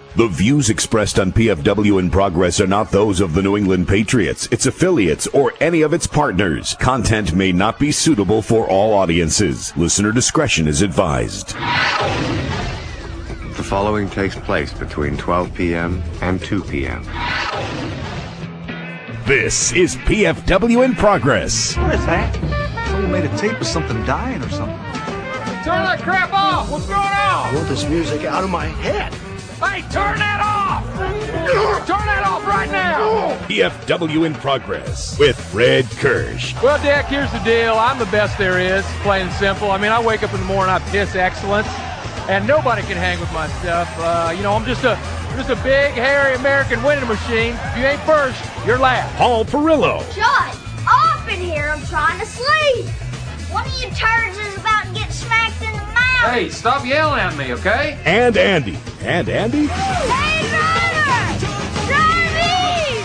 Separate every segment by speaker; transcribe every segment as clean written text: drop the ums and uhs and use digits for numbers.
Speaker 1: The views expressed on PFW in Progress are not those of the New England Patriots, its affiliates, or any of its partners. Content may not be suitable for all audiences. Listener discretion is advised.
Speaker 2: The following takes place between 12 p.m. and 2 p.m.
Speaker 1: This is PFW in Progress.
Speaker 3: What is that? Someone made a tape of something dying or something.
Speaker 4: Turn that crap off! What's going on?
Speaker 5: I want this music out of my head.
Speaker 4: Hey, turn that off! Turn that off right now!
Speaker 1: PFW in Progress with Fred Kirsch.
Speaker 6: Well, Dick, here's the deal. I'm the best there is, plain and simple. I mean, I wake up in the morning, I piss excellence, and nobody can hang with my stuff. I'm just a big, hairy American winning machine. If you ain't first, you're last.
Speaker 1: Paul Perillo.
Speaker 7: Shut up in here. I'm trying to sleep. One of you turds is about to get smacked in the mouth.
Speaker 6: Hey, stop yelling at me, okay?
Speaker 1: And Andy. And Andy?
Speaker 7: Hey, driver! Drive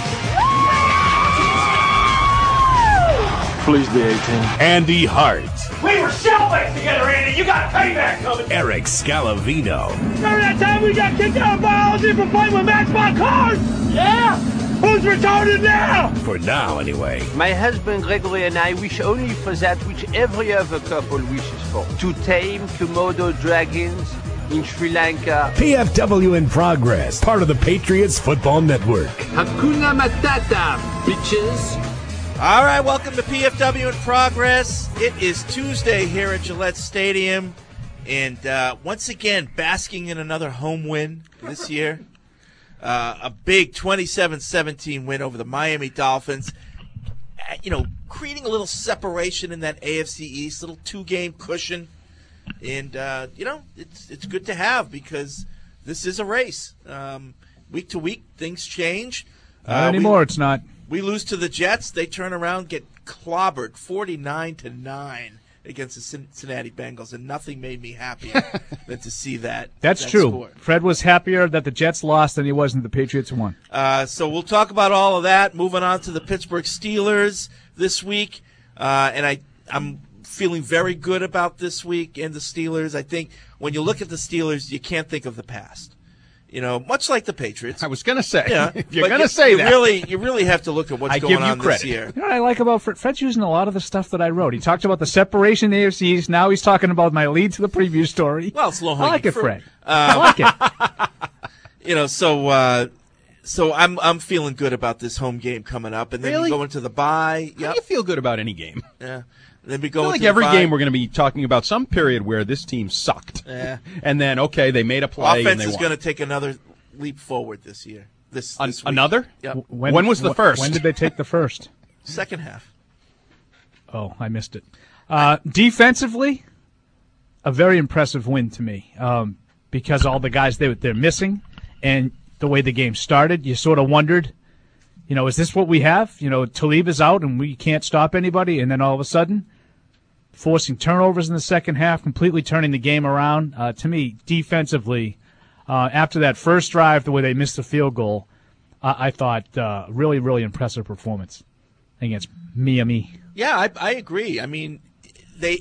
Speaker 6: Please be 18.
Speaker 1: Andy Hart.
Speaker 4: We were cellmates together, Andy. You got payback coming.
Speaker 1: Eric Scalavino.
Speaker 4: Remember that time we got kicked out of biology for playing with Matchbox cars? Yeah. Who's retarded now?
Speaker 1: For now, anyway.
Speaker 8: My husband Gregory and I wish only for that which every other couple wishes for. To tame Komodo dragons in Sri Lanka.
Speaker 1: PFW in Progress, part of the Patriots Football Network.
Speaker 8: Hakuna Matata, bitches.
Speaker 9: All right, welcome to PFW in Progress. It is Tuesday here at Gillette Stadium. And once again, basking in another home win this year. A big 27-17 win over the Miami Dolphins. Creating a little separation in that AFC East, little two-game cushion. And, it's good to have because this is a race. Week to week, things change.
Speaker 6: Not anymore, it's not.
Speaker 9: We lose to the Jets. They turn around, get clobbered 49-9 against the Cincinnati Bengals, and nothing made me happier than to see that.
Speaker 6: That's true.
Speaker 9: Score.
Speaker 6: Fred was happier that the Jets lost than he was that the Patriots won.
Speaker 9: So we'll talk about all of that. Moving on to the Pittsburgh Steelers this week, and I'm feeling very good about this week and the Steelers. I think when you look at the Steelers, you can't think of the past. Much like the Patriots.
Speaker 10: I was going to say,
Speaker 9: yeah,
Speaker 10: if you're going to say that.
Speaker 9: You really have to look at what's going on this year.
Speaker 6: You know what I like about Fred? Fred's using a lot of the stuff that I wrote. He talked about the separation in the AFC East. Now he's talking about my lead to the preview story.
Speaker 9: Well, it's low-hanging
Speaker 6: I like it,
Speaker 9: fruit.
Speaker 6: Fred. I like it.
Speaker 9: So I'm feeling good about this home game coming up, and then
Speaker 10: Really?
Speaker 9: we go into the bye.
Speaker 10: How do you feel good about any game?
Speaker 9: Yeah. Then we
Speaker 10: I
Speaker 9: go
Speaker 10: feel
Speaker 9: into
Speaker 10: like every
Speaker 9: the bye.
Speaker 10: game we're going to be talking about some period where this team sucked.
Speaker 9: Yeah.
Speaker 10: And then, okay, they made a play
Speaker 9: Offense
Speaker 10: and they
Speaker 9: is
Speaker 10: won.
Speaker 9: going to take another leap forward this year. This week.
Speaker 10: Another?
Speaker 9: Yep.
Speaker 10: When was the first?
Speaker 6: When did they take the first?
Speaker 9: Second half.
Speaker 6: Oh, I missed it. Defensively, a very impressive win to me because all the guys they're missing and the way the game started, you sort of wondered, is this what we have? Talib is out and we can't stop anybody, and then all of a sudden, forcing turnovers in the second half, completely turning the game around. To me, defensively, after that first drive, the way they missed the field goal, I thought really, really impressive performance against Miami.
Speaker 9: Yeah, I agree. I mean, they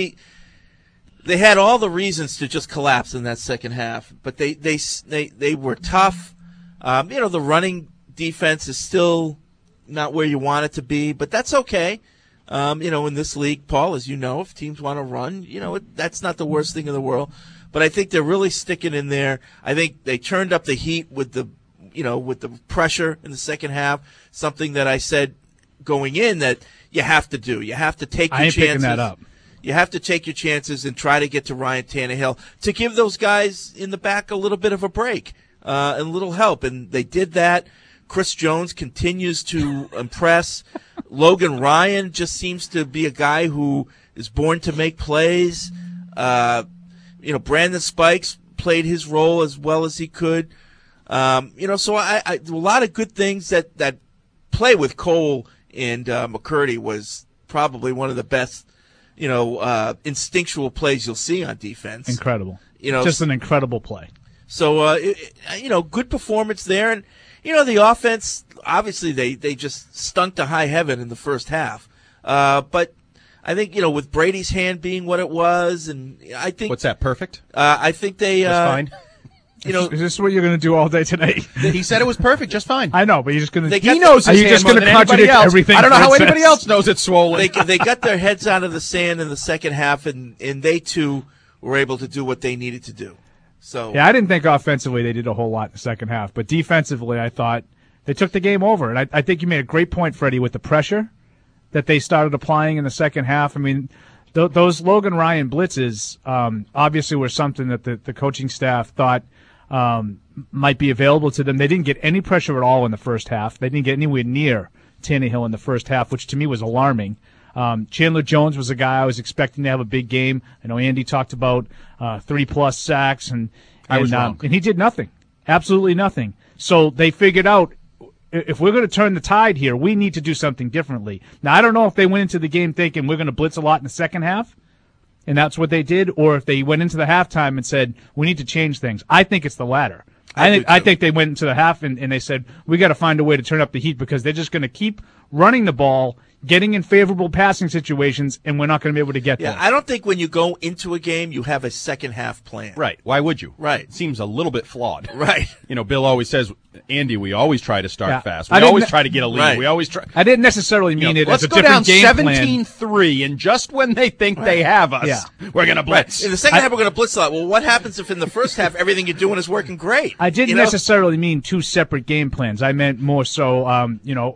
Speaker 9: had all the reasons to just collapse in that second half, but they were tough. The running defense is still not where you want it to be, but that's okay. In this league, Paul, as you know, if teams want to run, that's not the worst thing in the world. But I think they're really sticking in there. I think they turned up the heat with the pressure in the second half, something that I said going in that you have to do. You have to take your chances.
Speaker 6: Picking that up.
Speaker 9: You have to take your chances and try to get to Ryan Tannehill to give those guys in the back a little bit of a break and a little help. And they did that. Chris Jones continues to impress. Logan Ryan just seems to be a guy who is born to make plays. Brandon Spikes played his role as well as he could. So a lot of good things that play with Cole and McCurdy was probably one of the best, instinctual plays you'll see on defense.
Speaker 6: Incredible. Just an incredible play.
Speaker 9: So, good performance there. And, the offense, obviously they just stunk to high heaven in the first half. But I think, with Brady's hand being what it was, and I think.
Speaker 10: What's that, perfect?
Speaker 9: I think they.
Speaker 10: That's fine.
Speaker 6: Is this what you're going to do all day today?
Speaker 10: He said it was perfect, just fine.
Speaker 6: I know, but you're just going to.
Speaker 10: He knows his hand more than anybody else. I don't know how anybody else knows it's swollen.
Speaker 9: They got their heads out of the sand in the second half, and they too were able to do what they needed to do. So
Speaker 6: yeah, I didn't think offensively they did a whole lot in the second half, but defensively I thought they took the game over. And I think you made a great point, Freddie, with the pressure that they started applying in the second half. I mean, those Logan Ryan blitzes obviously were something that the coaching staff thought might be available to them. They didn't get any pressure at all in the first half. They didn't get anywhere near Tannehill in the first half, which to me was alarming. Chandler Jones was a guy I was expecting to have a big game. I know Andy talked about 3+ sacks, and
Speaker 10: I was wrong.
Speaker 6: And he did nothing, absolutely nothing. So they figured out, if we're going to turn the tide here, we need to do something differently. Now, I don't know if they went into the game thinking we're going to blitz a lot in the second half, and that's what they did, or if they went into the halftime and said, we need to change things. I think it's the latter. I think they went into the half and they said, we got to find a way to turn up the heat because they're just going to keep running the ball, getting in favorable passing situations, and we're not going to be able to get there.
Speaker 9: Yeah, I don't think when you go into a game, you have a second half plan.
Speaker 10: Right. Why would you?
Speaker 9: Right.
Speaker 10: It seems a little bit flawed.
Speaker 9: Right.
Speaker 10: You know, Bill always says, Andy, we always try to start fast. We always try to get a lead.
Speaker 9: Right.
Speaker 10: We always try.
Speaker 6: I didn't necessarily mean it as a different game plan.
Speaker 10: Let's go down 17-3, and just when they think they have us, we're going to blitz.
Speaker 9: Right. In the second half, we're going to blitz a lot. Well, what happens if in the first half everything you're doing is working great?
Speaker 6: I didn't necessarily mean two separate game plans. I meant more so,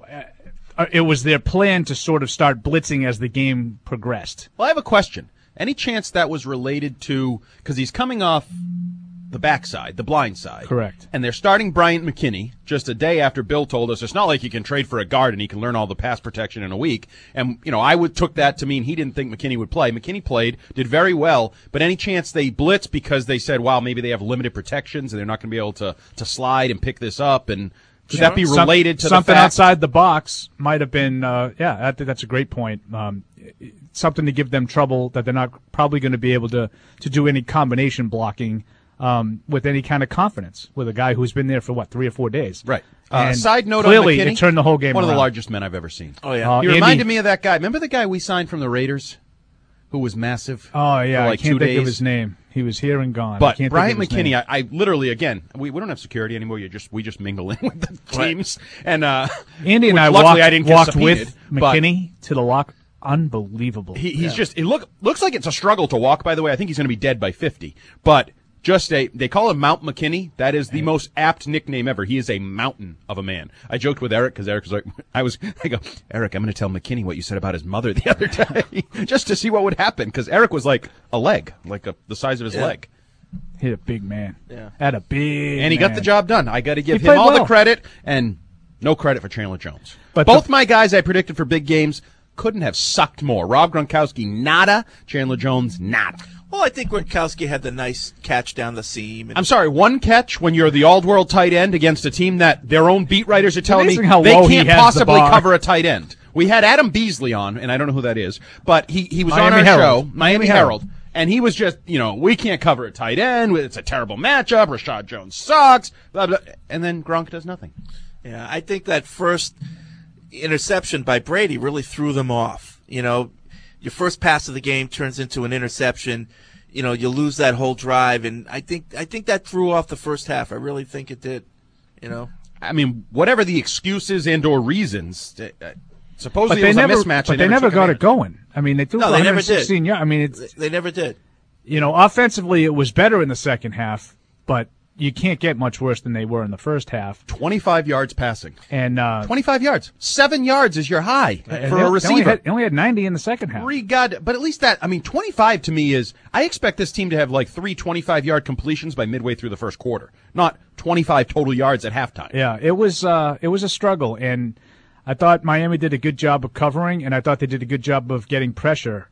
Speaker 6: it was their plan to sort of start blitzing as the game progressed.
Speaker 10: Well, I have a question. Any chance that was related to, because he's coming off the backside, the blind side.
Speaker 6: Correct.
Speaker 10: And they're starting Bryant McKinney just a day after Bill told us it's not like you can trade for a guard and he can learn all the pass protection in a week. And, I took that to mean he didn't think McKinney would play. McKinney played, did very well, but any chance they blitz because they said, wow, maybe they have limited protections and they're not going to be able to slide and pick this up, and could that be related to
Speaker 6: something
Speaker 10: the fact
Speaker 6: outside the box might have been, I think that's a great point. Something to give them trouble that they're not probably going to be able to do any combination blocking with any kind of confidence with a guy who's been there for 3 or 4 days.
Speaker 10: Right.
Speaker 6: And
Speaker 10: side note
Speaker 6: clearly
Speaker 10: on McKinney,
Speaker 6: it turned the whole game
Speaker 10: one of
Speaker 6: around.
Speaker 10: the largest men I've ever seen.
Speaker 9: Oh, yeah.
Speaker 10: He reminded me of that guy. Remember the guy we signed from the Raiders who was massive?
Speaker 6: Oh, yeah.
Speaker 10: For
Speaker 6: I can't
Speaker 10: 2
Speaker 6: think
Speaker 10: days?
Speaker 6: of his name. He was here and gone.
Speaker 10: But
Speaker 6: I can't
Speaker 10: Bryant
Speaker 6: think of his
Speaker 10: McKinney,
Speaker 6: name.
Speaker 10: I literally, again, we don't have security anymore. We just mingle in with the teams. And
Speaker 6: Andy and I
Speaker 10: luckily I didn't get
Speaker 6: walked
Speaker 10: subpoenaed,
Speaker 6: with McKinney to the lock. Unbelievable.
Speaker 10: He's just, it looks like it's a struggle to walk, by the way. I think he's going to be dead by 50. But they call him Mount McKinney. That is the most apt nickname ever. He is a mountain of a man. I joked with Eric because Eric was like, I go, Eric, I'm going to tell McKinney what you said about his mother the other day just to see what would happen. Because Eric was like a leg, the size of his leg.
Speaker 6: He's a big man.
Speaker 9: Yeah.
Speaker 6: Had a big
Speaker 10: And he got the job done. I got to give
Speaker 6: He
Speaker 10: him
Speaker 6: played
Speaker 10: all the
Speaker 6: well.
Speaker 10: credit and no credit for Chandler Jones.
Speaker 6: But
Speaker 10: both my guys I predicted for big games couldn't have sucked more. Rob Gronkowski, nada. Chandler Jones, nada.
Speaker 9: Well, I think Gronkowski had the nice catch down the seam.
Speaker 10: I'm sorry, one catch when you're the all-world tight end against a team that their own beat writers are telling me
Speaker 6: Amazing how
Speaker 10: they
Speaker 6: low he
Speaker 10: can't
Speaker 6: has the
Speaker 10: possibly
Speaker 6: bar.
Speaker 10: cover a tight end. We had Adam Beasley on, and I don't know who that is, but he was
Speaker 6: Miami
Speaker 10: on our
Speaker 6: Herald.
Speaker 10: show, Miami Herald, and he was just, we can't cover a tight end. It's a terrible matchup. Rashad Jones sucks. Blah, blah. And then Gronk does nothing.
Speaker 9: Yeah, I think that first interception by Brady really threw them off. Your first pass of the game turns into an interception. You lose that whole drive, and I think that threw off the first half. I really think it did.
Speaker 10: I mean, whatever the excuses and or reasons, supposedly it was a mismatch.
Speaker 6: But they never got it going. I mean, they threw
Speaker 9: No,
Speaker 6: for
Speaker 9: they never did.
Speaker 6: 116 yards. I mean,
Speaker 9: They never did.
Speaker 6: Offensively it was better in the second half, but you can't get much worse than they were in the first half.
Speaker 10: 25 yards passing.
Speaker 6: And
Speaker 10: 25 yards. 7 yards is your high for a receiver.
Speaker 6: They only had 90 in the second half.
Speaker 10: But at least that, 25 to me is, I expect this team to have like 3 25-yard completions by midway through the first quarter, not 25 total yards at halftime.
Speaker 6: Yeah, it was a struggle, and I thought Miami did a good job of covering, and I thought they did a good job of getting pressure.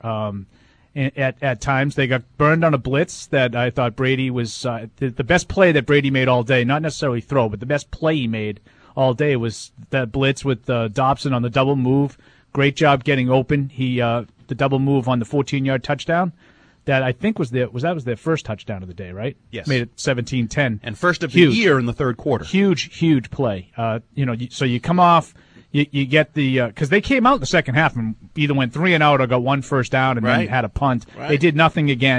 Speaker 6: At times, they got burned on a blitz that I thought Brady was the best play that Brady made all day. Not necessarily throw, but the best play he made all day was that blitz with Dobson on the double move. Great job getting open. The double move on the 14-yard touchdown. That I think was their first touchdown of the day, right?
Speaker 10: Yes.
Speaker 6: Made it 17-10.
Speaker 10: And first of the year in the third quarter.
Speaker 6: Huge play. So you come off. You get because they came out in the second half and either went 3 and out or got one first down and then had a punt.
Speaker 9: Right.
Speaker 6: They did nothing again.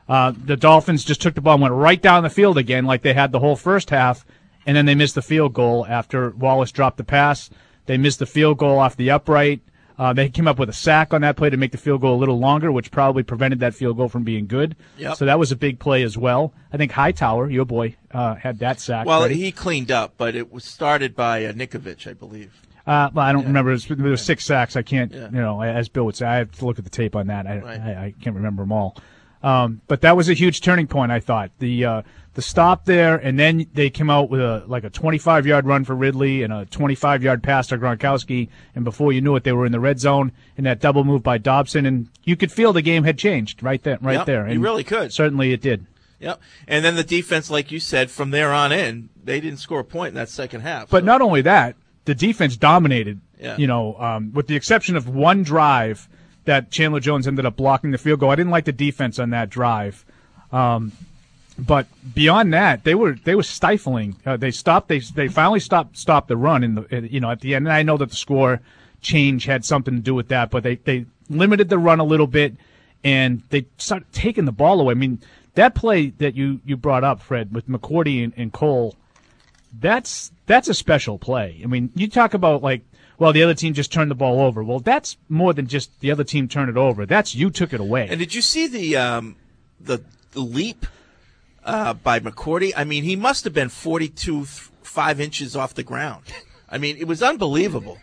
Speaker 6: The Dolphins just took the ball and went right down the field again like they had the whole first half, and then they missed the field goal after Wallace dropped the pass. They missed the field goal off the upright. They came up with a sack on that play to make the field goal a little longer, which probably prevented that field goal from being good.
Speaker 9: Yep.
Speaker 6: So that was a big play as well. I think Hightower, your boy, had that sack.
Speaker 9: Well,
Speaker 6: ready.
Speaker 9: he cleaned up, but it was started by Nikovic, I believe.
Speaker 6: Well, I don't remember. There was 6 sacks. I can't, as Bill would say, I have to look at the tape on that. I can't remember them all. But that was a huge turning point, I thought. The stop there, and then they came out with a 25-yard run for Ridley and a 25-yard pass to Gronkowski, and before you knew it, they were in the red zone in that double move by Dobson, and you could feel the game had changed right there. And
Speaker 9: you really could.
Speaker 6: Certainly it did.
Speaker 9: Yep. And then the defense, like you said, from there on in, they didn't score a point in that second half.
Speaker 6: But not only that, the defense dominated,
Speaker 9: Yeah.
Speaker 6: With the exception of one drive that Chandler Jones ended up blocking the field goal. I didn't like the defense on that drive. But beyond that, they were stifling. They finally stopped the run at the end. And I know that the score change had something to do with that, but they limited the run a little bit, and they started taking the ball away. I mean, that play that you brought up, Fred, with McCourty and Cole, that's a special play. I mean, you talk about the other team just turned the ball over. Well, that's more than just the other team turned it over. That's you took it away.
Speaker 9: And did you see the leap by McCourty? I mean, he must have been 5 inches off the ground. I mean, it was unbelievable.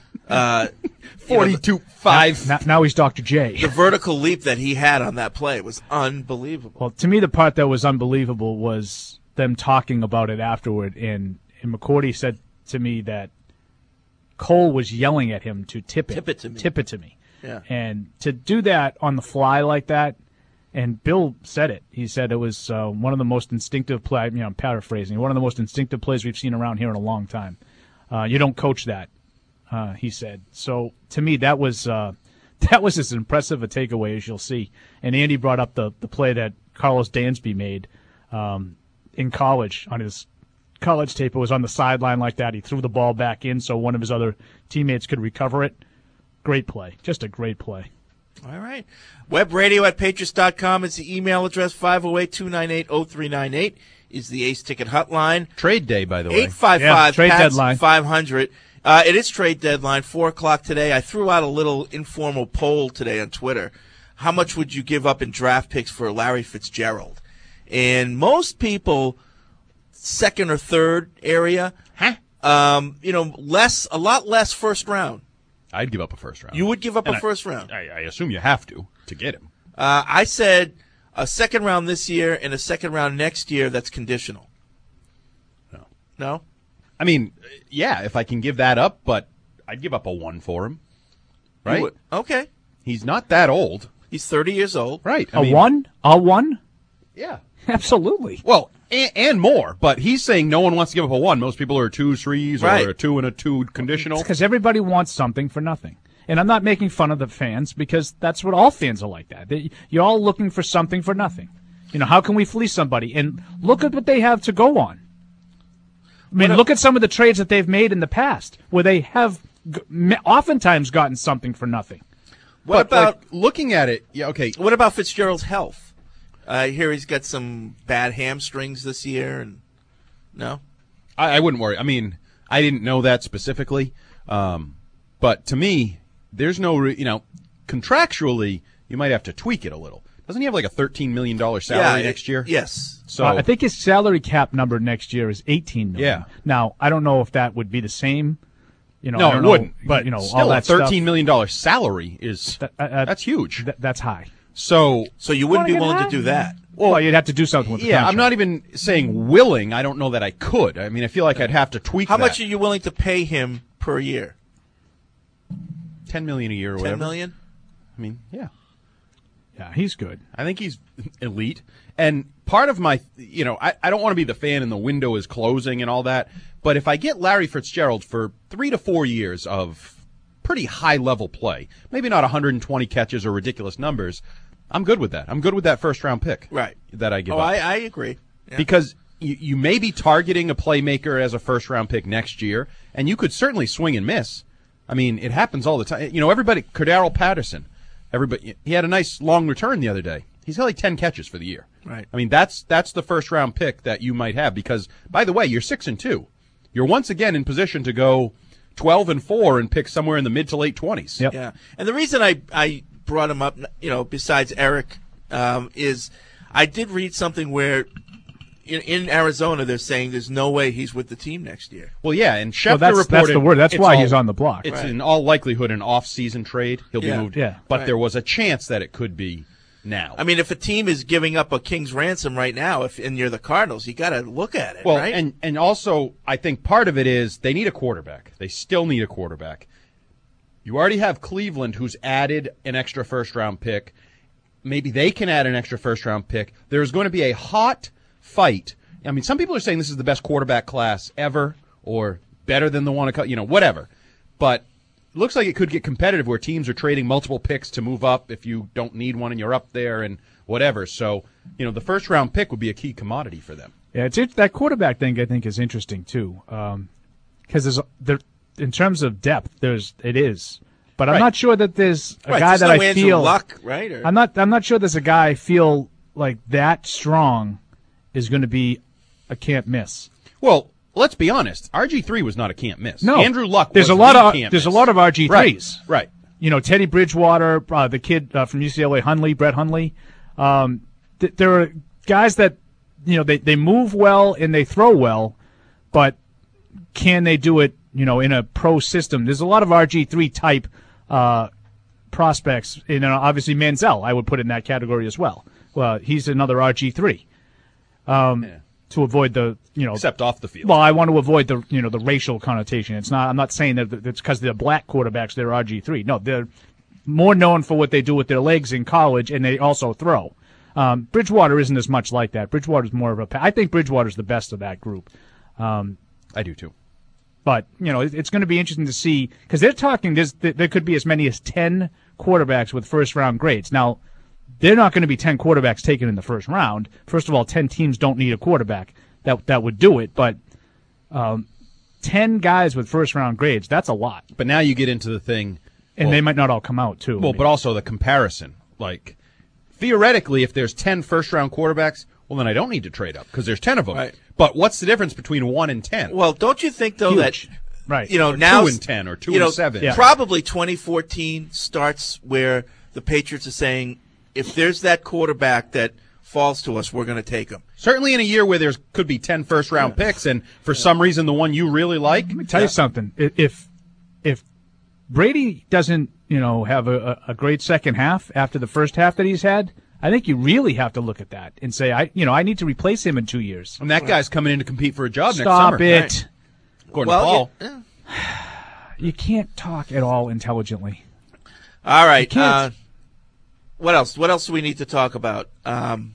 Speaker 10: 42.5.
Speaker 6: Now he's Dr. J.
Speaker 9: The vertical leap that he had on that play was unbelievable.
Speaker 6: Well, to me, the part that was unbelievable was them talking about it afterward. And McCourty said to me that Cole was yelling at him to tip it to me.
Speaker 9: Yeah.
Speaker 6: And to do that on the fly like that, and Bill said it. He said it was one of the most instinctive plays. I'm paraphrasing. One of the most instinctive plays we've seen around here in a long time. You don't coach that, he said. So to me, that was as impressive a takeaway as you'll see. And Andy brought up the play that Carlos Dansby made in college on his college tape. It was on the sideline like that. He threw the ball back in so one of his other teammates could recover it. Great play. Just a great play.
Speaker 9: All right. WebRadio@Patriots.com is the email address. 508-298-0398 is the Ace Ticket hotline.
Speaker 10: Trade day, by the way.
Speaker 9: 855
Speaker 6: trade deadline.
Speaker 9: 500. It is trade deadline, 4 o'clock today. I threw out a little informal poll today on Twitter. How much would you give up in draft picks for Larry Fitzgerald? And most people, second or third area, a lot less first round.
Speaker 10: I'd give up a first round.
Speaker 9: You would give up a first round?
Speaker 10: I assume you have to get him.
Speaker 9: I said a second round this year and a second round next year that's conditional. No?
Speaker 10: I mean, yeah, if I can give that up, but I'd give up a 1 for him. Right?
Speaker 9: Okay.
Speaker 10: He's not that old.
Speaker 9: He's 30 years old.
Speaker 10: Right.
Speaker 6: A 1? A 1?
Speaker 10: Yeah.
Speaker 6: Absolutely.
Speaker 10: Well, and more, but he's saying no one wants to give up a 1. Most people are 2 3s or a 2 and a 2 conditional.
Speaker 6: It's because everybody wants something for nothing. And I'm not making fun of the fans because that's what all fans are like that. You're all looking for something for nothing. How can we fleece somebody? And look at what they have to go on. I mean, look at some of the trades that they've made in the past where they have oftentimes gotten something for nothing.
Speaker 9: What about
Speaker 10: looking at it? Yeah, okay.
Speaker 9: What about Fitzgerald's health? I hear he's got some bad hamstrings this year, and no,
Speaker 10: I wouldn't worry. I mean, I didn't know that specifically, but to me, there's no, contractually, you might have to tweak it a little. Doesn't he have like a $13 million salary next year?
Speaker 9: Yes.
Speaker 10: So
Speaker 6: I think his salary cap number next year is $18 million.
Speaker 10: Yeah.
Speaker 6: Now I don't know if that would be the same.
Speaker 10: No, it wouldn't. But
Speaker 6: still
Speaker 10: all that
Speaker 6: stuff,
Speaker 10: $13 million salary is that's huge.
Speaker 6: That's high.
Speaker 10: So
Speaker 9: you wouldn't be willing to do that?
Speaker 6: Well, you'd have to do something with the contract.
Speaker 10: I'm not even saying willing. I don't know that I could. I mean, I feel like I'd have to tweak
Speaker 9: How much are you willing to pay him per year?
Speaker 10: $10 million a year or whatever.
Speaker 9: $10 million?
Speaker 10: I mean, yeah.
Speaker 6: Yeah, he's good.
Speaker 10: I think he's elite. And part of my, I don't want to be the fan and the window is closing and all that, but if I get Larry Fitzgerald for 3 to 4 years of pretty high-level play, maybe not 120 catches or ridiculous numbers, I'm good with that. I'm good with that first-round pick that I give up.
Speaker 9: I agree. Yeah.
Speaker 10: Because you may be targeting a playmaker as a first-round pick next year, and you could certainly swing and miss. I mean, it happens all the time. Everybody, Cordarrelle Patterson, he had a nice long return the other day. He's got like 10 catches for the year.
Speaker 9: Right.
Speaker 10: I mean, that's the first round pick that you might have because, by the way, you're 6-2. You're once again in position to go 12-4 and pick somewhere in the mid to late 20s.
Speaker 6: Yep.
Speaker 9: Yeah. And the reason I brought him up, besides Eric, is I did read something where in Arizona they're saying there's no way he's with the team next year.
Speaker 10: Well, yeah, and Schefter
Speaker 6: that's
Speaker 10: reported
Speaker 6: the word. That's why he's on the block.
Speaker 10: It's
Speaker 9: Right.
Speaker 10: in all likelihood an off-season trade. He'll be moved.
Speaker 6: Yeah.
Speaker 10: But
Speaker 9: Right.
Speaker 10: there was a chance that it could be now.
Speaker 9: I mean, if a team is giving up a king's ransom right now, and you're the Cardinals, you got to look at it,
Speaker 10: well,
Speaker 9: right?
Speaker 10: and also I think part of it is they need a quarterback. They still need a quarterback. You already have Cleveland, who's added an extra first-round pick. Maybe they can add an extra first-round pick. There's going to be a hot fight. I mean, some people are saying this is the best quarterback class ever or better than the one, whatever. But it looks like it could get competitive where teams are trading multiple picks to move up if you don't need one and you're up there and whatever. So, the first-round pick would be a key commodity for them.
Speaker 6: Yeah, that quarterback thing I think is interesting too, because in terms of depth, it is, but I'm
Speaker 10: Right.
Speaker 6: not sure that there's a guy
Speaker 9: There's
Speaker 6: that
Speaker 9: no
Speaker 6: I
Speaker 9: Andrew
Speaker 6: feel.
Speaker 9: Luck, right? Or,
Speaker 6: I'm not sure there's a guy I feel like that strong is going to be a can't miss.
Speaker 10: Well, let's be honest. RG3 was not a can't miss.
Speaker 6: No,
Speaker 10: Andrew Luck.
Speaker 6: There's
Speaker 10: was
Speaker 6: a lot
Speaker 10: the
Speaker 6: of
Speaker 10: can't
Speaker 6: there's
Speaker 10: miss.
Speaker 6: a lot of RG3s.
Speaker 10: Right.
Speaker 6: Teddy Bridgewater, the kid from UCLA, Brett Hundley. There are guys that they move well and they throw well, but can they do it? In a pro system, there's a lot of RG3 type prospects. Obviously Manziel, I would put in that category as well. Well, he's another RG3. To avoid the
Speaker 10: except off the field.
Speaker 6: Well, I want to avoid the the racial connotation. It's not. I'm not saying that it's because they're black quarterbacks. They're RG3. No, they're more known for what they do with their legs in college, and they also throw. Bridgewater isn't as much like that. Bridgewater's more of a. I think Bridgewater's the best of that group.
Speaker 10: I do too.
Speaker 6: But it's going to be interesting to see because they're talking. There could be as many as 10 quarterbacks with first round grades. Now, they're not going to be 10 quarterbacks taken in the first round. First of all, 10 teams don't need a quarterback that would do it. But 10 guys with first round grades, that's a lot.
Speaker 10: But now you get into the thing.
Speaker 6: And they might not all come out, too.
Speaker 10: Well, but also the comparison. Like, theoretically, if there's 10 first-round quarterbacks, well, then I don't need to trade up because there's 10 of them.
Speaker 9: Right.
Speaker 10: But what's the difference between 1 and 10?
Speaker 9: Well, don't you think, though,
Speaker 6: Huge.
Speaker 9: that
Speaker 6: Right.
Speaker 10: Or
Speaker 9: now
Speaker 10: 2 and 10 or 2 and 7.
Speaker 6: Yeah.
Speaker 9: Probably 2014 starts where the Patriots are saying, if there's that quarterback that falls to us, we're going to take him.
Speaker 10: Certainly in a year where there could be 10 first-round picks, and for some reason the one you really like.
Speaker 6: Let me tell you something. If Brady doesn't, have a great second half after the first half that he's had, I think you really have to look at that and say, I need to replace him in 2 years.
Speaker 10: And that guy's coming in to compete for a job next
Speaker 6: Stop
Speaker 10: summer.
Speaker 6: it.
Speaker 10: Right. According to Paul.
Speaker 9: Yeah.
Speaker 6: You can't talk at all intelligently.
Speaker 9: All right.
Speaker 6: can't.
Speaker 9: What else? What else do we need to talk about?
Speaker 10: Adam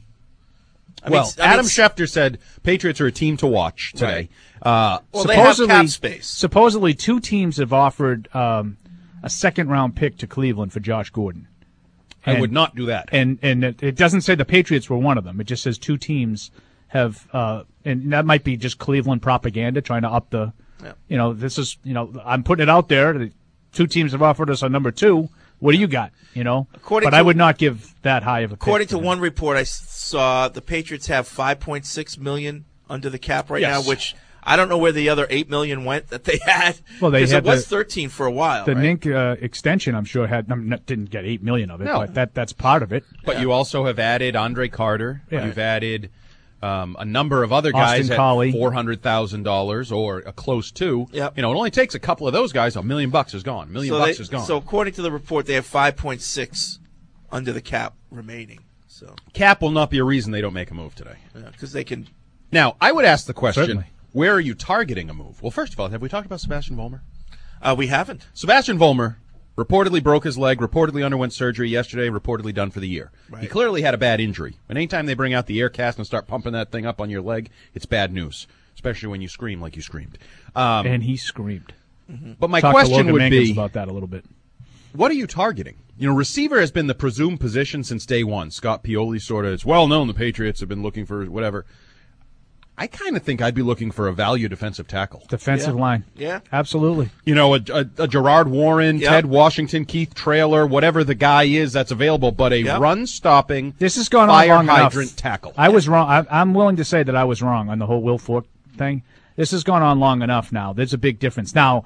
Speaker 10: Schefter said Patriots are a team to watch today.
Speaker 9: Well, they have cap space.
Speaker 6: Supposedly, 2 teams have offered a second-round pick to Cleveland for Josh Gordon.
Speaker 10: I would not do that.
Speaker 6: And it doesn't say the Patriots were one of them. It just says 2 teams have, and that might be just Cleveland propaganda trying to up the, this is, I'm putting it out there. The 2 teams have offered us a number 2. What do you got? But I would not give that high of a pick.
Speaker 9: According to one report I saw, the Patriots have $5.6 million under the cap right now, which I don't know where the other $8 million went that they had.
Speaker 6: Well, they had
Speaker 9: it was 13 for a while.
Speaker 6: The
Speaker 9: right?
Speaker 6: Nink extension, I'm sure, didn't get $8 million of it,
Speaker 10: No.
Speaker 6: but that's part of it.
Speaker 10: But you also have added Andre Carter.
Speaker 6: Yeah.
Speaker 10: You've added a number of other guys
Speaker 6: Austin
Speaker 10: at
Speaker 6: Collie.
Speaker 10: $400,000 or a close to.
Speaker 9: Yep.
Speaker 10: It only takes a couple of those guys. $1 million is gone. $1 million is gone.
Speaker 9: So according to the report, they have 5.6 under the cap remaining. So
Speaker 10: cap will not be a reason they don't make a move today.
Speaker 9: because they can.
Speaker 10: Now, I would ask the question,
Speaker 6: Certainly.
Speaker 10: where are you targeting a move? Well, first of all, have we talked about Sebastian Vollmer?
Speaker 9: We haven't.
Speaker 10: Sebastian Vollmer reportedly broke his leg, reportedly underwent surgery yesterday, reportedly done for the year.
Speaker 9: Right.
Speaker 10: He clearly had a bad injury. And anytime they bring out the air cast and start pumping that thing up on your leg, it's bad news, especially when you scream like you screamed.
Speaker 6: And he screamed.
Speaker 10: But my
Speaker 6: Talk to
Speaker 10: question
Speaker 6: Logan
Speaker 10: would
Speaker 6: Mankins
Speaker 10: be,
Speaker 6: about that a little bit.
Speaker 10: what are you targeting? Receiver has been the presumed position since day one. Scott Pioli sort of, it's well known the Patriots have been looking for whatever. I kind of think I'd be looking for a value defensive tackle.
Speaker 6: Defensive line.
Speaker 9: Yeah.
Speaker 6: Absolutely.
Speaker 10: You know, a Gerard Warren,
Speaker 9: Yep.
Speaker 10: Ted Washington, Keith Traylor, whatever the guy is that's available, but a
Speaker 9: Yep.
Speaker 10: run-stopping,
Speaker 6: This has gone on
Speaker 10: fire
Speaker 6: long
Speaker 10: hydrant
Speaker 6: enough.
Speaker 10: tackle.
Speaker 6: I was wrong. I'm willing to say that I was wrong on the whole Will Fork thing. This has gone on long enough now. There's a big difference. Now,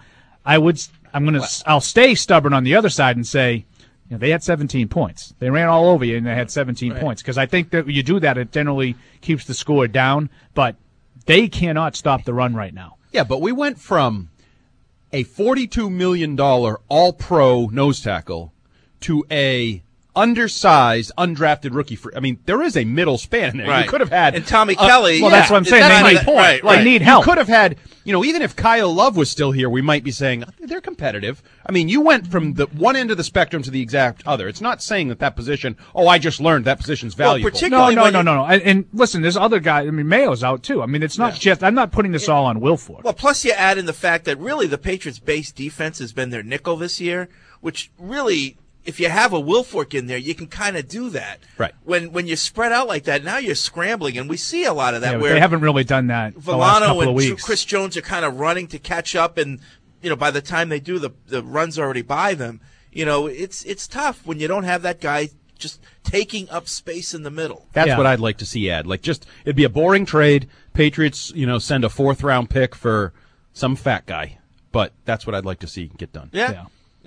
Speaker 6: I'll stay stubborn on the other side and say, you know, they had 17 points. They ran all over you and they had 17 points. Because I think that when you do that, it generally keeps the score down. But they cannot stop the run right now.
Speaker 10: Yeah, but we went from a $42 million all-pro nose tackle to a undersized, undrafted rookie. There is a middle span in there.
Speaker 9: Right.
Speaker 10: You could have had...
Speaker 9: And Tommy Kelly.
Speaker 6: Well, that's what I'm saying.
Speaker 10: That's
Speaker 6: They
Speaker 10: my
Speaker 6: need-
Speaker 10: point.
Speaker 9: right,
Speaker 6: They need help.
Speaker 10: You could have had, even if Kyle Love was still here, we might be saying, they're competitive. You went from the one end of the spectrum to the exact other. It's not saying that position, I just learned that position's valuable.
Speaker 9: particularly
Speaker 6: No.
Speaker 9: when
Speaker 6: And listen, there's other guys. Mayo's out too. It's not just. I'm not putting this all on Will Fork.
Speaker 9: Well, plus you add in the fact that really the Patriots' base defense has been their nickel this year, which really, if you have a Will Fork in there, you can kind of do that.
Speaker 10: Right.
Speaker 9: When you're spread out like that, now you're scrambling, and we see a lot of that
Speaker 6: Yeah, but
Speaker 9: where
Speaker 6: they haven't really done that the last couple
Speaker 9: Villano
Speaker 6: of
Speaker 9: and
Speaker 6: weeks.
Speaker 9: Chris Jones are kind of running to catch up, and by the time they do, the run's already by them. It's tough when you don't have that guy just taking up space in the middle.
Speaker 10: That's what I'd like to see add. It'd be a boring trade. Patriots, send a 4th-round pick for some fat guy. But that's what I'd like to see get done.
Speaker 9: Yeah.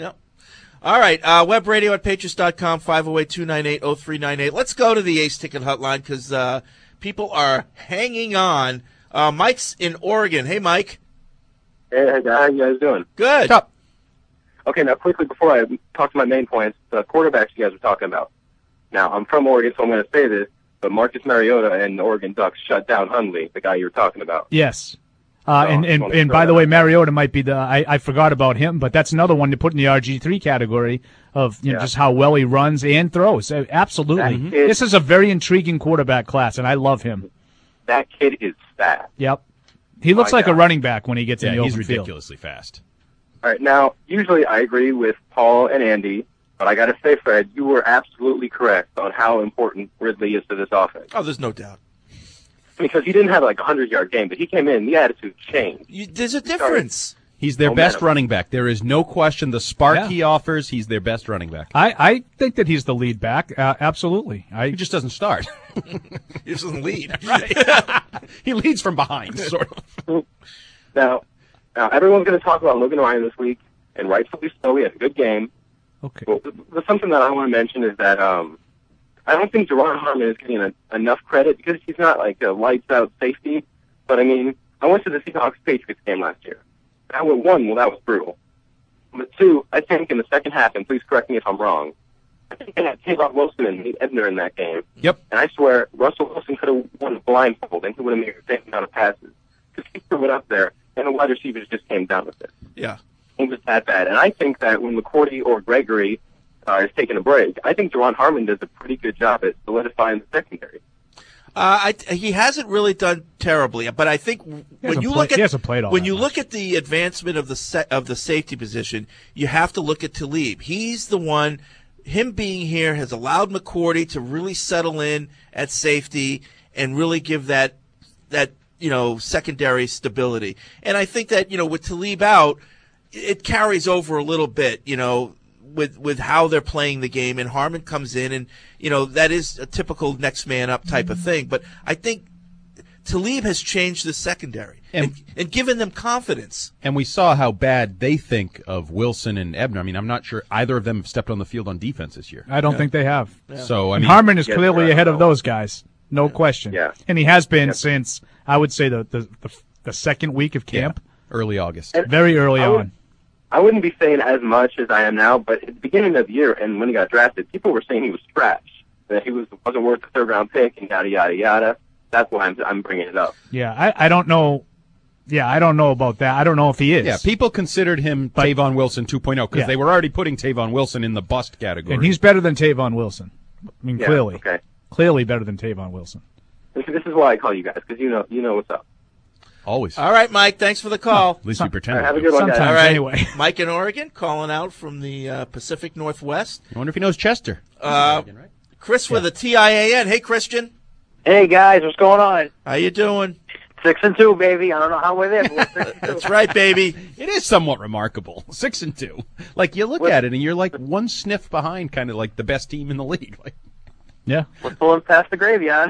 Speaker 9: All right, web radio at patriots.com, 508-298-0398. Let's go to the Ace Ticket Hotline because people are hanging on. Mike's in Oregon. Hey, Mike.
Speaker 11: Hey, how you guys doing?
Speaker 9: Good.
Speaker 10: What's up?
Speaker 11: Okay, now quickly before I talk to my main points, the quarterbacks you guys were talking about. Now, I'm from Oregon, so I'm going to say this, but Marcus Mariota and the Oregon Ducks shut down Hundley, the guy you were talking about.
Speaker 6: Yes. And by the way, Mariota might be I forgot about him, but that's another one to put in the RG3 category of just how well he runs and throws. Absolutely. This is a very intriguing quarterback class, and I love him.
Speaker 11: That kid is fast.
Speaker 6: Yep. He looks like a running back when he gets in the open
Speaker 10: he's
Speaker 6: field.
Speaker 10: ridiculously fast.
Speaker 11: All right, now, usually I agree with Paul and Andy, but I got to say, Fred, you were absolutely correct on how important Ridley is to this offense.
Speaker 9: Oh, there's no doubt.
Speaker 11: Because he didn't have like a 100-yard game, but he came in, the attitude changed.
Speaker 9: There's a difference.
Speaker 10: He's their best running back. There is no question. The spark he offers, he's their best running back.
Speaker 6: I think that he's the lead back. Absolutely.
Speaker 10: He just doesn't start.
Speaker 9: He just doesn't lead.
Speaker 10: Right. He leads from behind, sort of.
Speaker 11: Now, everyone's going to talk about Logan Ryan this week, and rightfully so. He had a good game.
Speaker 6: Okay.
Speaker 11: But something that I want to mention is that I don't think Gerard Harmon is getting enough credit because he's not like a lights-out safety. But, I went to the Seahawks-Patriots game last year. I went 1, well, that was brutal. But 2, I think in the second half, and please correct me if I'm wrong, I think they had Tavon Wilson and Nate Ebner in that game.
Speaker 10: Yep.
Speaker 11: And I swear, Russell Wilson could have won blindfold, and he would have made the same amount of passes. Because he threw it up there, and the wide receivers just came down with it.
Speaker 9: Yeah.
Speaker 11: It was that bad. And I think that when McCourty or Gregory is taking a break, I think Gerard Harmon does a pretty good job at solidifying the secondary.
Speaker 9: He hasn't really done terribly, but I think when you look at the advancement of the safety position, you have to look at Talib. He's the one. Him being here has allowed McCourty to really settle in at safety and really give that secondary stability. And I think that with Talib out, it carries over a little bit. With how they're playing the game, and Harmon comes in, and that is a typical next man up type of thing. But I think Talib has changed the secondary and given them confidence.
Speaker 10: And we saw how bad they think of Wilson and Ebner. I'm not sure either of them have stepped on the field on defense this year.
Speaker 6: I don't think they have.
Speaker 10: Yeah. So
Speaker 6: Harmon is clearly ahead of those guys, no question.
Speaker 11: Yeah.
Speaker 6: And he has been since I would say the second week of camp,
Speaker 10: early August,
Speaker 6: very early on.
Speaker 11: I wouldn't be saying as much as I am now, but at the beginning of the year and when he got drafted, people were saying he was trash, that he wasn't worth a third-round pick, and yada, yada, yada. That's why I'm bringing it up.
Speaker 6: Yeah, I don't know. Yeah, I don't know about that. I don't know if he is.
Speaker 10: Yeah, people considered him Tavon Wilson 2.0 because they were already putting Tavon Wilson in the bust category.
Speaker 6: And he's better than Tavon Wilson. Clearly.
Speaker 11: Okay.
Speaker 6: Clearly better than Tavon Wilson.
Speaker 11: This is why I call you guys, because you know what's up.
Speaker 10: Always.
Speaker 9: All right, Mike, thanks for the call.
Speaker 10: At least we pretend.
Speaker 11: Right, have a good one, guys.
Speaker 6: Sometimes,
Speaker 9: All right,
Speaker 6: anyway.
Speaker 9: Mike in Oregon calling out from the Pacific Northwest.
Speaker 10: I wonder if he knows Chester.
Speaker 9: Chris with a TIAN. Hey, Christian.
Speaker 12: Hey, guys, what's going on?
Speaker 9: How you doing?
Speaker 12: 6-2, baby. I don't know how we're there, but we're 6-2.
Speaker 9: That's right, baby.
Speaker 10: It is somewhat remarkable. 6-2. Like, you look at it and you're like one sniff behind kind of like the best team in the league. Like,
Speaker 6: yeah.
Speaker 12: We're pulling past the graveyard.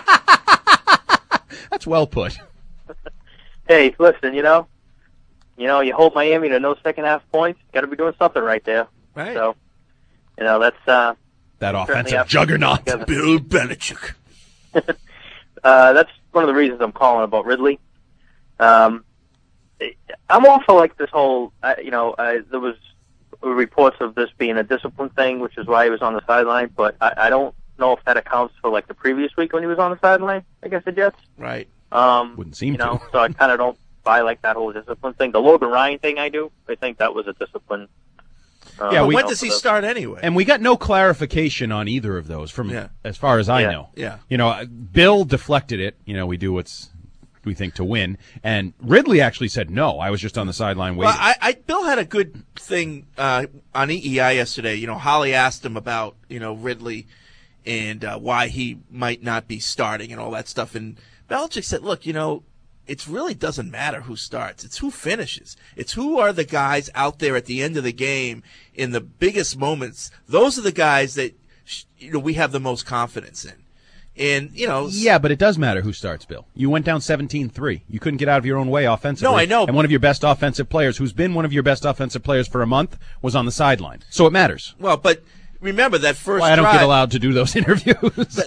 Speaker 10: That's well put.
Speaker 12: Hey, listen, you hold Miami to no second half points. Got to be doing something right there.
Speaker 9: Right.
Speaker 12: So, that's
Speaker 10: that offensive juggernaut,
Speaker 9: Bill Belichick.
Speaker 12: That's one of the reasons I'm calling about Ridley. I'm all for like this whole, there was reports of this being a discipline thing, which is why he was on the sideline. But I don't know if that accounts for like the previous week when he was on the sideline against the Jets.
Speaker 9: Right.
Speaker 10: Wouldn't seem
Speaker 12: to. So I kind of don't buy like that whole discipline thing. The Logan Ryan thing, I do. I think that was a discipline.
Speaker 9: When does he start anyway?
Speaker 10: And we got no clarification on either of those from as far as I know.
Speaker 9: Yeah.
Speaker 10: Bill deflected it. We do what's we think to win. And Ridley actually said, no, I was just on the sideline waiting.
Speaker 9: Well, Bill had a good thing on EEI yesterday. Holly asked him about, Ridley and why he might not be starting and all that stuff. And Belichick said, look, it really doesn't matter who starts. It's who finishes. It's who are the guys out there at the end of the game in the biggest moments. Those are the guys that we have the most confidence in. And,
Speaker 10: Yeah, but it does matter who starts, Bill. You went down 17-3. You couldn't get out of your own way offensively.
Speaker 9: No, I know.
Speaker 10: And one of your best offensive players, who's been one of your best offensive players for a month, was on the sideline. So it matters.
Speaker 9: Well, but remember that first
Speaker 10: I don't
Speaker 9: drive,
Speaker 10: get allowed to do those interviews.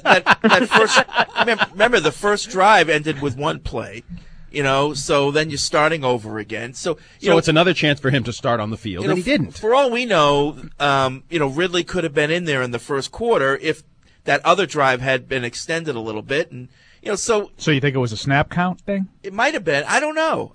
Speaker 9: remember the first drive ended with one play. So then you're starting over again. So
Speaker 10: it's another chance for him to start on the field, and he didn't.
Speaker 9: For all we know, Ridley could have been in there in the first quarter if that other drive had been extended a little bit, and So
Speaker 6: you think it was a snap count thing?
Speaker 9: It might have been. I don't know.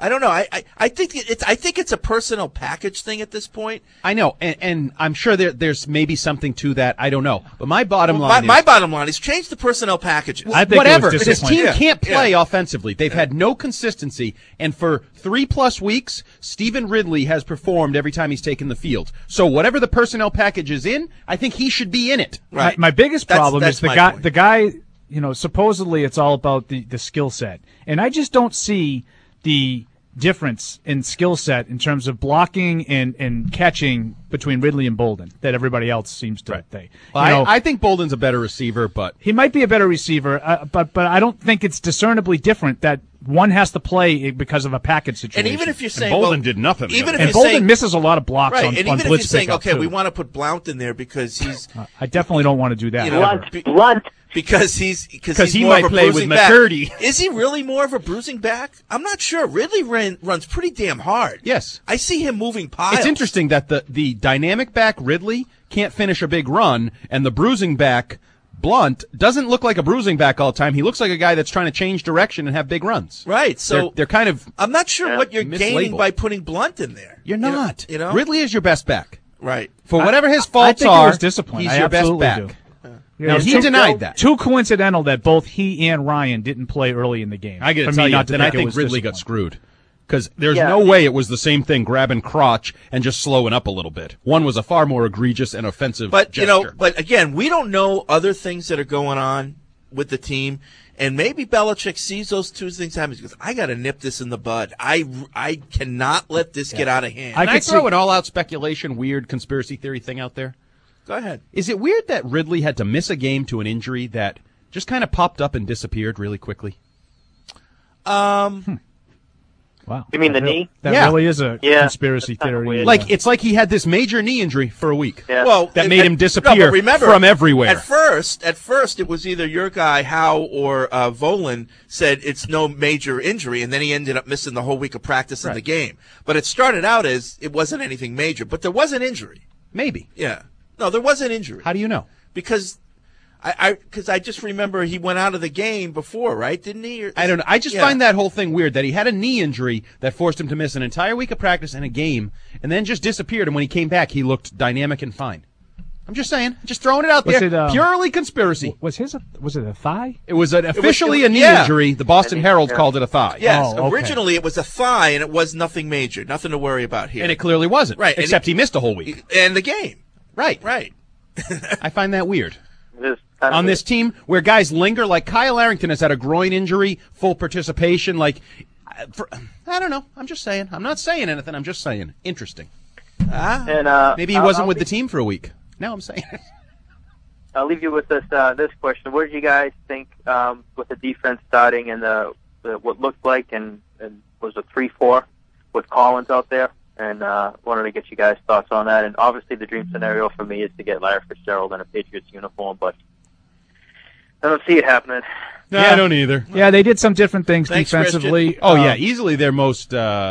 Speaker 9: I think it's a personnel package thing at this point.
Speaker 10: I know, and I'm sure there's maybe something to that. I don't know. But my bottom line
Speaker 9: is change the personnel packages.
Speaker 6: I think
Speaker 10: whatever.
Speaker 6: It was
Speaker 10: this team
Speaker 6: discipline.
Speaker 10: can't play offensively. They've had no consistency, and for 3+ weeks, Stephen Ridley has performed every time he's taken the field. So whatever the personnel package is in, I think he should be in it.
Speaker 9: Right.
Speaker 6: My biggest problem
Speaker 9: that's
Speaker 6: is
Speaker 9: my point.
Speaker 6: the guy. Supposedly it's all about the skill set. And I just don't see the difference in skill set in terms of blocking and catching between Ridley and Bolden that everybody else seems to think.
Speaker 10: Well, I think Bolden's a better receiver, but
Speaker 6: he might be a better receiver, but I don't think it's discernibly different that one has to play because of a package situation.
Speaker 9: And even if you're saying
Speaker 10: Bolden did nothing,
Speaker 6: Bolden misses a lot of blocks on
Speaker 9: even if
Speaker 6: blitz
Speaker 9: you're saying,
Speaker 6: pickup,
Speaker 9: okay,
Speaker 6: too.
Speaker 9: we want to put Blount in there because he's
Speaker 6: I definitely don't want to do that.
Speaker 12: Blunt.
Speaker 9: Because he
Speaker 10: more
Speaker 9: might
Speaker 10: of a play with McCurdy.
Speaker 9: Is he really more of a bruising back? I'm not sure. Ridley runs pretty damn hard.
Speaker 10: Yes.
Speaker 9: I see him moving piles.
Speaker 10: It's interesting that the dynamic back Ridley can't finish a big run, and the bruising back Blunt doesn't look like a bruising back all the time. He looks like a guy that's trying to change direction and have big runs.
Speaker 9: Right. So
Speaker 10: they're kind of
Speaker 9: I'm not sure what you're gaining
Speaker 10: mislabeled
Speaker 9: by putting Blunt in there.
Speaker 10: You're not.
Speaker 9: You know?
Speaker 10: Ridley is your best back.
Speaker 9: Right.
Speaker 10: For whatever his
Speaker 6: I
Speaker 10: faults
Speaker 6: think
Speaker 10: are,
Speaker 6: it was discipline.
Speaker 10: he's
Speaker 6: I
Speaker 10: your best
Speaker 6: absolutely
Speaker 10: back.
Speaker 6: do.
Speaker 10: Now,
Speaker 6: It's
Speaker 10: he
Speaker 6: too-
Speaker 10: denied that.
Speaker 6: Too coincidental that both he and Ryan didn't play early in the game.
Speaker 10: I got
Speaker 6: For
Speaker 10: to
Speaker 6: me
Speaker 10: tell you,
Speaker 6: not to
Speaker 10: then I
Speaker 6: it
Speaker 10: think
Speaker 6: was
Speaker 10: Ridley got
Speaker 6: discipline.
Speaker 10: screwed. Because there's no way it was the same thing grabbing crotch and just slowing up a little bit. One was a far more egregious and offensive gesture.
Speaker 9: But again, we don't know other things that are going on with the team. And maybe Belichick sees those two things happen. He goes, I got to nip this in the bud. I cannot let this get out of hand.
Speaker 10: Can I throw an all-out speculation, weird conspiracy theory thing out there?
Speaker 9: Go ahead.
Speaker 10: Is it weird that Ridley had to miss a game to an injury that just kind of popped up and disappeared really quickly?
Speaker 6: Wow.
Speaker 12: You mean the knee?
Speaker 6: That really is a conspiracy theory.
Speaker 10: Like, it's like he had this major knee injury for a week.
Speaker 12: Yeah.
Speaker 9: Well,
Speaker 10: that made him disappear
Speaker 9: remember,
Speaker 10: from everywhere.
Speaker 9: At first, it was either your guy Howe or Volan said it's no major injury, and then he ended up missing the whole week of practice in the game. But it started out as it wasn't anything major, but there was an injury.
Speaker 10: Maybe.
Speaker 9: Yeah. No, there was an injury.
Speaker 10: How do you know?
Speaker 9: Because I just remember he went out of the game before, right? Didn't he?
Speaker 10: I don't know. I just find that whole thing weird that he had a knee injury that forced him to miss an entire week of practice and a game, and then just disappeared. And when he came back, he looked dynamic and fine. I'm just saying, just throwing it out there. Purely conspiracy.
Speaker 6: Was it a thigh?
Speaker 10: It was officially a knee injury. The Boston Herald called it a thigh.
Speaker 9: Yes, originally it was a thigh, and it was nothing major, nothing to worry about here.
Speaker 10: And it clearly wasn't.
Speaker 9: Right.
Speaker 10: Except he missed a whole week.
Speaker 9: And the game.
Speaker 10: Right.
Speaker 9: Right.
Speaker 10: I find that weird. on this team where guys linger. Like Kyle Arrington has had a groin injury, full participation. Like, I don't know. I'm just saying. I'm not saying anything. I'm just saying. Interesting.
Speaker 12: And
Speaker 10: maybe he wasn't with the team for a week. Now I'm saying.
Speaker 12: I'll leave you with this question. What did you guys think with the defense starting and what looked like and was a 3-4 with Collins out there? And wanted to get you guys' thoughts on that. And obviously the dream scenario for me is to get Larry Fitzgerald in a Patriots uniform, but I don't see it happening.
Speaker 10: No, I don't either.
Speaker 6: Yeah, they did some different things defensively.
Speaker 10: Christian. Oh, yeah, easily their most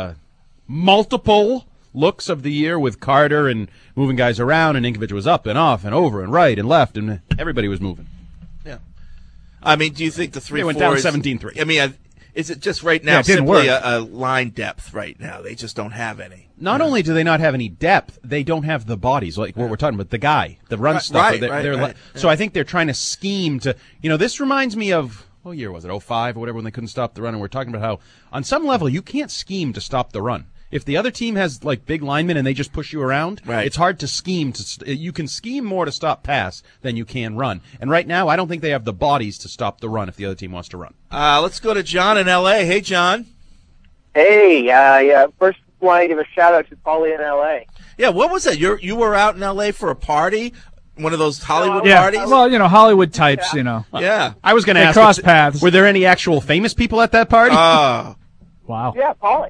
Speaker 10: multiple looks of the year with Carter and moving guys around, and Inkovic was up and off and over and right and left, and everybody was moving.
Speaker 9: Yeah. I mean, do you think the 3-4
Speaker 10: They went down 17-3.
Speaker 9: I mean, is it just right now simply a line depth right now? They just don't have any.
Speaker 10: Not only do they not have any depth, they don't have the bodies, like what we're talking about, the run stuff.
Speaker 9: Right.
Speaker 10: So I think they're trying to scheme to, this reminds me of, what year was it, 05 or whatever, when they couldn't stop the run, and we're talking about how, on some level, you can't scheme to stop the run. If the other team has like big linemen and they just push you around, it's hard to scheme. You can scheme more to stop pass than you can run. And right now, I don't think they have the bodies to stop the run if the other team wants to run.
Speaker 9: Let's go to John in L.A. Hey, John.
Speaker 13: Hey, first want to give a shout out to Paulie in L.A.
Speaker 9: Yeah, what was that? You were out in L.A. for a party? One of those Hollywood
Speaker 6: yeah.
Speaker 9: parties?
Speaker 6: Well, Hollywood types,
Speaker 9: Yeah.
Speaker 10: I was going to ask,
Speaker 6: cross paths.
Speaker 10: Were there any actual famous people at that party?
Speaker 6: Wow.
Speaker 13: Yeah, Paulie.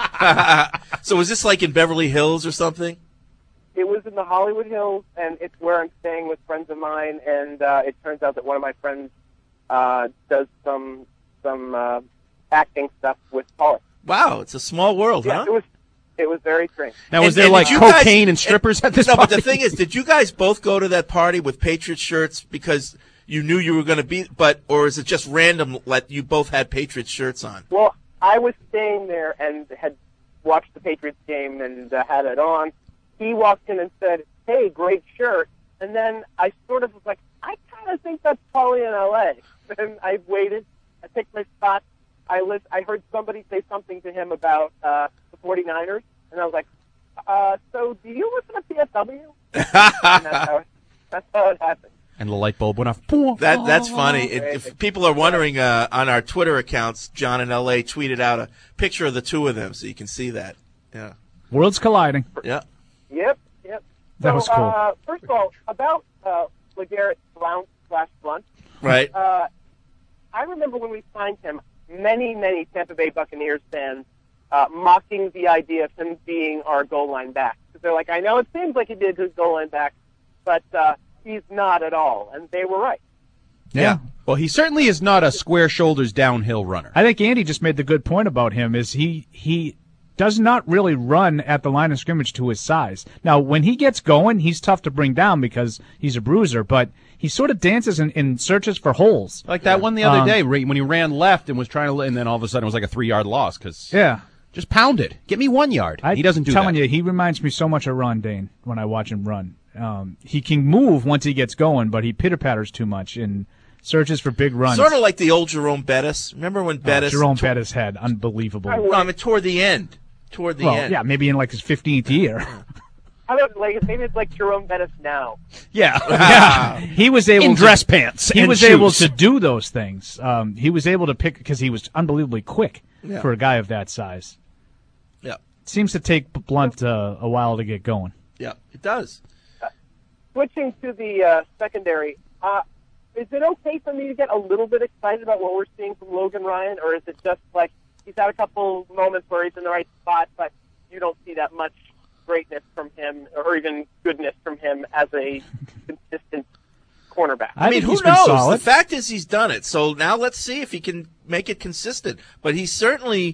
Speaker 9: So was this like in Beverly Hills or something?
Speaker 13: It was in the Hollywood Hills, and it's where I'm staying with friends of mine, and it turns out that one of my friends does some acting stuff with Paulie.
Speaker 9: Wow, it's a small world, huh?
Speaker 13: It was very strange.
Speaker 10: Now, was there like cocaine and strippers at this party?
Speaker 9: No, but the thing is, did you guys both go to that party with Patriots shirts because you knew you were going to be, or is it just random that you both had Patriots shirts on?
Speaker 13: Well, I was staying there and had watched the Patriots game and had it on. He walked in and said, "Hey, great shirt." And then I sort of was like, I kind of think that's Paulie in L.A. And I waited. I picked my spot. I heard somebody say something to him about the 49ers, and I was like, so do you listen to PFW? And that's how it happened.
Speaker 10: And the light bulb went off.
Speaker 9: That's funny. If people are wondering, on our Twitter accounts, John in L.A. tweeted out a picture of the two of them, so you can see that. Yeah.
Speaker 6: Worlds colliding.
Speaker 9: Yeah.
Speaker 13: Yep.
Speaker 6: That was cool.
Speaker 13: First of all, about LeGarrette Blount/Blunt.
Speaker 9: Right.
Speaker 13: I remember when we signed him, many Tampa Bay Buccaneers fans mocking the idea of him being our goal line back. Because they're like, I know it seems like he did his goal line back, but he's not at all. And they were right.
Speaker 10: Yeah. Well, he certainly is not a square shoulders downhill runner.
Speaker 6: I think Andy just made the good point about him is he does not really run at the line of scrimmage to his size. Now, when he gets going, he's tough to bring down because he's a bruiser, but he sort of dances and searches for holes.
Speaker 10: Like that one the other day when he ran left and was trying to, and then all of a sudden it was like a 3-yard loss because just pound it. Get me 1 yard. He doesn't do that.
Speaker 6: I'm telling you, he reminds me so much of Ron Dane when I watch him run. He can move once he gets going, but he pitter-patters too much and searches for big runs.
Speaker 9: Sort of like the old Jerome Bettis. Remember when Bettis?
Speaker 6: Jerome Bettis had unbelievable.
Speaker 9: I mean, toward the end. End.
Speaker 6: Yeah, maybe in like his 15th year.
Speaker 13: How about maybe it's like Jerome Bettis now?
Speaker 6: Yeah. He was able
Speaker 10: in dress pants.
Speaker 6: He was
Speaker 10: shoes.
Speaker 6: able to do those things. He was able to pick because he was unbelievably quick for a guy of that size.
Speaker 9: Yeah.
Speaker 6: It seems to take Blunt a while to get going.
Speaker 9: Yeah, it does.
Speaker 13: Switching to the secondary, is it okay for me to get a little bit excited about what we're seeing from Logan Ryan, or is it just like he's had a couple moments where he's in the right spot, but you don't see that much greatness from him or even goodness from him as a consistent cornerback?
Speaker 9: I mean, who knows? The fact is he's done it. So now let's see if he can make it consistent. But he certainly,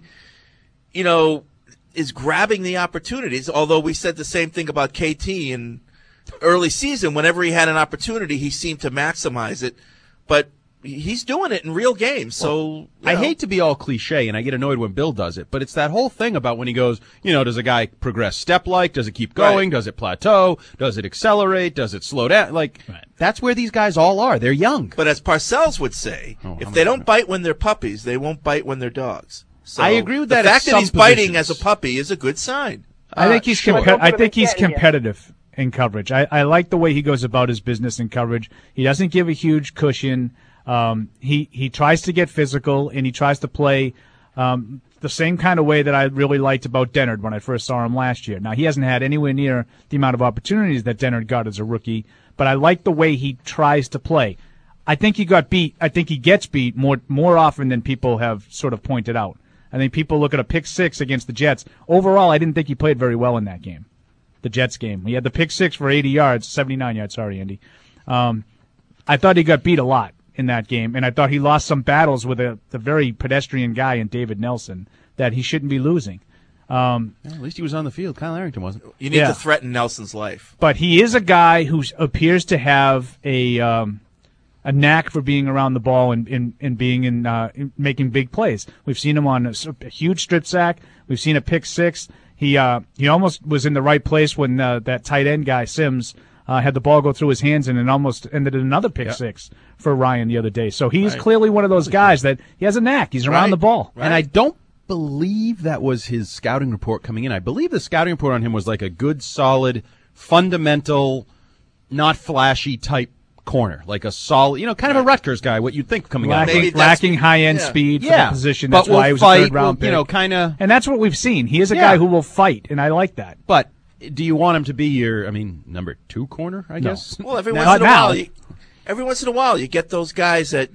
Speaker 9: is grabbing the opportunities, although we said the same thing about KT in early season. Whenever he had an opportunity, he seemed to maximize it. But he's doing it in real games. So
Speaker 10: I hate to be all cliche, and I get annoyed when Bill does it, but it's that whole thing about when he goes, does a guy progress step-like? Does it keep going? Right. Does it plateau? Does it accelerate? Does it slow down? That's where these guys all are. They're young.
Speaker 9: But as Parcells would say, if they don't bite when they're puppies, they won't bite when they're dogs. So
Speaker 10: I agree with that.
Speaker 9: The fact that he's biting as a puppy is a good sign.
Speaker 6: I think he's competitive. in coverage. I like the way he goes about his business in coverage. He doesn't give a huge cushion. He tries to get physical, and he tries to play the same kind of way that I really liked about Dennard when I first saw him last year. Now, he hasn't had anywhere near the amount of opportunities that Dennard got as a rookie, but I like the way he tries to play. I think he got beat. I think he gets beat more often than people have sort of pointed out. I think people look at a pick 6 against the Jets. Overall, I didn't think he played very well in that game, the Jets game. He had the pick 6 for 80 yards, 79 yards. Sorry, Andy. I thought he got beat a lot in that game, and I thought he lost some battles with the very pedestrian guy in David Nelson that he shouldn't be losing.
Speaker 10: At least he was on the field. Kyle Arrington wasn't.
Speaker 9: You need to threaten Nelson's life.
Speaker 6: But he is a guy who appears to have a knack for being around the ball and being in making big plays. We've seen him on a huge strip sack. We've seen a pick 6. He almost was in the right place when that tight end guy Sims had the ball go through his hands and it almost ended in another pick 6 for Ryan the other day. So he's clearly one of those guys that he has a knack. He's around the ball.
Speaker 10: And I don't believe that was his scouting report coming in. I believe the scouting report on him was like a good, solid, fundamental, not flashy type corner, like a solid, kind of a Rutgers guy, what you'd think coming out.
Speaker 6: Lacking high-end speed for the position. That's why he was a third-round pick.
Speaker 10: And
Speaker 6: that's what we've seen. He is a guy who will fight, and I like that.
Speaker 10: But do you want him to be your, number 2 corner, I guess?
Speaker 9: Well, every once in a while, you get those guys that,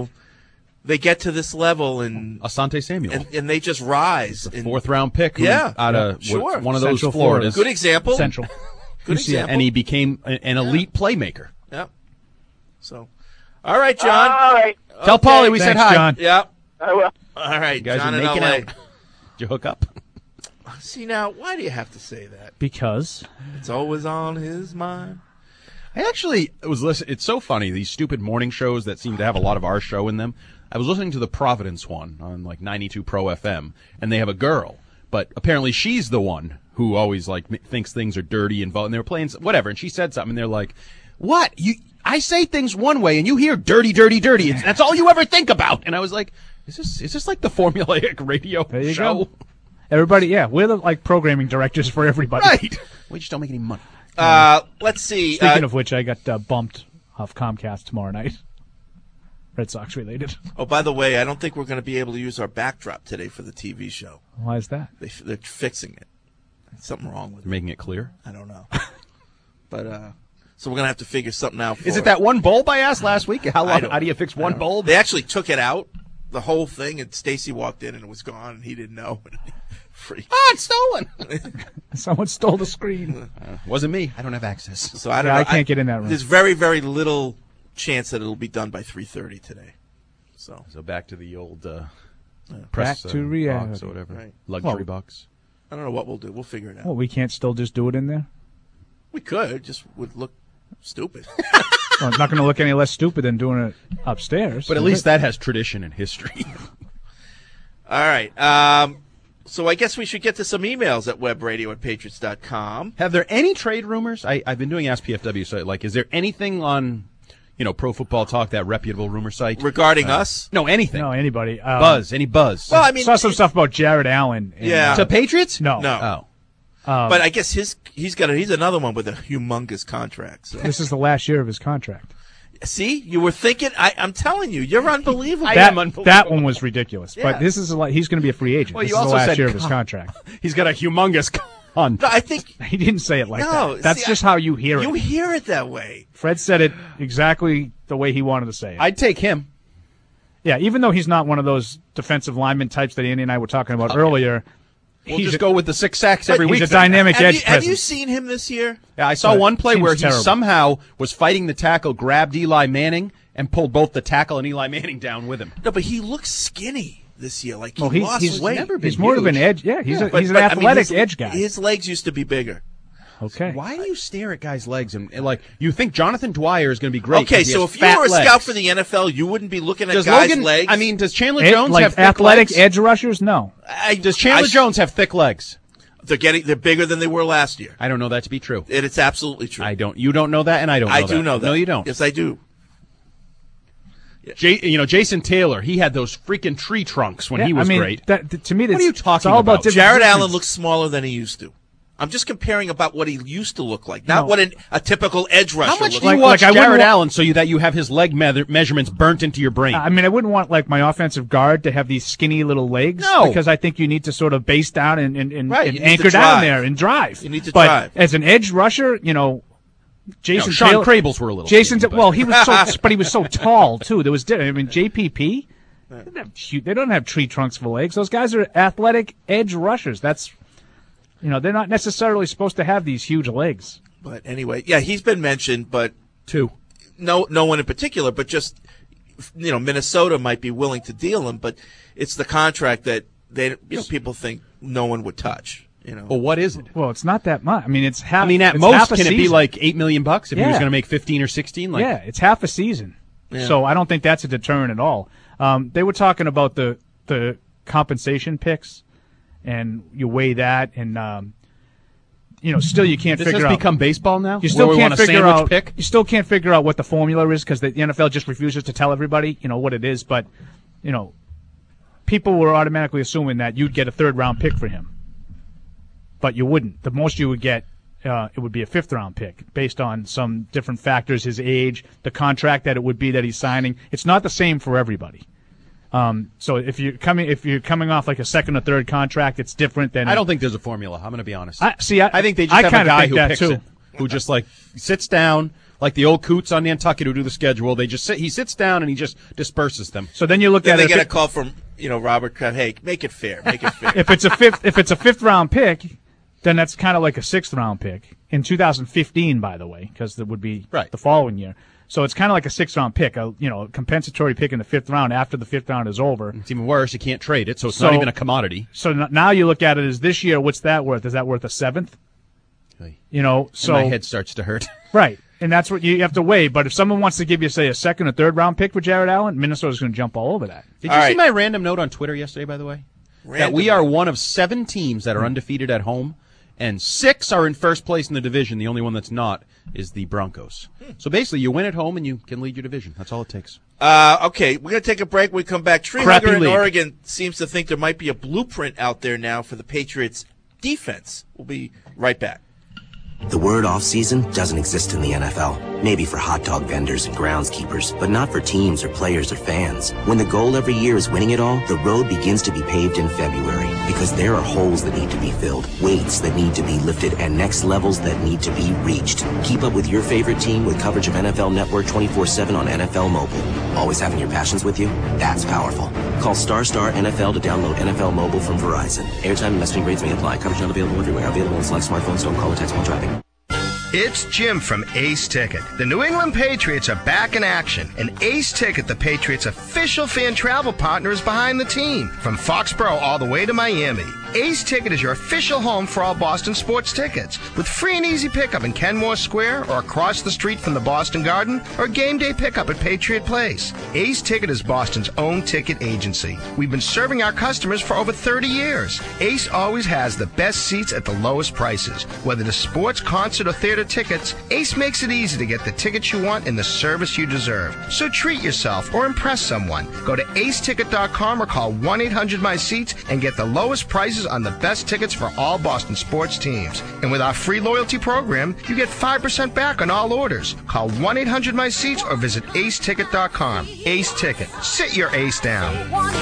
Speaker 9: they get to this level and
Speaker 10: Asante Samuel,
Speaker 9: and they just rise.
Speaker 10: The 4th-round pick,
Speaker 9: out
Speaker 10: of one of those
Speaker 6: Central
Speaker 10: Floridas.
Speaker 9: Good example.
Speaker 6: Central.
Speaker 9: Good example.
Speaker 10: And he became an elite playmaker.
Speaker 9: Yep. So, all right, John.
Speaker 13: All right.
Speaker 10: Tell Paulie we said hi.
Speaker 6: John.
Speaker 9: Yep.
Speaker 13: I will.
Speaker 9: All right,
Speaker 10: You guys
Speaker 9: John
Speaker 10: are
Speaker 9: in
Speaker 10: making
Speaker 9: LA.
Speaker 10: out. Did you hook up?
Speaker 9: See, now, why do you have to say that?
Speaker 6: Because
Speaker 9: it's always on his mind.
Speaker 10: I actually was listening. It's so funny, these stupid morning shows that seem to have a lot of our show in them. I was listening to the Providence one on 92 Pro FM, and they have a girl, but apparently she's the one who always thinks things are dirty and they were playing whatever, and she said something, and they're like, "What? I say things one way, and you hear dirty, dirty, dirty. That's all you ever think about." And I was like, "Is this like the formulaic radio show?"
Speaker 6: Go. Everybody, we're the programming directors for everybody.
Speaker 10: Right. We just don't make any money.
Speaker 9: Let's see.
Speaker 6: Speaking of which, I got bumped off Comcast tomorrow night. Red Sox related.
Speaker 9: Oh, by the way, I don't think we're going to be able to use our backdrop today for the TV show.
Speaker 6: Why is that?
Speaker 9: They're fixing it. There's something wrong with it.
Speaker 10: Making it clear?
Speaker 9: I don't know. But so we're going to have to figure something out.
Speaker 10: Is it that one bulb I asked last week? How do you fix one bulb?
Speaker 9: They actually took it out, the whole thing, and Stacy walked in and it was gone, and he didn't know. Freak.
Speaker 10: Oh, it's stolen.
Speaker 6: Someone stole the screen.
Speaker 10: Wasn't me. I don't have access.
Speaker 9: So I don't know.
Speaker 6: I can't get in that room.
Speaker 9: There's very, very little chance that it'll be done by 3:30 today. So
Speaker 10: back to the old
Speaker 6: back to reality
Speaker 10: box or whatever.
Speaker 9: Right.
Speaker 10: Luxury box.
Speaker 9: I don't know what we'll do. We'll figure it out.
Speaker 6: Well, we can't still just do it in there?
Speaker 9: We could. Just would look stupid.
Speaker 6: Well, it's not going to look any less stupid than doing it upstairs.
Speaker 10: But at least that has tradition and history.
Speaker 9: All right. So I guess we should get to some emails at webradio@patriots.com.
Speaker 10: Have there any trade rumors? I've been doing Ask PFW, so is there anything on Pro Football Talk, that reputable rumor site?
Speaker 9: Regarding us?
Speaker 10: No, anything.
Speaker 6: No, anybody.
Speaker 10: Any buzz?
Speaker 9: Well, I mean,
Speaker 6: saw some stuff about Jared Allen.
Speaker 10: To Patriots?
Speaker 6: No.
Speaker 10: Oh.
Speaker 9: But I guess he's another one with a humongous contract. So.
Speaker 6: This is the last year of his contract.
Speaker 9: See, you were thinking. I'm telling you, you're unbelievable.
Speaker 6: That one was ridiculous.
Speaker 9: Yeah.
Speaker 6: But this is he's going to be a free agent.
Speaker 10: Well,
Speaker 6: this
Speaker 10: you
Speaker 6: is
Speaker 10: also
Speaker 6: the last
Speaker 10: said
Speaker 6: year of his contract.
Speaker 10: He's got a humongous contract.
Speaker 9: No, I think
Speaker 6: he didn't say it like
Speaker 9: no,
Speaker 6: that. That's just how you hear it.
Speaker 9: You hear it that way.
Speaker 6: Fred said it exactly the way he wanted to say it.
Speaker 10: I'd take him.
Speaker 6: Yeah, even though he's not one of those defensive lineman types that Andy and I were talking about earlier.
Speaker 10: We'll just go with the 6 sacks every week.
Speaker 6: He's a dynamic edge presence.
Speaker 9: Have you seen him this year?
Speaker 10: Yeah, I saw one play where he
Speaker 6: terrible.
Speaker 10: somehow was fighting the tackle, grabbed Eli Manning, and pulled both the tackle and Eli Manning down with him.
Speaker 9: No, but he looks skinny this year. Like
Speaker 6: he's
Speaker 9: lost weight.
Speaker 6: He's more of an edge. Yeah, he's an athletic edge guy.
Speaker 9: His legs used to be bigger.
Speaker 6: Okay.
Speaker 10: Why do you stare at guys' legs and you think Jonathan Dwyer is going to be great?
Speaker 9: Okay, so if you were a scout for the NFL, you wouldn't be looking at guys' legs.
Speaker 10: I mean, does Chandler Jones have thick
Speaker 6: athletic
Speaker 10: legs?
Speaker 6: edge rushers? No.
Speaker 10: Does Chandler Jones have thick legs?
Speaker 9: They're bigger than they were last year.
Speaker 10: I don't know that to be true.
Speaker 9: It's absolutely true.
Speaker 10: You don't know that, and I don't know that.
Speaker 9: I do know that.
Speaker 10: No, you don't.
Speaker 9: Yes, I do.
Speaker 10: Jason Taylor, he had those freaking tree trunks when he was great.
Speaker 6: To me,
Speaker 10: what are you talking
Speaker 6: it's all about
Speaker 9: Jared Allen looks smaller than he used to. I'm just comparing about what he used to look like, not what a typical edge rusher
Speaker 10: How much
Speaker 9: looks
Speaker 10: do you
Speaker 9: like.
Speaker 10: watch Jared Allen so that you have his leg measurements burnt into your brain?
Speaker 6: I mean, I wouldn't want like my offensive guard to have these skinny little legs, because I think you need to sort of base down and anchor down there and drive.
Speaker 9: You need to
Speaker 6: but
Speaker 9: drive.
Speaker 6: As an edge rusher, Jason
Speaker 10: Sean Crable's were a little.
Speaker 6: Jason,
Speaker 10: skinny,
Speaker 6: well, he was but he was so tall too. There was, I mean, JPP. They don't have tree trunks for legs. Those guys are athletic edge rushers. That's, they're not necessarily supposed to have these huge legs.
Speaker 9: But anyway, yeah, he's been mentioned, but
Speaker 10: two.
Speaker 9: No one in particular, but just Minnesota might be willing to deal him, but it's the contract that people think no one would touch.
Speaker 10: Well, what is it?
Speaker 6: Well, it's not that much. I mean, it's half.
Speaker 10: I mean, at most, can it be like $8 million if he was going to make 15 or 16?
Speaker 6: Yeah, it's half a season. Yeah. So I don't think that's a deterrent at all. They were talking about the compensation picks, and you weigh that, and still you can't figure out.
Speaker 10: This has become baseball now.
Speaker 6: You still
Speaker 10: where we
Speaker 6: can't
Speaker 10: want a
Speaker 6: figure
Speaker 10: sandwich
Speaker 6: out.
Speaker 10: Pick?
Speaker 6: You still can't figure out what the formula is because the NFL just refuses to tell everybody, what it is. But people were automatically assuming that you'd get a third-round pick for him, but you wouldn't. The most you would get, it would be a fifth-round pick based on some different factors: his age, the contract that it would be that he's signing. It's not the same for everybody. So if you're coming off like a second or third contract, it's different than.
Speaker 10: I don't think there's a formula. I'm going to be honest.
Speaker 6: I
Speaker 10: think they just have a guy who picks it, who just like sits down, like the old Coots on Nantucket who do the schedule. He sits down and he just disperses them.
Speaker 6: So then you look at
Speaker 9: they
Speaker 6: it.
Speaker 9: They get a call from Robert Kraft. Hey, make it fair. Make it fair.
Speaker 6: If it's a fifth round pick, then that's kind of like a sixth round pick in 2015, by the way, because it would be the following year. So it's kind of like a sixth-round pick, a compensatory pick in the fifth round after the fifth round is over.
Speaker 10: It's even worse. You can't trade it, so it's not even a commodity.
Speaker 6: So now you look at it as this year, what's that worth? Is that worth a seventh? So
Speaker 10: and my head starts to hurt.
Speaker 6: Right, and that's what you have to weigh. But if someone wants to give you, say, a second or third-round pick for Jared Allen, Minnesota's going to jump all over that.
Speaker 10: Did you see my random note on Twitter yesterday, by the way? That we are one of 7 teams that are undefeated at home, and 6 are in first place in the division. The only one that's not is the Broncos. So basically, you win at home and you can lead your division. That's all it takes.
Speaker 9: Okay, we're going to take a break. When we come back, Tree Hugger in Oregon seems to think there might be a blueprint out there now for the Patriots' defense. We'll be right back.
Speaker 14: The word off-season doesn't exist in the NFL. Maybe for hot dog vendors and groundskeepers, but not for teams or players or fans. When the goal every year is winning it all, the road begins to be paved in February because there are holes that need to be filled, weights that need to be lifted, and next levels that need to be reached. Keep up with your favorite team with coverage of NFL Network 24/7 on NFL Mobile. Always having your passions with you? That's powerful. Call Star NFL to download NFL Mobile from Verizon. Airtime and messaging rates may apply. Coverage not available everywhere. Available on select smartphones. Don't call or text while driving.
Speaker 15: It's Jim from Ace Ticket. The New England Patriots are back in action, and Ace Ticket, the Patriots' official fan travel partner, is behind the team. From Foxborough all the way to Miami, Ace Ticket is your official home for all Boston sports tickets, with free and easy pickup in Kenmore Square or across the street from the Boston Garden, or game day pickup at Patriot Place. Ace Ticket is Boston's own ticket agency. We've been serving our customers for over 30 years. Ace always has the best seats at the lowest prices. Whether it's sports, concert, or theater tickets, Ace makes it easy to get the tickets you want and the service you deserve. So treat yourself or impress someone. Go to aceticket.com or call 1-800-MY-SEATS and get the lowest prices on the best tickets for all Boston sports teams. And with our free loyalty program, you get 5% back on all orders. Call 1-800-MY-SEATS or visit aceticket.com. Ace Ticket. Sit your ace down.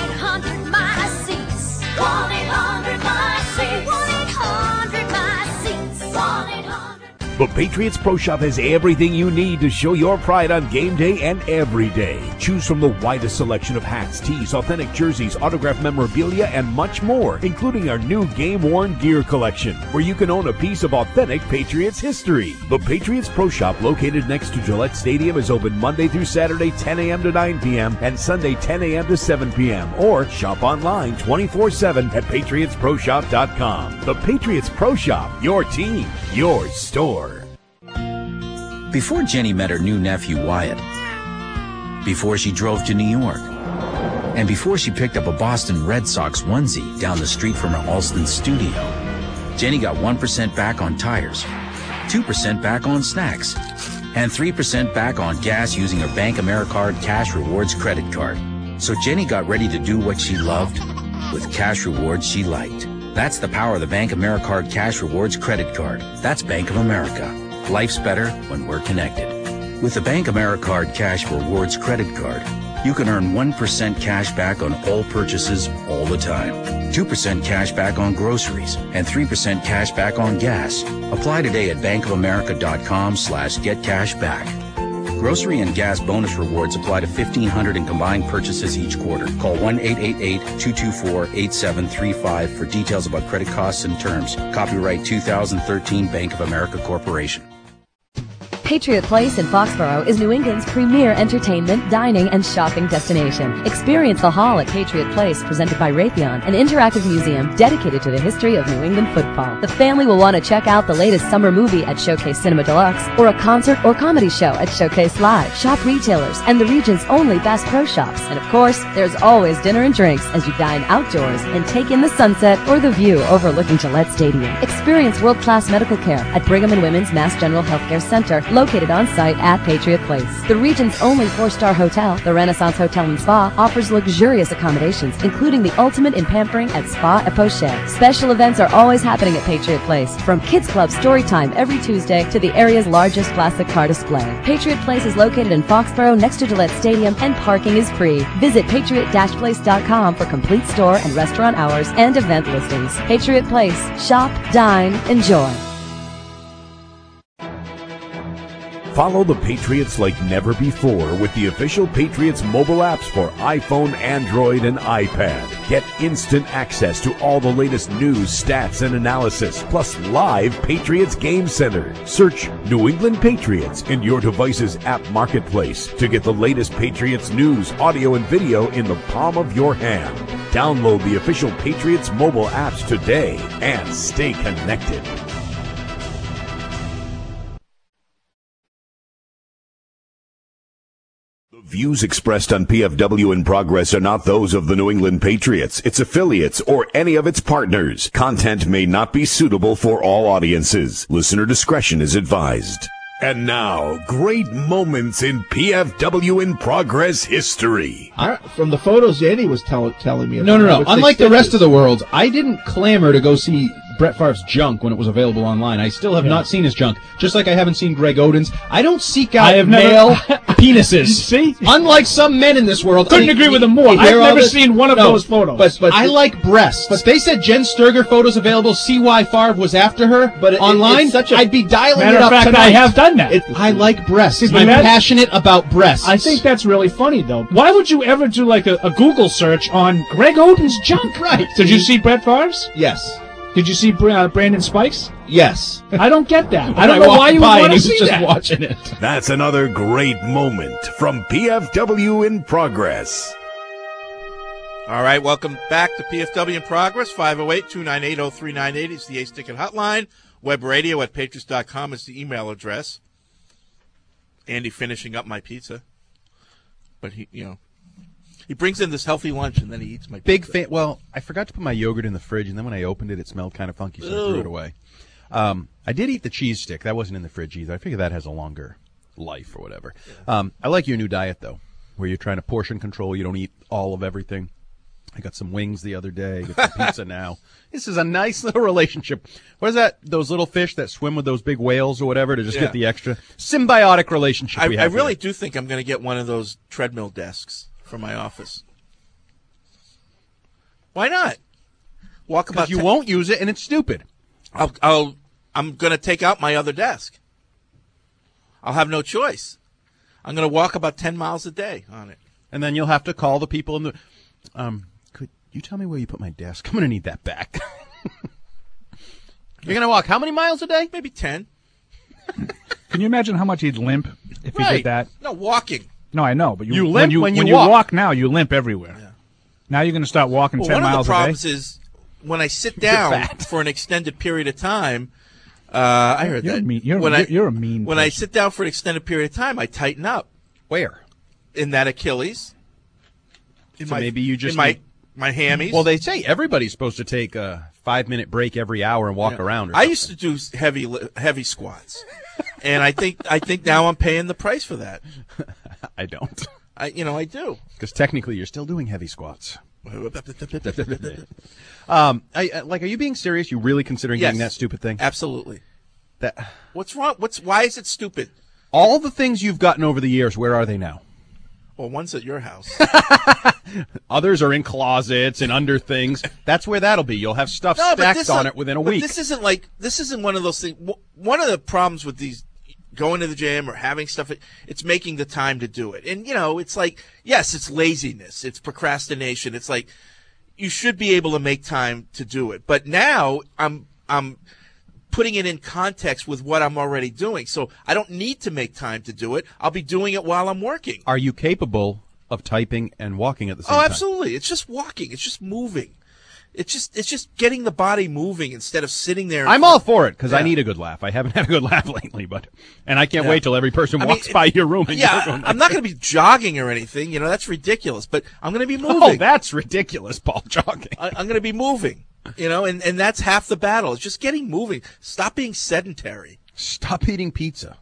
Speaker 16: 1-800-MY-SEATS. 1-800-MY-SEATS. 1-800-MY-SEATS. 1-800.
Speaker 1: The Patriots Pro Shop has everything you need to show your pride on game day and every day. Choose from the widest selection of hats, tees, authentic jerseys, autographed memorabilia, and much more, including our new game-worn gear collection, where you can own a piece of authentic Patriots history. The Patriots Pro Shop, located next to Gillette Stadium, is open Monday through Saturday, 10 a.m. to 9 p.m., and Sunday, 10 a.m. to 7 p.m., or shop online 24/7 at PatriotsProShop.com. The Patriots Pro Shop, your team, your store.
Speaker 17: Before Jenny met her new nephew Wyatt, before she drove to New York, and before she picked up a Boston Red Sox onesie down the street from her Alston studio, Jenny got 1% back on tires, 2% back on snacks, and 3% back on gas using her Bank AmeriCard Cash Rewards credit card. So Jenny got ready to do what she loved with cash rewards she liked. That's the power of the Bank Americard Cash Rewards credit card. That's Bank of America. Life's better when we're connected. With the Bank Americard Cash Rewards credit card, you can earn 1% cash back on all purchases all the time, 2% cash back on groceries, and 3% cash back on gas. Apply today at bankofamerica.com/getcashback. Grocery and gas bonus rewards apply to 1,500 in combined purchases each quarter. Call 1-888-224-8735 for details about credit costs and terms. Copyright 2013 Bank of America Corporation.
Speaker 18: Patriot Place in Foxborough is New England's premier entertainment, dining, and shopping destination. Experience the Hall at Patriot Place, presented by Raytheon, an interactive museum dedicated to the history of New England football. The family will want to check out the latest summer movie at Showcase Cinema Deluxe, or a concert or comedy show at Showcase Live. Shop retailers and the region's only Bass Pro Shops. And of course, there's always dinner and drinks as you dine outdoors and take in the sunset or the view overlooking Gillette Stadium. Experience world-class medical care at Brigham and Women's Mass General Healthcare Center, located on site at Patriot Place. The region's only 4-star hotel, the Renaissance Hotel and Spa, offers luxurious accommodations, including the ultimate in pampering at Spa et Poche. Special events are always happening at Patriot Place, from Kids Club Story Time every Tuesday to the area's largest classic car display. Patriot Place is located in Foxborough next to Gillette Stadium, and parking is free. Visit patriot-place.com for complete store and restaurant hours and event listings. Patriot Place. Shop, dine, enjoy.
Speaker 1: Follow the Patriots like never before with the official Patriots mobile apps for iPhone, Android, and iPad. Get instant access to all the latest news, stats, and analysis, plus live Patriots Game Center. Search New England Patriots in your device's app marketplace to get the latest Patriots news, audio, and video in the palm of your hand. Download the official Patriots mobile apps today and stay connected. Views expressed on PFW in Progress are not those of the New England Patriots, its affiliates, or any of its partners. Content may not be suitable for all audiences. Listener discretion is advised. And now, great moments in PFW in Progress history.
Speaker 19: From the photos Eddie was telling me about.
Speaker 10: No. Unlike the rest of the world, I didn't clamor to go see Brett Favre's junk when it was available online. I still have not seen his junk, just like I haven't seen Greg Oden's. I don't seek out male penises.
Speaker 6: See?
Speaker 10: Unlike some men in this world.
Speaker 6: Couldn't agree with him more. I've never seen one of those photos.
Speaker 10: But I like breasts. But they said Jen Sturger photos available, see why Favre was after her. But online, I'd be dialing it up tonight.
Speaker 6: I have done that.
Speaker 10: I like breasts. I'm passionate about breasts.
Speaker 6: I think that's really funny, though. Why would you ever do like a Google search on Greg Oden's junk?
Speaker 10: Right.
Speaker 6: Did you see Brett Favre's?
Speaker 19: Yes.
Speaker 6: Did you see Brandon Spikes?
Speaker 19: Yes.
Speaker 6: I don't get that. I don't know why you would want to see
Speaker 10: just
Speaker 6: that.
Speaker 10: Watching it.
Speaker 1: That's another great moment from PFW in Progress.
Speaker 9: All right, welcome back to PFW in Progress. 508-298-0398 is the Ace Ticket hotline. Web radio at patriots.com is the email address. Andy finishing up my pizza. But he brings in this healthy lunch and then he eats my pizza.
Speaker 10: Big fan. Well, I forgot to put my yogurt in the fridge, and then when I opened it, it smelled kind of funky, so I threw it away. I did eat the cheese stick. That wasn't in the fridge either. I figure that has a longer life or whatever. I like your new diet, though, where you're trying to portion control. You don't eat all of everything. I got some wings the other day. I got some pizza now. This is a nice little relationship. What is that? Those little fish that swim with those big whales or whatever to just get the extra symbiotic relationship we have.
Speaker 9: I really do think I'm going to get one of those treadmill desks for my office. Why not? Walk about.
Speaker 10: You won't use it, and it's stupid.
Speaker 9: I'm going to take out my other desk. I'll have no choice. I'm going to walk about 10 miles a day on it,
Speaker 10: and then you'll have to call the people in the. Could you tell me where you put my desk? I'm going to need that back. You're going to walk how many miles a day?
Speaker 9: Maybe 10.
Speaker 6: Can you imagine how much he'd limp if he did that?
Speaker 9: No, walking.
Speaker 6: No, I know, but
Speaker 10: you limp
Speaker 6: when you walk now, you limp everywhere. Yeah. Now you're going to start walking 10 miles a day.
Speaker 9: One of the problems is when I sit down for an extended period of time. I heard that.
Speaker 6: You're a mean.
Speaker 9: When I sit down for an extended period of time, I tighten up.
Speaker 10: Where?
Speaker 9: In that Achilles.
Speaker 10: Maybe you just
Speaker 9: my hammies.
Speaker 10: Well, they say everybody's supposed to take a 5-minute break every hour and walk around.
Speaker 9: I used to do heavy squats, and I think now I'm paying the price for that.
Speaker 10: I don't.
Speaker 9: I do.
Speaker 10: Because technically you're still doing heavy squats. Are you being serious? You really considering
Speaker 9: Yes.
Speaker 10: getting that stupid thing?
Speaker 9: Absolutely.
Speaker 10: That
Speaker 9: What's wrong? Why is it stupid?
Speaker 10: all the things you've gotten over the years, where are they now?
Speaker 9: Well, one's at your house.
Speaker 10: Others are in closets and under things. That's where that'll be. You'll have stuff
Speaker 9: No, but
Speaker 10: stacked
Speaker 9: this
Speaker 10: on
Speaker 9: is-
Speaker 10: it within a
Speaker 9: but
Speaker 10: week.
Speaker 9: This isn't one of those things. One of the problems with these going to the gym or having stuff, it's making the time to do it. And, it's like, yes, it's laziness. It's procrastination. It's like you should be able to make time to do it. But now I'm putting it in context with what I'm already doing. So I don't need to make time to do it. I'll be doing it while I'm working.
Speaker 10: Are you capable of typing and walking at the same
Speaker 9: Oh,
Speaker 10: time?
Speaker 9: absolutely. It's just walking. It's just moving. It's just getting the body moving instead of sitting there.
Speaker 10: I'm all for it because I
Speaker 9: Yeah.
Speaker 10: need a good laugh. I haven't had a good laugh lately, and I can't
Speaker 9: Yeah.
Speaker 10: wait till every person
Speaker 9: I mean,
Speaker 10: walks by your room. And
Speaker 9: yeah,
Speaker 10: you're going,
Speaker 9: I'm not going to be jogging or anything. That's ridiculous. But I'm going to be moving.
Speaker 10: Oh, that's ridiculous, Paul, jogging.
Speaker 9: I'm going to be moving. And that's half the battle. It's just getting moving. Stop being sedentary.
Speaker 10: Stop eating pizza.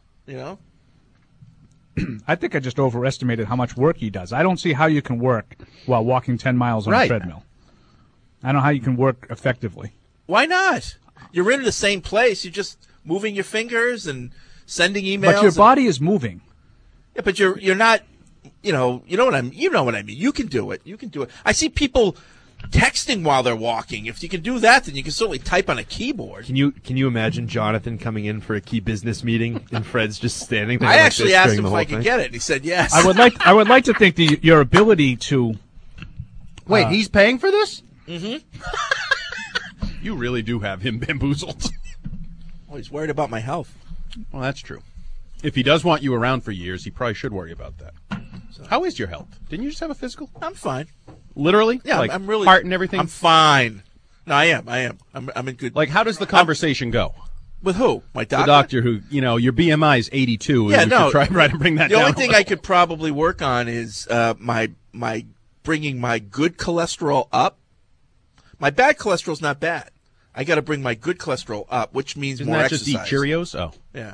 Speaker 6: I think I just overestimated how much work he does. I don't see how you can work while walking 10 miles on a treadmill. I don't know how you can work effectively.
Speaker 9: Why not? You're in the same place. You're just moving your fingers and sending emails.
Speaker 6: But your body is moving.
Speaker 9: Yeah, but you're not. You know what I mean. You know what I mean. You can do it. You can do it. I see people texting while they're walking. If you can do that, then you can certainly type on a keyboard.
Speaker 20: Can you imagine Jonathan coming in for a key business meeting and Fred's just standing there?
Speaker 9: I
Speaker 20: like
Speaker 9: actually
Speaker 20: this
Speaker 9: asked
Speaker 20: during
Speaker 9: him
Speaker 20: the
Speaker 9: if
Speaker 20: whole
Speaker 9: I could
Speaker 20: thing?
Speaker 9: get it, and he said yes.
Speaker 6: I would like to think that your ability to.
Speaker 10: Wait, he's paying for this?
Speaker 9: Mm-hmm.
Speaker 10: You really do have him bamboozled.
Speaker 9: Oh, he's worried about my health.
Speaker 10: Well, that's true. If he does want you around for years, he probably should worry about that. How is your health? Didn't you just have a physical?
Speaker 9: I'm fine.
Speaker 10: Literally?
Speaker 9: Yeah,
Speaker 10: like
Speaker 9: I'm really
Speaker 10: heart and everything.
Speaker 9: I'm fine. No, I am. I'm in good.
Speaker 10: Like, how does the conversation go?
Speaker 9: With who? My doctor.
Speaker 10: The doctor who, your BMI is 82.
Speaker 9: Yeah,
Speaker 10: and we should try to bring that
Speaker 9: the
Speaker 10: down.
Speaker 9: The only thing I could probably work on is my bringing my good cholesterol up. My bad cholesterol's not bad. I got to bring my good cholesterol up, which means
Speaker 10: Isn't
Speaker 9: more
Speaker 10: that
Speaker 9: exercise.
Speaker 10: just eat Cheerios? Oh,
Speaker 9: yeah.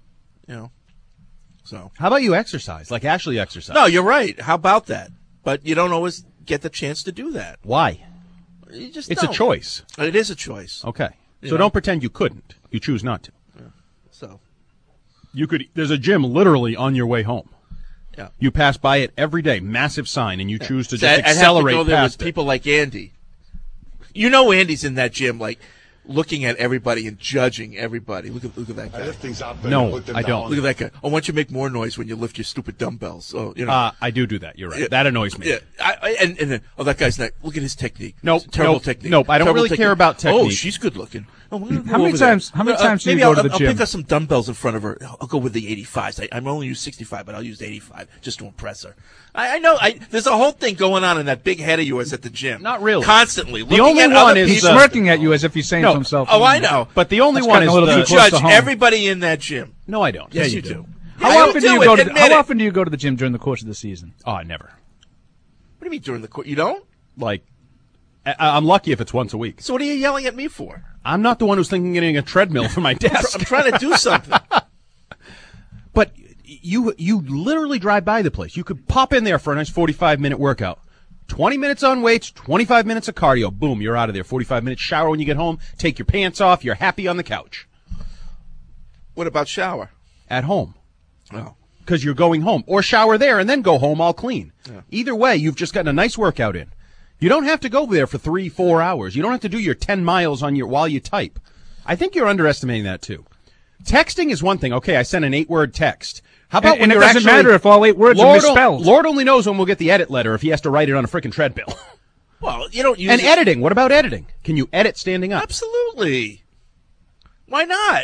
Speaker 9: So
Speaker 10: how about you exercise? Like actually exercise?
Speaker 9: No, you're right. How about that? But you don't always get the chance to do that.
Speaker 10: Why?
Speaker 9: You just
Speaker 10: It's
Speaker 9: don't.
Speaker 10: a choice.
Speaker 9: It is a choice.
Speaker 10: Okay.
Speaker 9: You
Speaker 10: So
Speaker 9: know?
Speaker 10: don't pretend you couldn't. You choose not to.
Speaker 9: So
Speaker 10: you could. There's a gym literally on your way home.
Speaker 9: Yeah.
Speaker 10: You pass by it every day, massive sign, and you choose to
Speaker 9: So
Speaker 10: just
Speaker 9: I'd have to
Speaker 10: accelerate
Speaker 9: go there
Speaker 10: past
Speaker 9: with people like Andy. Andy's in that gym, like looking at everybody and judging everybody. Look at that guy.
Speaker 10: No, I don't.
Speaker 9: Look at that guy. I want you to make more noise when you lift your stupid dumbbells. So
Speaker 10: I do that. You're right.
Speaker 9: Yeah.
Speaker 10: That annoys me.
Speaker 9: Yeah, and then that guy's not. Look at his technique.
Speaker 10: Nope,
Speaker 9: It's a terrible
Speaker 10: nope,
Speaker 9: technique.
Speaker 10: nope, I don't
Speaker 9: Terrible
Speaker 10: really care about
Speaker 9: Oh,
Speaker 10: technique.
Speaker 9: she's good looking. Oh, we're gonna go
Speaker 6: How many
Speaker 9: over there.
Speaker 6: times do you
Speaker 9: maybe
Speaker 6: go to the
Speaker 9: I'll
Speaker 6: gym?
Speaker 9: pick up some dumbbells in front of her. I'll go with the 85s. I'm only use 65, but I'll use 85 just to impress her. I know. There's a whole thing going on in that big head of yours at the gym.
Speaker 10: Not really.
Speaker 9: Constantly.
Speaker 10: The
Speaker 9: looking
Speaker 10: only
Speaker 9: at
Speaker 10: one
Speaker 9: other
Speaker 10: is
Speaker 6: He's
Speaker 9: people.
Speaker 6: smirking at you as if he's saying
Speaker 10: No.
Speaker 6: to himself.
Speaker 9: Oh, I know.
Speaker 10: But the only
Speaker 6: That's
Speaker 10: one
Speaker 6: gotten
Speaker 10: is
Speaker 6: a little
Speaker 10: the
Speaker 6: too close
Speaker 9: Judge
Speaker 6: to home.
Speaker 9: everybody in that gym.
Speaker 10: No, I don't.
Speaker 9: Yes, you do.
Speaker 6: How
Speaker 9: Yeah,
Speaker 6: often do you
Speaker 9: do
Speaker 6: go
Speaker 9: it.
Speaker 6: to?
Speaker 9: Admit
Speaker 6: How
Speaker 9: it.
Speaker 6: often do you go to the gym during the course of the season?
Speaker 10: Oh, never.
Speaker 9: What do you mean during the course? You don't?
Speaker 10: Like, I'm lucky if it's once a week.
Speaker 9: So what are you yelling at me for?
Speaker 10: I'm not the one who's thinking of getting a treadmill for my desk.
Speaker 9: I'm trying to do something.
Speaker 10: But you literally drive by the place. You could pop in there for a nice 45-minute workout. 20 minutes on weights, 25 minutes of cardio. Boom, you're out of there. 45 minutes shower when you get home. Take your pants off. You're happy on the couch.
Speaker 9: What about shower?
Speaker 10: At home.
Speaker 9: Oh.
Speaker 10: Because you're going home. Or shower there and then go home all clean.
Speaker 9: Yeah.
Speaker 10: Either way, you've just gotten a nice workout in. You don't have to go there for 3-4 hours. You don't have to do your 10 miles while you type. I think you're underestimating that too. Texting is one thing. Okay, I sent an 8-word text. How about
Speaker 6: And
Speaker 10: when
Speaker 6: it
Speaker 10: you're
Speaker 6: doesn't
Speaker 10: actually,
Speaker 6: matter if all 8 words are
Speaker 10: Lord
Speaker 6: misspelled.
Speaker 10: Lord only knows when we'll get the edit letter if he has to write it on a freaking treadmill.
Speaker 9: Well, you don't use
Speaker 10: And
Speaker 9: it.
Speaker 10: editing. What about editing? Can you edit standing up?
Speaker 9: Absolutely. Why not?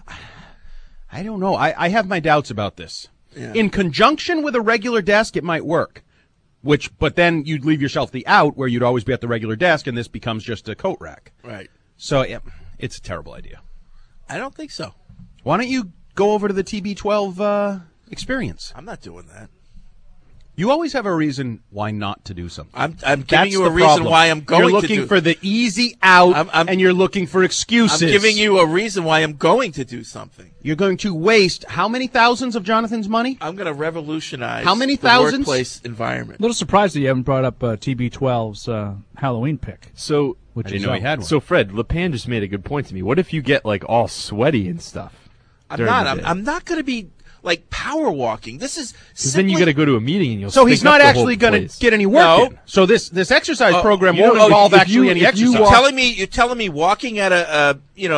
Speaker 10: I don't know. I have my doubts about this.
Speaker 9: Yeah.
Speaker 10: In conjunction with a regular desk, it might work. But then you'd leave yourself the out where you'd always be at the regular desk, and this becomes just a coat rack.
Speaker 9: Right.
Speaker 10: So yeah, it's a terrible idea.
Speaker 9: I don't think so.
Speaker 10: Why don't you go over to the TB12 experience?
Speaker 9: I'm not doing that.
Speaker 10: You always have a reason why not to do something.
Speaker 9: I'm giving
Speaker 10: That's
Speaker 9: you
Speaker 10: the
Speaker 9: a reason
Speaker 10: problem.
Speaker 9: why I'm going to do.
Speaker 10: You're looking for the easy out, and you're looking for excuses.
Speaker 9: I'm giving you a reason why I'm going to do something.
Speaker 10: You're going to waste how many thousands of Jonathan's money?
Speaker 9: I'm going to revolutionize
Speaker 10: how many
Speaker 9: the
Speaker 10: thousands?
Speaker 9: workplace environment.
Speaker 6: A little surprised that you haven't brought up TB12's Halloween pick.
Speaker 20: So,
Speaker 6: Which
Speaker 20: I
Speaker 6: is
Speaker 20: didn't know he
Speaker 6: out.
Speaker 20: had one. So, Fred, LePan just made a good point to me. What if you get like all sweaty and stuff?
Speaker 9: I'm not going to be like power walking. This is
Speaker 20: because then you got to go to a meeting and you'll.
Speaker 10: So he's
Speaker 20: stink up
Speaker 10: not
Speaker 20: the
Speaker 10: actually
Speaker 20: whole
Speaker 10: going to
Speaker 20: place.
Speaker 10: get any work in. So this exercise program won't involve actually any exercise.
Speaker 9: You're telling me walking at a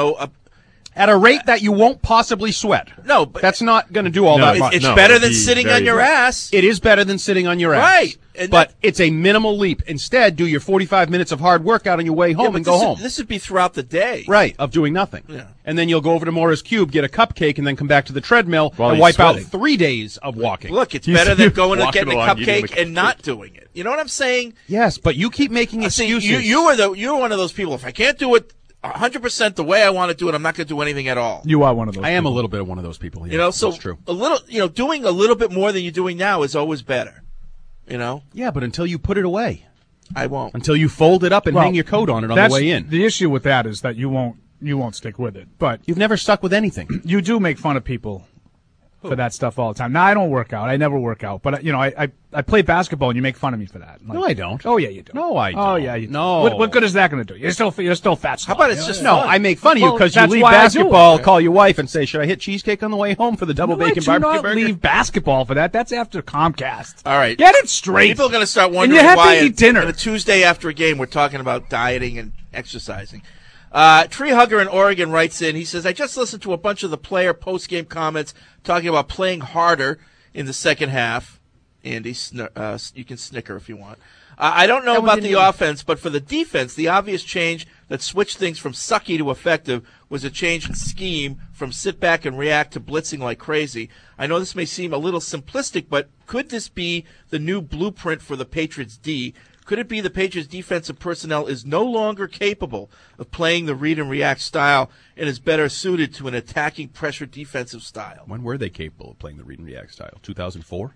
Speaker 10: at a rate that you won't possibly sweat.
Speaker 9: No, but
Speaker 10: that's not going to do all that much.
Speaker 9: It's better than sitting on your ass.
Speaker 10: It is better than sitting on your ass.
Speaker 9: Right. And
Speaker 10: but it's a minimal leap. Instead, do your 45 minutes of hard workout on your way home and go home.
Speaker 9: This would be throughout the day.
Speaker 10: Right, of doing nothing.
Speaker 9: Yeah.
Speaker 10: And then you'll go over to Morris Cube, get a cupcake, and then come back to the treadmill
Speaker 20: While
Speaker 10: and
Speaker 20: you're
Speaker 10: wipe out
Speaker 20: sweating.
Speaker 10: 3 days of walking.
Speaker 9: Look, it's better than going and
Speaker 10: Walking
Speaker 9: getting a
Speaker 10: along, eating
Speaker 9: cupcake and not doing it. You know what I'm saying?
Speaker 10: Yes, but you keep making excuses.
Speaker 9: You're one of those people. If I can't do it 100% the way I want to do it, I'm not going to do anything at all.
Speaker 6: You are one of those.
Speaker 10: I am a little bit of one of those people. Yeah,
Speaker 9: You know, so
Speaker 10: that's true.
Speaker 9: a little, doing a little bit more than you're doing now is always better. You know?
Speaker 10: Yeah, but until you put it away.
Speaker 9: I won't.
Speaker 10: Until you fold it up and hang your coat on it on the way in.
Speaker 6: The issue with that is that you won't stick with it. But
Speaker 10: you've never stuck with anything.
Speaker 6: You do make fun of people for that stuff all the time. Now, I don't work out. I never work out. But, I play basketball, and you make fun of me for that.
Speaker 10: No, I don't.
Speaker 6: Oh, yeah, you do.
Speaker 10: No, I don't.
Speaker 6: Oh, yeah, you do.
Speaker 10: No.
Speaker 6: What good is that going to do? You're still fat.
Speaker 9: How about it's just
Speaker 10: No,
Speaker 9: fun?
Speaker 10: I make fun of you because you
Speaker 6: that's
Speaker 10: leave
Speaker 6: why I do
Speaker 10: basketball,
Speaker 6: it.
Speaker 10: call your wife, and say, should I hit cheesecake on the way home for the double bacon barbecue burger?
Speaker 6: Leave basketball for that. That's after Comcast.
Speaker 9: All right.
Speaker 6: Get it straight.
Speaker 9: People are going to start
Speaker 6: And
Speaker 9: wondering
Speaker 6: you have
Speaker 9: why
Speaker 6: to eat dinner.
Speaker 9: on a Tuesday after a game we're talking about dieting and exercising. Tree Hugger in Oregon writes in, he says, I just listened to a bunch of the player post-game comments talking about playing harder in the second half. Andy, you can snicker if you want. I don't know about the offense, but for the defense, the obvious change that switched things from sucky to effective was a change in scheme from sit back and react to blitzing like crazy. I know this may seem a little simplistic, but could this be the new blueprint for the Patriots D? Could it be the Patriots defensive personnel is no longer capable of playing the read and react style and is better suited to an attacking pressure defensive style?
Speaker 10: When were they capable of playing the read and react style? 2004?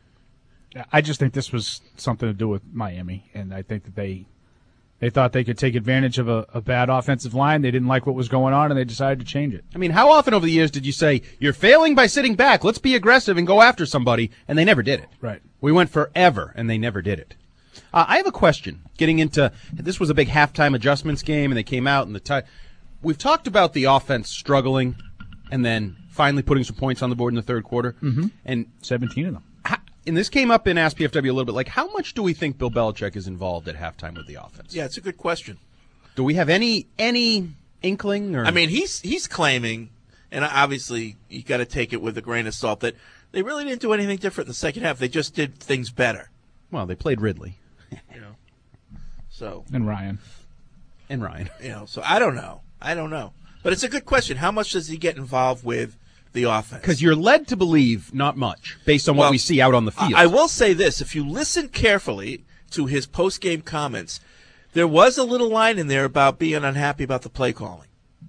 Speaker 6: I just think this was something to do with Miami, and I think that they thought they could take advantage of a bad offensive line. They didn't like what was going on, and they decided to change it.
Speaker 10: I mean, how often over the years did you say, you're failing by sitting back, let's be aggressive and go after somebody, and they never did it.
Speaker 6: Right.
Speaker 10: We went forever, and they never did it. I have a question. Getting into this was a big halftime adjustments game, and they came out and we've talked about the offense struggling, and then finally putting some points on the board in the third quarter, and
Speaker 6: 17 of them.
Speaker 10: And this came up in Ask PFW a little bit. Like, how much do we think Bill Belichick is involved at halftime with the offense?
Speaker 9: Yeah, it's a good question.
Speaker 10: Do we have any inkling? Or
Speaker 9: I mean, he's claiming, and obviously you got to take it with a grain of salt, that they really didn't do anything different in the second half. They just did things better.
Speaker 10: Well, they played Ridley.
Speaker 9: So
Speaker 6: And Ryan.
Speaker 9: So I don't know. But it's a good question. How much does he get involved with the offense?
Speaker 10: Because you're led to believe not much, based on what we see out on the field.
Speaker 9: I will say this. If you listen carefully to his post-game comments, there was a little line in there about being unhappy about the play calling.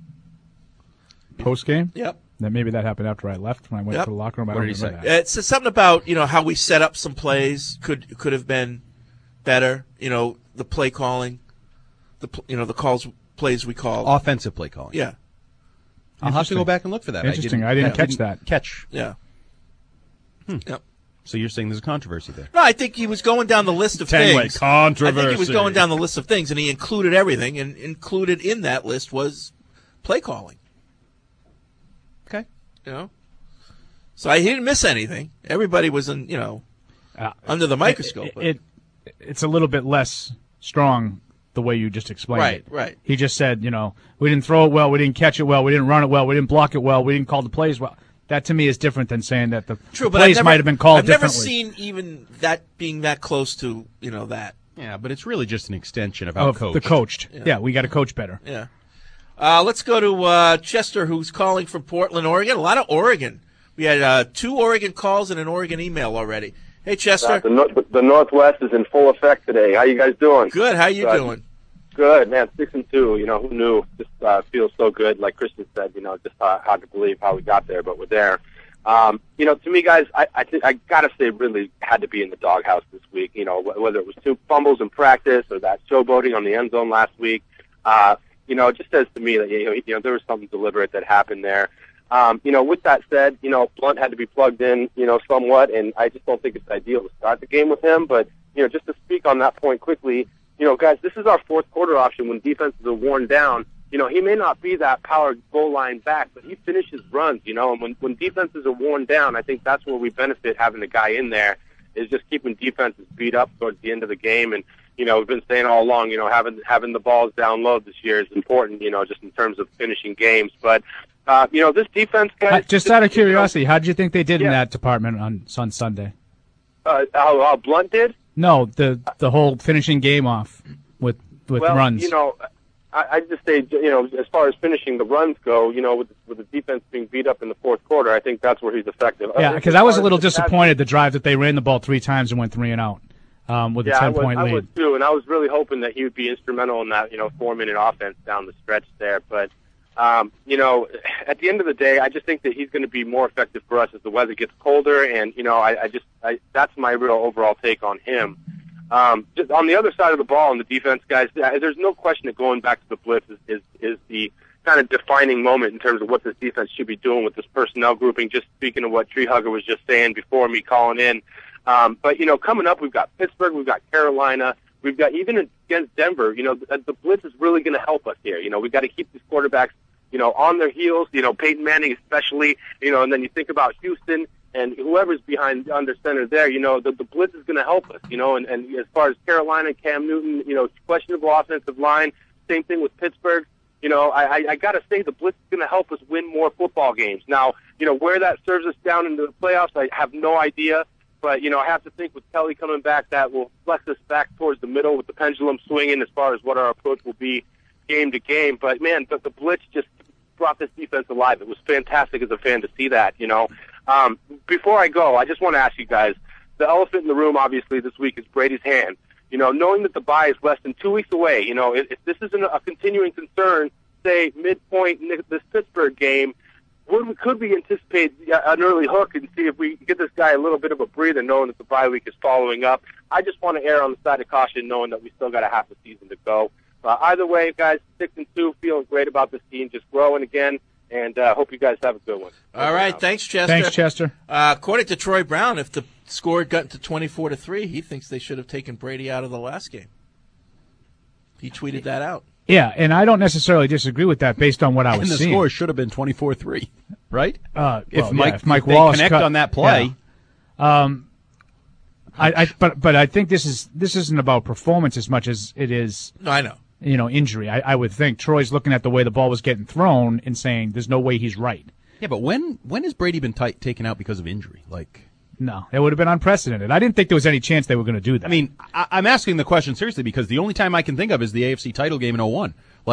Speaker 6: Post game?
Speaker 9: Yep.
Speaker 6: Then maybe that happened after I left when I went to the locker room. I don't remember that.
Speaker 9: It says something about, how we set up some plays could have been better. The play calling, the plays we called.
Speaker 10: Offensive play calling.
Speaker 9: Yeah.
Speaker 10: I'll have to go back and look for that.
Speaker 6: Interesting. I didn't catch that.
Speaker 9: Yeah. Yep.
Speaker 10: So you're saying there's a controversy there?
Speaker 9: No, I think he was going down the list of
Speaker 10: Ten-way
Speaker 9: things.
Speaker 10: controversy.
Speaker 9: I think he was going down the list of things, and he included everything, and included in that list was play calling.
Speaker 10: Okay.
Speaker 9: So he didn't miss anything. Everybody was under the microscope.
Speaker 6: It's a little bit less strong the way you just explained it.
Speaker 9: Right.
Speaker 6: He just said, we didn't throw it well, we didn't catch it well, we didn't run it well, we didn't block it well, we didn't call the plays well. That to me is different than saying that the plays might have been called differently.
Speaker 9: I've never seen even that being that close to, that.
Speaker 10: Yeah, but it's really just an extension of out-coached.
Speaker 6: The coached. Yeah, we got to coach better.
Speaker 9: Yeah. Let's go to Chester, who's calling from Portland, Oregon. A lot of Oregon. We had 2 Oregon calls and an Oregon email already. Hey, Chester.
Speaker 11: The Northwest is in full effect today. How you guys doing?
Speaker 9: Good. How you doing?
Speaker 11: Good, man. 6-2. Who knew? Just feels so good. Like Christian said, just hard to believe how we got there, but we're there. To me, guys, I think I gotta say, Ridley had to be in the doghouse this week. Whether it was 2 fumbles in practice or that showboating on the end zone last week. It just says to me that there was something deliberate that happened there. With that said, Blunt had to be plugged in, somewhat, and I just don't think it's ideal to start the game with him. But just to speak on that point quickly, guys, this is our fourth quarter option when defenses are worn down. He may not be that power goal line back, but he finishes runs, and when defenses are worn down, I think that's where we benefit having a guy in there, is just keeping defenses beat up towards the end of the game. And, we've been saying all along, having the balls down low this year is important, just in terms of finishing games. But, this defense, guys.
Speaker 6: Just out of curiosity, how did you think they did in that department on Sunday?
Speaker 11: How Blunt did?
Speaker 6: No, the whole finishing game off with runs.
Speaker 11: I just say, as far as finishing the runs go, with the defense being beat up in the fourth quarter, I think that's where he's effective.
Speaker 6: Yeah, because I was a little disappointed the drive that they ran the ball 3 times and went 3 and out with a 10-point lead.
Speaker 11: I was too, and I was really hoping that he would be instrumental in that 4-minute offense down the stretch there. But at the end of the day, I just think that he's going to be more effective for us as the weather gets colder, and that's my real overall take on him. Just on the other side of the ball on the defense, guys, there's no question that going back to the blitz is the kind of defining moment in terms of what this defense should be doing with this personnel grouping, just speaking of what Tree Hugger was just saying before me calling in. But coming up, we've got Pittsburgh, we've got Carolina, we've got even against Denver, the blitz is really going to help us here. We've got to keep these quarterbacks, on their heels, Peyton Manning especially, and then you think about Houston, and whoever's behind under center there, the blitz is going to help us, and as far as Carolina, Cam Newton, questionable offensive line, same thing with Pittsburgh. I got to say the blitz is going to help us win more football games. Now, where that serves us down into the playoffs, I have no idea. But, I have to think with Kelly coming back, that will flex us back towards the middle with the pendulum swinging as far as what our approach will be game to game. But, man, the blitz just brought this defense alive. It was fantastic as a fan to see that, Before I go, I just want to ask you guys, the elephant in the room, obviously, this week is Brady's hand. Knowing that the bye is less than 2 weeks away, if this isn't a continuing concern, say, midpoint in this Pittsburgh game, could we anticipate an early hook and see if we get this guy a little bit of a breather, knowing that the bye week is following up? I just want to err on the side of caution, knowing that we still got a half a season to go. Either way, guys, 6-2, feeling great about this team, just growing again. And hope you guys have a good one.
Speaker 9: All right, thanks, Chester.
Speaker 6: Thanks, Chester.
Speaker 9: According to Troy Brown, if the score had gotten to 24-3, he thinks they should have taken Brady out of the last game. He tweeted that out.
Speaker 6: Yeah, and I don't necessarily disagree with that based on what I was seeing.
Speaker 10: And the score should have been 24-3, right?
Speaker 6: If
Speaker 10: Mike
Speaker 6: Wallace
Speaker 10: connect on that play.
Speaker 6: Yeah. But I think this isn't about performance as much as it is.
Speaker 9: No, I know.
Speaker 6: Injury. I would think Troy's looking at the way the ball was getting thrown and saying there's no way he's right.
Speaker 10: Yeah, but when has Brady been taken out because of injury?
Speaker 6: No, it would have been unprecedented. I didn't think there was any chance they were going to do that.
Speaker 10: I mean, I'm asking the question seriously because the only time I can think of is the AFC title game in 2001.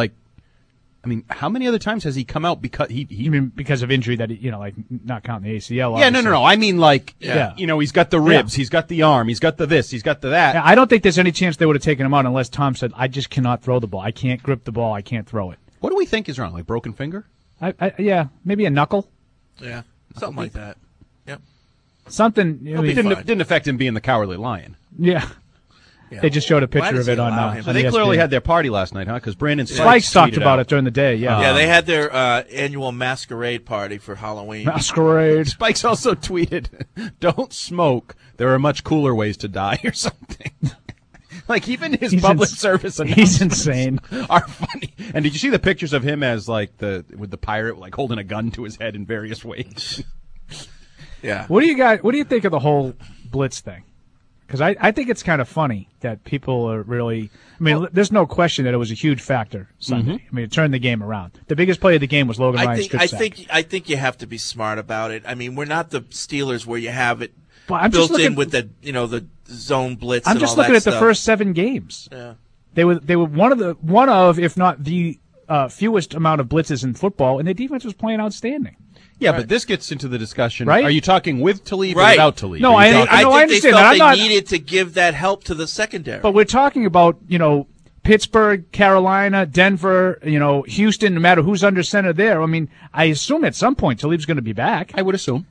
Speaker 10: How many other times has he come out because
Speaker 6: You mean because of injury that not counting the ACL?
Speaker 10: Yeah, no. I mean, he's got the ribs, he's got the arm, he's got the this, he's got the that.
Speaker 6: Yeah, I don't think there's any chance they would have taken him out unless Tom said, "I just cannot throw the ball. I can't grip the ball. I can't throw it."
Speaker 10: What do we think is wrong? Like broken finger?
Speaker 6: Yeah, maybe a knuckle.
Speaker 9: Yeah, something like that. Yep.
Speaker 6: Something.
Speaker 10: It didn't affect him being the Cowardly Lion.
Speaker 6: Yeah. They just showed a picture of it on.
Speaker 10: So they clearly had their party last night, huh? Because Brandon
Speaker 6: Spikes talked about it during the day. Yeah.
Speaker 9: Yeah, they had their annual masquerade party for Halloween.
Speaker 6: Masquerade.
Speaker 10: Spikes also tweeted, "Don't smoke. There are much cooler ways to die," or something. Even his public service announcements
Speaker 6: he's insane.
Speaker 10: Are funny. And did you see the pictures of him as with the pirate holding a gun to his head in various ways?
Speaker 9: Yeah.
Speaker 6: What do you think of the whole blitz thing? Because I think it's kind of funny that people are really – there's no question that it was a huge factor Sunday.
Speaker 10: Mm-hmm.
Speaker 6: It turned the game around. The biggest play of the game was Logan Ryan's strip sack.
Speaker 9: I think you have to be smart about it. We're not the Steelers where you have it
Speaker 6: built
Speaker 9: in with the zone blitz.
Speaker 6: I'm just looking at the first 7 games.
Speaker 9: Yeah.
Speaker 6: They were one of if not the fewest amount of blitzes in football, and their defense was playing outstanding.
Speaker 10: Yeah, right. But this gets into the discussion.
Speaker 6: Right?
Speaker 10: Are you talking with Talib or without Talib?
Speaker 6: No, I
Speaker 9: think
Speaker 6: understand
Speaker 9: they
Speaker 6: that.
Speaker 9: They needed to give that help to the secondary.
Speaker 6: But we're talking about, Pittsburgh, Carolina, Denver, Houston, no matter who's under center there. I assume at some point Talib's going to be back.
Speaker 10: I would assume.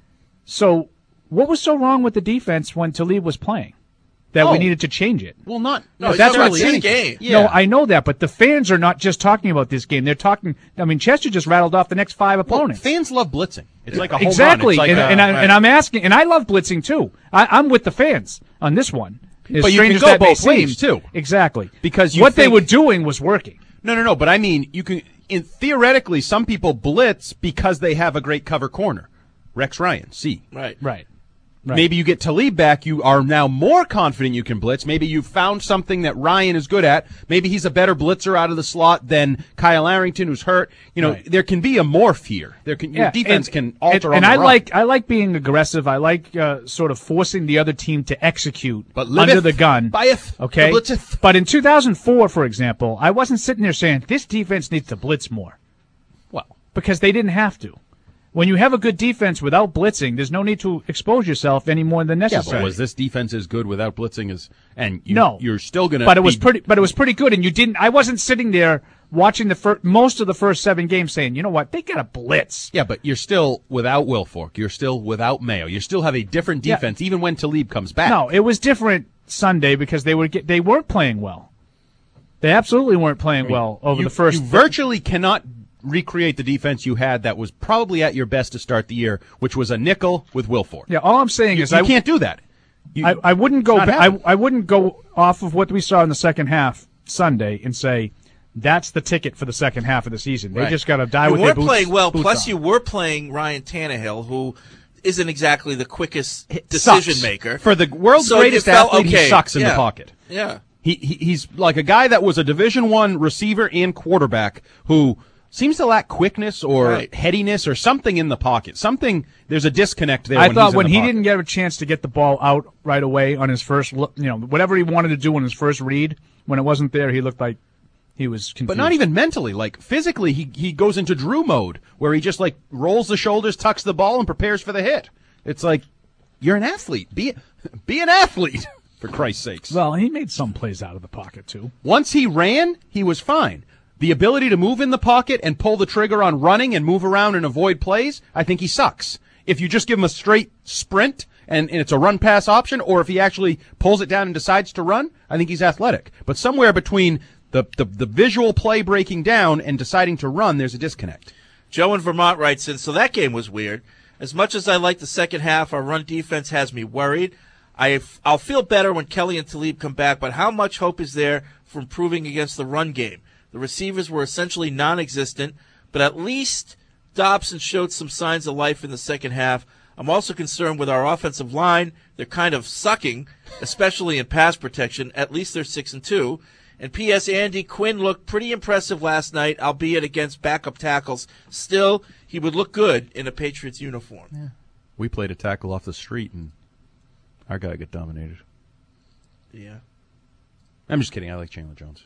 Speaker 6: So what was so wrong with the defense when Talib was playing that we needed to change it?
Speaker 10: Well, not
Speaker 6: that's
Speaker 9: not
Speaker 6: what
Speaker 9: this game.
Speaker 6: No, I know that, but the fans are not just talking about this game. They're talking. I mean, Chester just rattled off the next 5 opponents.
Speaker 10: Fans love blitzing. It's like a home
Speaker 6: exactly,
Speaker 10: run. It's like
Speaker 6: and I'm asking, and I love blitzing too. I'm with the fans on this one. As
Speaker 10: but you
Speaker 6: strange
Speaker 10: can
Speaker 6: as
Speaker 10: go
Speaker 6: that may
Speaker 10: both ways
Speaker 6: seem.
Speaker 10: too,
Speaker 6: Exactly,
Speaker 10: because
Speaker 6: what they were doing was working.
Speaker 10: No. But I mean, you can theoretically, some people blitz because they have a great cover corner. Rex Ryan, C.
Speaker 6: Right.
Speaker 10: Maybe you get Talib back. You are now more confident you can blitz. Maybe you've found something that Ryan is good at. Maybe he's a better blitzer out of the slot than Kyle Arrington, who's hurt. There can be a morph here. Your defense can alter.
Speaker 6: And
Speaker 10: on the run.
Speaker 6: I like being aggressive. I like sort of forcing the other team to execute
Speaker 10: but
Speaker 6: under the gun.
Speaker 10: Buyeth,
Speaker 6: okay. But in 2004, for example, I wasn't sitting there saying this defense needs to blitz more.
Speaker 10: Well,
Speaker 6: because they didn't have to. When you have a good defense without blitzing, there's no need to expose yourself any more than necessary.
Speaker 10: Yeah, but was this defense as good without blitzing
Speaker 6: No,
Speaker 10: you're still going to
Speaker 6: But it was pretty good, and you didn't. I wasn't sitting there watching most of the first 7 games saying, you know what, they got to blitz.
Speaker 10: Yeah, but you're still without Wilfork. You're still without Mayo. You still have a different defense, even when Talib comes back.
Speaker 6: No, it was different Sunday because they weren't playing well. They absolutely weren't playing well over the first.
Speaker 10: You virtually cannot recreate the defense you had that was probably at your best to start the year, which was a nickel with Wilfork.
Speaker 6: Yeah, all I'm saying is
Speaker 10: you can't do that.
Speaker 6: I wouldn't go. I wouldn't go off of what we saw in the second half Sunday and say that's the ticket for the second half of the season. They just got to die with their boots.
Speaker 9: You weren't playing well.
Speaker 6: Boots
Speaker 9: Plus,
Speaker 6: on.
Speaker 9: you were playing Ryan Tannehill, who isn't exactly the quickest decision maker
Speaker 10: for the world's greatest athlete. He sucks in the pocket.
Speaker 9: Yeah,
Speaker 10: he's like a guy that was a Division I receiver and quarterback who seems to lack quickness or headiness or something in the pocket. There's a disconnect there.
Speaker 6: I thought when he didn't get a chance to get the ball out right away on his first, whatever he wanted to do on his first read, when it wasn't there, he looked like he was confused.
Speaker 10: But not even mentally. Like physically, he goes into Drew mode where he just like rolls the shoulders, tucks the ball, and prepares for the hit. It's like, you're an athlete. Be an athlete, for Christ's sakes.
Speaker 6: Well, he made some plays out of the pocket, too.
Speaker 10: Once he ran, he was fine. The ability to move in the pocket and pull the trigger on running and move around and avoid plays, I think he sucks. If you just give him a straight sprint and it's a run-pass option, or if he actually pulls it down and decides to run, I think he's athletic. But somewhere between the visual play breaking down and deciding to run, there's a disconnect.
Speaker 9: Joe in Vermont writes in, so that game was weird. As much as I like the second half, our run defense has me worried. I'll feel better when Kelly and Talib come back, but how much hope is there for improving against the run game? The receivers were essentially non-existent, but at least Dobson showed some signs of life in the second half. I'm also concerned with our offensive line. They're kind of sucking, especially in pass protection. At least they're 6-2. And P.S. Andy Quinn looked pretty impressive last night, albeit against backup tackles. Still, he would look good in a Patriots uniform.
Speaker 10: Yeah. We played a tackle off the street, and our guy got dominated.
Speaker 9: Yeah.
Speaker 10: I'm just kidding. I like Chandler Jones.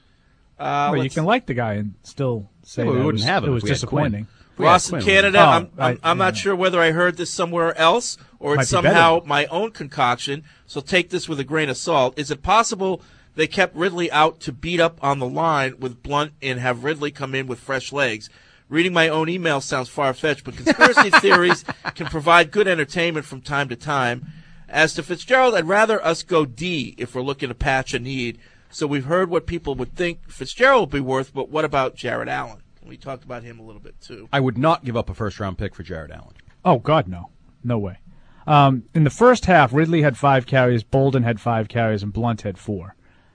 Speaker 6: You can like the guy and still say
Speaker 10: we
Speaker 6: that
Speaker 10: wouldn't have
Speaker 6: it was disappointing.
Speaker 9: Ross in Canada, I'm not sure whether I heard this somewhere else or it's somehow my own concoction, so take this with a grain of salt. Is it possible they kept Ridley out to beat up on the line with Blunt and have Ridley come in with fresh legs? Reading my own email sounds far-fetched, but conspiracy theories can provide good entertainment from time to time. As to Fitzgerald, I'd rather us go D if we're looking to patch a need. So we've heard what people would think Fitzgerald will be worth, but what about Jared Allen? We talked about him a little bit, too.
Speaker 10: I would not give up a first-round pick for Jared Allen.
Speaker 6: Oh, God, no. No way. In the first half, Ridley had 5 carries, Bolden had 5 carries, and Blunt had 4.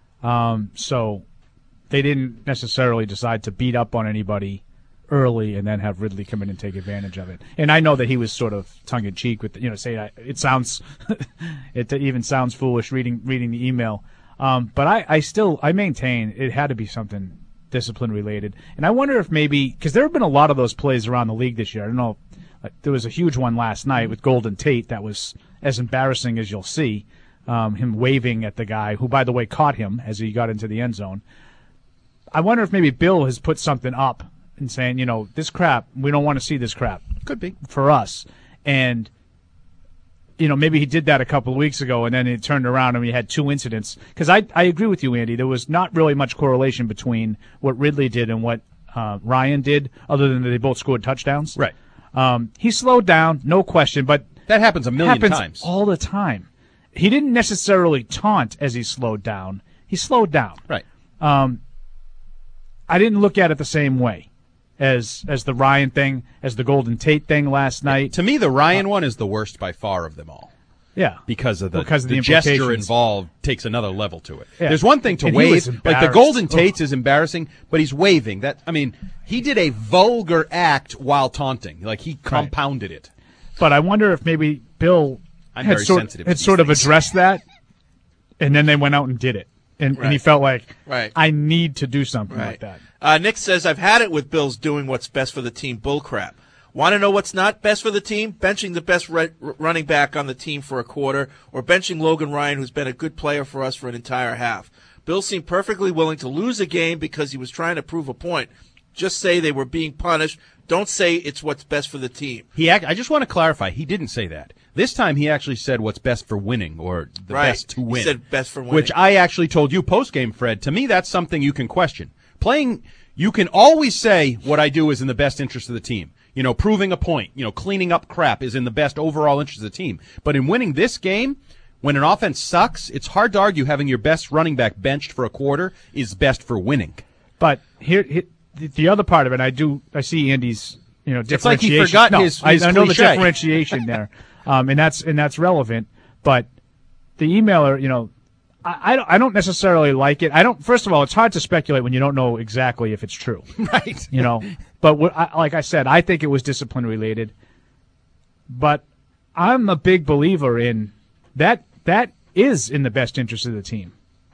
Speaker 6: So they didn't necessarily decide to beat up on anybody early and then have Ridley come in and take advantage of it. And I know that he was sort of tongue-in-cheek with, it sounds, it even sounds foolish reading the email. But I maintain it had to be something discipline related. And I wonder if maybe, because there have been a lot of those plays around the league this year. I don't know, there was a huge one last night with Golden Tate that was as embarrassing as you'll see, him waving at the guy who, by the way, caught him as he got into the end zone. I wonder if maybe Bill has put something up and saying, this crap, we don't want to see this crap.
Speaker 10: Could be.
Speaker 6: For us. And maybe he did that a couple of weeks ago, and then it turned around and we had 2 incidents. Because I agree with you, Andy. There was not really much correlation between what Ridley did and what Ryan did, other than that they both scored touchdowns.
Speaker 10: Right.
Speaker 6: He slowed down, no question, but
Speaker 10: That happens a million
Speaker 6: happens
Speaker 10: times.
Speaker 6: all the time. He didn't necessarily taunt as he slowed down. He slowed down.
Speaker 10: Right.
Speaker 6: I didn't look at it the same way as the Ryan thing, as the Golden Tate thing last night.
Speaker 10: To me, the Ryan one is the worst by far of them all.
Speaker 6: Yeah.
Speaker 10: Because of the
Speaker 6: implications.
Speaker 10: gesture involved takes another level to it.
Speaker 6: Yeah.
Speaker 10: There's one thing to
Speaker 6: And he was
Speaker 10: wave. Like the
Speaker 6: embarrassed.
Speaker 10: Golden Tates is embarrassing, but he's waving. He did a vulgar act while taunting. Like he compounded it.
Speaker 6: But I wonder if maybe Bill
Speaker 10: I'm
Speaker 6: had
Speaker 10: very
Speaker 6: sort
Speaker 10: sensitive to
Speaker 6: of
Speaker 10: these things.
Speaker 6: addressed that, and then they went out and did it. And he felt like, I need to do something like that.
Speaker 9: Nick says, I've had it with Bill's doing what's best for the team bullcrap. Want to know what's not best for the team? Benching the best running back on the team for a quarter, or benching Logan Ryan, who's been a good player for us for an entire half. Bill seemed perfectly willing to lose a game because he was trying to prove a point. Just say they were being punished. Don't say it's what's best for the team.
Speaker 10: I just want to clarify. He didn't say that. This time he actually said what's best for winning, or the best to win.
Speaker 9: He said best for winning.
Speaker 10: Which I actually told you post-game, Fred. To me, that's something you can question. You can always say what I do is in the best interest of the team. Proving a point, cleaning up crap is in the best overall interest of the team. But in winning this game, when an offense sucks, it's hard to argue having your best running back benched for a quarter is best for winning.
Speaker 6: But here the other part of it, I see Andy's, differentiation.
Speaker 10: It's like he forgot his
Speaker 6: I know the
Speaker 10: cliche.
Speaker 6: differentiation there, and that's relevant. But the emailer, I don't necessarily like it. First of all, it's hard to speculate when you don't know exactly if it's true.
Speaker 10: Right.
Speaker 6: But like I said, I think it was discipline related. But I'm a big believer in that is in the best interest of the team.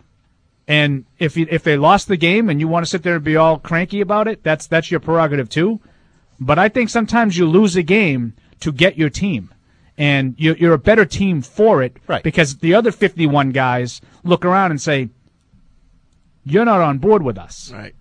Speaker 6: And if they lost the game and you want to sit there and be all cranky about it, that's your prerogative too. But I think sometimes you lose a game to get your team. And you're a better team for it,
Speaker 10: right? Because
Speaker 6: the other 51 guys look around and say, "You're not on board with us."
Speaker 9: Right.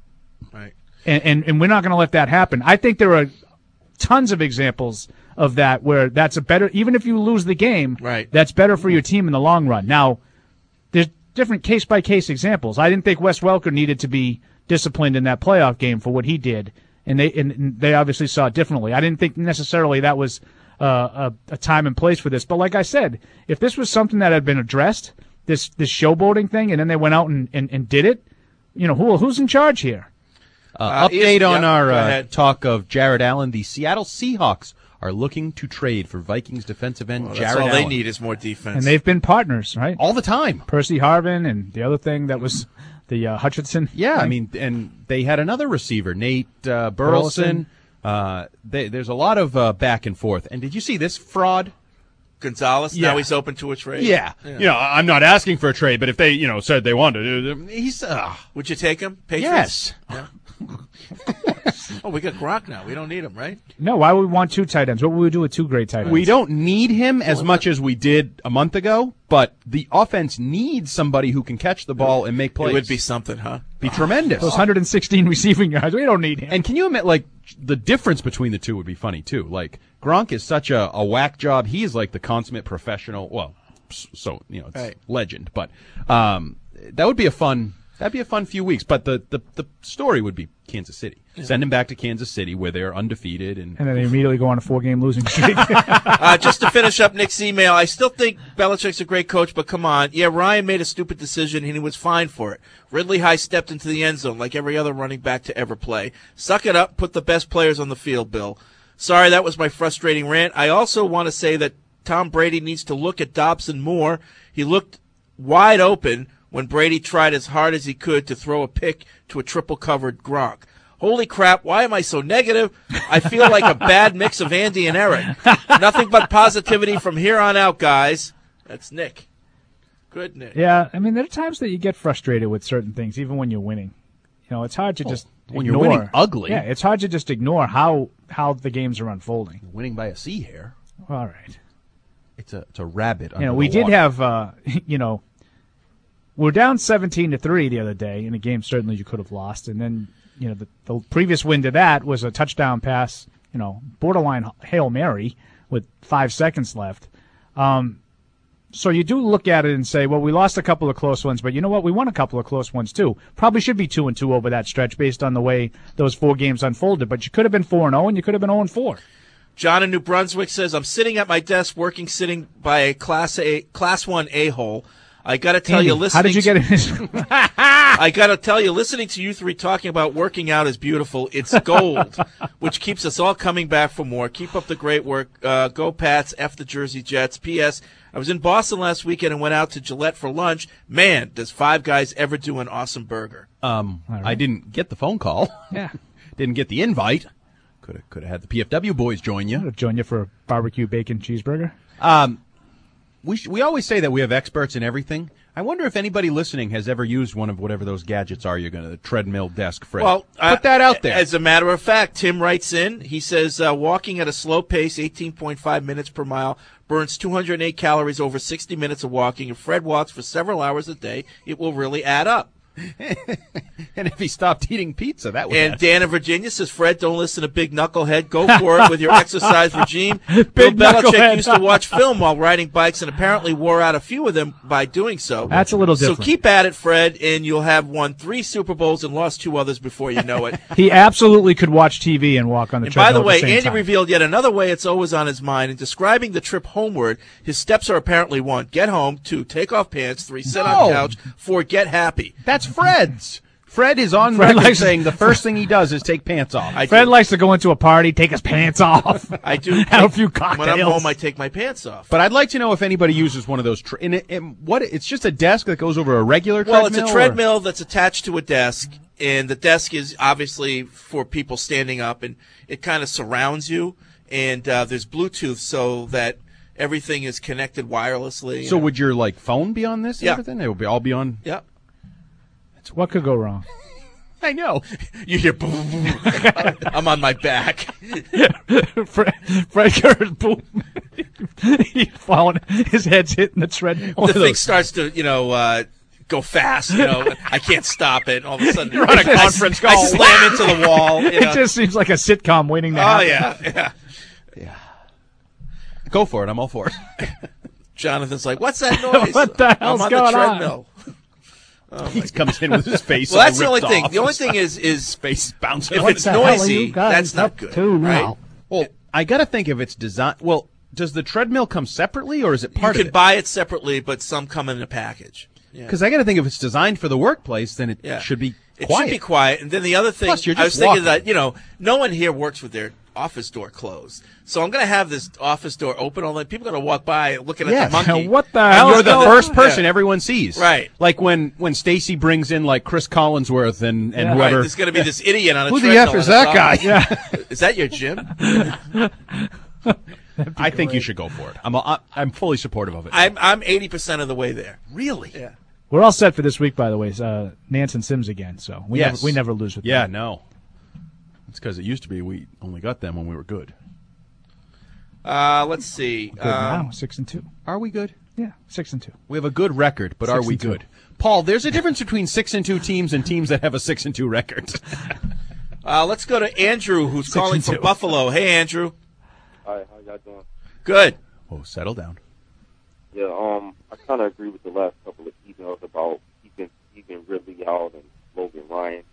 Speaker 6: And we're not going to let that happen. I think there are tons of examples of that where that's a better, even if you lose the game, that's better for your team in the long run. Now, there's different case-by-case examples. I didn't think Wes Welker needed to be disciplined in that playoff game for what he did, and they obviously saw it differently. I didn't think necessarily that was a time and place for this. But like I said, if this was something that had been addressed, this showboating thing, and then they went out and did it, who's in charge here?
Speaker 10: Update on our talk of Jared Allen. The Seattle Seahawks are looking to trade for Vikings defensive end Jared
Speaker 9: Allen.
Speaker 10: Allen.
Speaker 9: All they need is more defense.
Speaker 6: And they've been partners, right?
Speaker 10: All the time.
Speaker 6: Percy Harvin and the other thing that was the Hutchinson.
Speaker 10: Yeah,
Speaker 6: thing.
Speaker 10: I mean, and they had another receiver, Nate Burleson. There's a lot of back and forth. And did you see this fraud?
Speaker 9: Gonzalez, now he's open to a trade.
Speaker 10: Yeah. I'm not asking for a trade, but if they, said they wanted, he's.
Speaker 9: Would you take him? Patriots?
Speaker 10: Yes.
Speaker 9: Yeah. Oh, we got Gronk now. We don't need him, right?
Speaker 6: No, why would we want two tight ends? What would we do with two great tight ends?
Speaker 10: We don't need him as much as we did a month ago, but the offense needs somebody who can catch the ball and make plays.
Speaker 9: It would be something, huh?
Speaker 10: Be tremendous.
Speaker 6: Those 116 receiving yards, we don't need him.
Speaker 10: And can you admit, the difference between the two would be funny, too. Gronk is such a whack job. He is like the consummate professional. Well, so, it's
Speaker 9: right.
Speaker 10: Legend. But that would be a fun... That'd be a fun few weeks, but the story would be Kansas City. Yeah. Send him back to Kansas City where they're undefeated. And
Speaker 6: then they immediately go on a 4-game losing streak.
Speaker 9: Just to finish up Nick's email, I still think Belichick's a great coach, but come on. Yeah, Ryan made a stupid decision, and he was fine for it. Ridley High stepped into the end zone like every other running back to ever play. Suck it up, put the best players on the field, Bill. Sorry, that was my frustrating rant. I also want to say that Tom Brady needs to look at Dobson more. He looked wide open when Brady tried as hard as he could to throw a pick to a triple-covered Gronk. Holy crap, why am I so negative? I feel like a bad mix of Andy and Eric. Nothing but positivity from here on out, guys. That's Nick. Good, Nick.
Speaker 6: Yeah, I mean, there are times that you get frustrated with certain things, even when you're winning. It's hard to just
Speaker 10: when
Speaker 6: ignore.
Speaker 10: You're winning ugly.
Speaker 6: Yeah, it's hard to just ignore how the games are unfolding.
Speaker 10: You're winning by a C hair.
Speaker 6: All right.
Speaker 10: It's a rabbit under
Speaker 6: we
Speaker 10: the
Speaker 6: did
Speaker 10: water.
Speaker 6: have, we're down 17-3 the other day in a game certainly you could have lost, and then the previous win to that was a touchdown pass, borderline Hail Mary with 5 seconds left. So you do look at it and say, well, we lost a couple of close ones, but you know what? We won a couple of close ones too. Probably should be 2-2 over that stretch based on the way those 4 games unfolded, but you could have been 4-0 and you could have been 0-4.
Speaker 9: John in New Brunswick says, I'm sitting at my desk working, sitting by a Class 1 a-hole. I got to tell you, listening.
Speaker 6: How did you get in this?
Speaker 9: I got to tell you, listening to you three talking about working out is beautiful. It's gold, which keeps us all coming back for more. Keep up the great work. Go Pats, F the Jersey Jets. P.S. I was in Boston last weekend and went out to Gillette for lunch. Man, does Five Guys ever do an awesome burger.
Speaker 10: I didn't get the phone call.
Speaker 6: Yeah.
Speaker 10: Didn't get the invite. Could have had the PFW boys join you.
Speaker 6: Join you for a barbecue bacon cheeseburger.
Speaker 10: We always say that we have experts in everything. I wonder if anybody listening has ever used one of whatever those gadgets are. You're going to the treadmill desk, Fred.
Speaker 9: Well,
Speaker 10: put that out there.
Speaker 9: As a matter of fact, Tim writes in. He says walking at a slow pace, 18.5 minutes per mile, burns 208 calories over 60 minutes of walking. If Fred walks for several hours a day, it will really add up.
Speaker 10: And if he stopped eating pizza, that would.
Speaker 9: And Dan in Virginia says, Fred, don't listen to Big Knucklehead. Go for it with your exercise regime. Bill Belichick used to watch film while riding bikes and apparently wore out a few of them by doing so.
Speaker 6: That's a little different.
Speaker 9: So keep at it, Fred, and you'll have won 3 Super Bowls and lost 2 others before you know it.
Speaker 6: He absolutely could watch TV and walk on the treadmill.
Speaker 9: By the way,
Speaker 6: at the same
Speaker 9: Andy
Speaker 6: time.
Speaker 9: revealed yet another way it's always on his mind. In describing the trip homeward, his steps are apparently 1, get home, 2, take off pants, 3, sit on the couch, 4, get happy.
Speaker 10: That's Fred's. Fred is on
Speaker 6: Fred
Speaker 10: record
Speaker 6: likes-
Speaker 10: saying the first thing he does is take pants off.
Speaker 6: Fred likes to go into a party, take his pants off.
Speaker 9: I do.
Speaker 6: Have a few cocktails.
Speaker 9: When I'm home, I take my pants off.
Speaker 10: But I'd like to know if anybody uses one of those. It's just a desk that goes over a regular treadmill?
Speaker 9: Well, it's a treadmill that's attached to a desk, and the desk is obviously for people standing up, and it kind of surrounds you, and there's Bluetooth so that everything is connected wirelessly.
Speaker 10: So would your phone be on this and
Speaker 9: Yeah.
Speaker 10: everything? It would all be on.
Speaker 9: Yeah.
Speaker 6: What could go wrong?
Speaker 10: I know.
Speaker 9: You hear boom, boom. I'm on my back.
Speaker 6: Fred heard boom. He's falling. His head's hitting the treadmill.
Speaker 9: The thing starts to, go fast. I can't stop it. All of a sudden,
Speaker 10: You're on a conference call.
Speaker 9: I slam into the wall.
Speaker 6: It just seems like a sitcom waiting to happen.
Speaker 9: Yeah.
Speaker 10: Go for it. I'm all for it.
Speaker 9: Jonathan's like, what's that noise?
Speaker 6: What the hell's
Speaker 9: I'm on
Speaker 6: going
Speaker 9: the
Speaker 6: on?
Speaker 9: treadmill. Oh
Speaker 10: He comes in with his face.
Speaker 9: Well,
Speaker 10: all
Speaker 9: that's the only
Speaker 10: ripped
Speaker 9: thing.
Speaker 10: off.
Speaker 9: The only thing is
Speaker 10: face bouncing.
Speaker 9: if
Speaker 10: What
Speaker 9: it's
Speaker 10: the hell are
Speaker 9: noisy,
Speaker 10: you guys
Speaker 9: that's not
Speaker 10: up
Speaker 9: good.
Speaker 10: to
Speaker 9: Right?
Speaker 10: now? Well, I got to think if it's designed. Well, does the treadmill come separately or is it part
Speaker 9: You
Speaker 10: of
Speaker 9: can
Speaker 10: it?
Speaker 9: buy it separately, but some come in a package. Yeah.
Speaker 10: Because I got to think if it's designed for the workplace, then it should be
Speaker 9: It
Speaker 10: quiet.
Speaker 9: should be quiet. And then the other thing,
Speaker 10: Plus, you're
Speaker 9: I was
Speaker 10: just
Speaker 9: thinking
Speaker 10: walking.
Speaker 9: that, no one here works with their office door closed. So I'm going to have this office door open all night. People are going to walk by looking at the monkey.
Speaker 6: What the
Speaker 10: And
Speaker 6: hell?
Speaker 10: you're the first person everyone sees.
Speaker 9: Right.
Speaker 10: Like when Stacy brings in Chris Collinsworth and
Speaker 9: Right,
Speaker 10: whoever.
Speaker 9: there's going to be this idiot on a
Speaker 10: Who the
Speaker 9: treadmill
Speaker 10: F is
Speaker 9: in
Speaker 10: that
Speaker 9: his
Speaker 10: guy?
Speaker 9: office. Is that your gym?
Speaker 10: I think you should go for it. I'm fully supportive of it.
Speaker 9: I'm 80% of the way there.
Speaker 10: Really?
Speaker 9: Yeah.
Speaker 6: We're all set for this week, by the way. Nance and Sims again, so we never lose with
Speaker 10: Yeah,
Speaker 6: them.
Speaker 10: no. It's because it used to be we only got them when we were good.
Speaker 9: Let's see.
Speaker 6: Good now, 6-2.
Speaker 10: Are we good?
Speaker 6: Yeah, 6-2.
Speaker 10: We have a good record, but are we
Speaker 6: 6-2.
Speaker 10: good? Paul, there's a difference between 6-2 teams and teams that have a 6-2 record.
Speaker 9: Let's go to Andrew, who's calling from
Speaker 10: 6-2.
Speaker 9: Buffalo. Hey, Andrew.
Speaker 11: Hi, how y'all doing?
Speaker 9: Good.
Speaker 10: Oh, settle down.
Speaker 11: Yeah, I kind of agree with the last couple of emails about keeping Ridley out and Logan Ryan.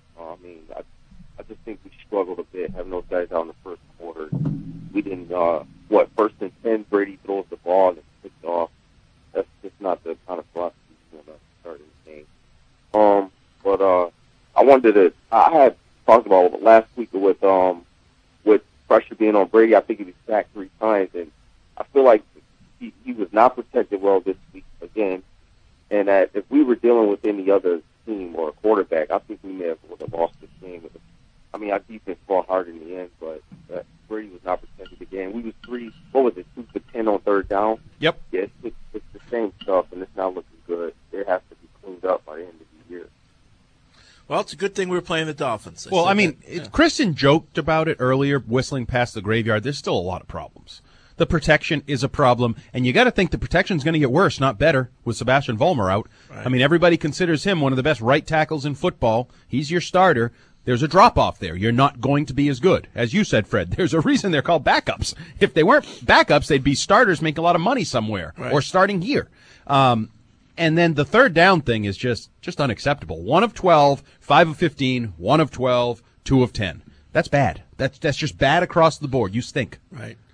Speaker 11: I just think we struggled a bit having those guys out in the first quarter. We didn't, first and 10, Brady throws the ball and it's picked off. That's just not the kind of philosophy we want to start in the game. But I wanted to, I had talked about last week with pressure being on Brady. I think he was sacked 3 times, and I feel like he was not protected well this week again. And that if we were dealing with any other team or a quarterback, I think we may have lost this game. Our defense fought hard in the end, but Brady was not protected again. We was 2 for 10 on third down.
Speaker 10: Yep.
Speaker 11: Yeah, it's the same stuff, and it's not looking good. It has to be cleaned up by the end of the year.
Speaker 9: Well, it's a good thing we were playing the Dolphins.
Speaker 10: Kristen joked about it earlier, whistling past the graveyard. There's still a lot of problems. The protection is a problem, and you got to think the protection's going to get worse, not better, with Sebastian Vollmer out. Right. Everybody considers him one of the best right tackles in football. He's your starter. There's a drop-off there. You're not going to be as good. As you said, Fred, there's a reason they're called backups. If they weren't backups, they'd be starters making a lot of money somewhere or starting here. And then the third down thing is just unacceptable. 1 of 12, 5 of 15, 1 of 12, 2 of 10. That's bad. That's just bad across the board. You stink.
Speaker 9: Right.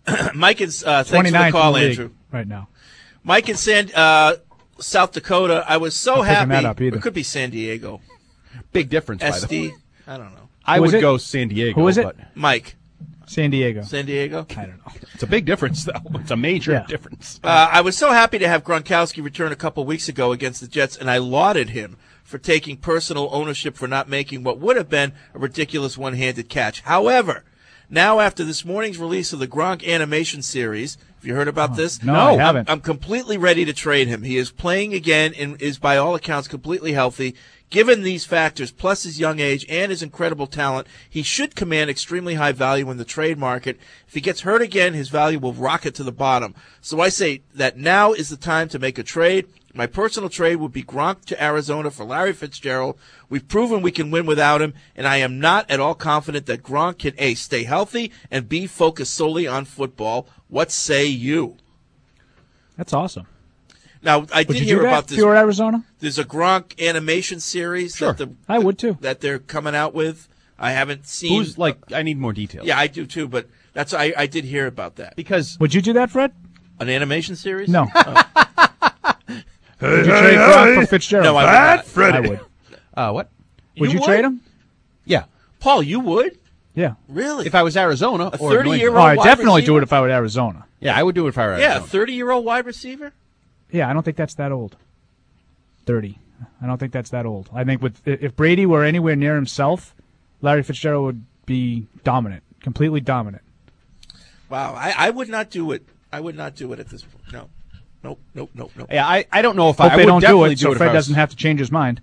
Speaker 9: Mike and thanks for the call, Andrew.
Speaker 6: Right now.
Speaker 9: Mike in South Dakota. I was so happy.
Speaker 6: That up
Speaker 9: it could be San Diego.
Speaker 10: Big difference, by the
Speaker 9: SD.
Speaker 10: way.
Speaker 9: I don't know.
Speaker 10: I would go San Diego.
Speaker 6: Who is it?
Speaker 10: But
Speaker 9: Mike.
Speaker 6: San Diego.
Speaker 9: San Diego?
Speaker 6: I don't know.
Speaker 10: It's a big difference, though. It's a major difference.
Speaker 9: I was so happy to have Gronkowski return a couple weeks ago against the Jets, and I lauded him for taking personal ownership for not making what would have been a ridiculous one-handed catch. However, now after this morning's release of the Gronk animation series, have you heard about this?
Speaker 6: No, I haven't.
Speaker 9: I'm completely ready to trade him. He is playing again and is, by all accounts, completely healthy. Given these factors, plus his young age and his incredible talent, he should command extremely high value in the trade market. If he gets hurt again, his value will rocket to the bottom. So I say that now is the time to make a trade. My personal trade would be Gronk to Arizona for Larry Fitzgerald. We've proven we can win without him, and I am not at all confident that Gronk can, A, stay healthy, and B, focus solely on football. What say you?
Speaker 6: That's awesome.
Speaker 9: Now, I did hear about this.
Speaker 6: If you were at Arizona?
Speaker 9: There's a Gronk animation series
Speaker 6: I would too.
Speaker 9: That they're coming out with. I haven't seen.
Speaker 10: Who's I need more details.
Speaker 9: Yeah, I do too, but that's I did hear about that.
Speaker 10: Because
Speaker 6: would you do that, Fred?
Speaker 9: An animation series?
Speaker 6: No. Would you trade Gronk for Fitzgerald?
Speaker 9: No, I would not.
Speaker 6: I would.
Speaker 10: What?
Speaker 6: Would you trade him?
Speaker 10: Yeah.
Speaker 9: Paul, you would?
Speaker 6: Yeah.
Speaker 9: Really?
Speaker 10: If I was Arizona
Speaker 9: A
Speaker 10: or
Speaker 9: 30-year-old
Speaker 6: Oh, I'd
Speaker 9: wide
Speaker 6: definitely do
Speaker 9: receiver?
Speaker 6: it if I were Arizona.
Speaker 10: Yeah, I would do it if I were
Speaker 9: Yeah,
Speaker 10: Arizona.
Speaker 9: a 30-year-old wide receiver?
Speaker 6: Yeah, I don't think that's that old. 30. I don't think that's that old. I think if Brady were anywhere near himself, Larry Fitzgerald would be dominant, completely dominant.
Speaker 9: Wow, I would not do it. I would not do it at this point. No. Nope.
Speaker 10: Yeah, I don't know if
Speaker 6: Hope
Speaker 10: I
Speaker 6: they
Speaker 10: would
Speaker 6: don't do
Speaker 10: definitely
Speaker 6: it, so
Speaker 10: if
Speaker 6: Fred
Speaker 10: I was-
Speaker 6: doesn't have to change his mind.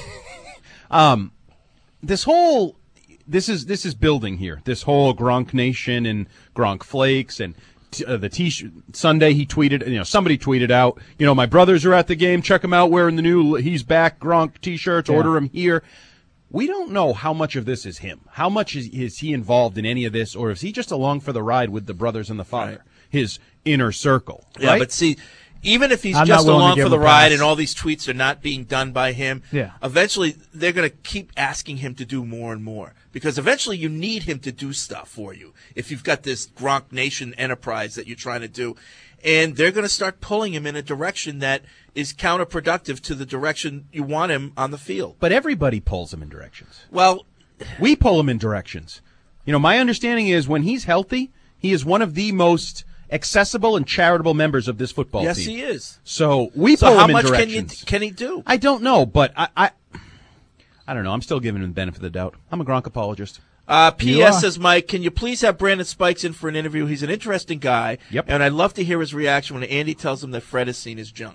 Speaker 10: This is building here. This whole Gronk Nation and Gronk Flakes and the T-shirt. Sunday he tweeted, somebody tweeted out, my brothers are at the game. Check them out wearing the new He's Back Gronk T-shirts.
Speaker 6: Yeah.
Speaker 10: Order them here. We don't know how much of this is him. How much is he involved in any of this, or is he just along for the ride with the brothers and the father,
Speaker 9: Right.
Speaker 10: his inner circle?
Speaker 9: Yeah,
Speaker 10: right?
Speaker 9: but see, even if he's
Speaker 6: I'm
Speaker 9: just
Speaker 6: not willing to
Speaker 9: along
Speaker 6: give
Speaker 9: for the
Speaker 6: him a
Speaker 9: ride
Speaker 6: pass.
Speaker 9: and all these tweets are not being done by him,
Speaker 6: Yeah.
Speaker 9: eventually they're going to keep asking him to do more and more because eventually you need him to do stuff for you if you've got this Gronk Nation enterprise that you're trying to do. And they're going to start pulling him in a direction that is counterproductive to the direction you want him on the field.
Speaker 10: But everybody pulls him in directions.
Speaker 9: Well,
Speaker 10: we pull him in directions. My understanding is when he's healthy, he is one of the most accessible and charitable members of this football
Speaker 9: yes,
Speaker 10: team.
Speaker 9: he is.
Speaker 10: So we
Speaker 9: So
Speaker 10: pull
Speaker 9: how
Speaker 10: him in
Speaker 9: much
Speaker 10: directions.
Speaker 9: can he do?
Speaker 10: I don't know, but I don't know. I'm still giving him the benefit of the doubt. I'm a Gronk apologist.
Speaker 9: P.S. says, Mike, can you please have Brandon Spikes in for an interview? He's an interesting guy.
Speaker 10: Yep.
Speaker 9: And I'd love to hear his reaction when Andy tells him that Fred has seen his junk.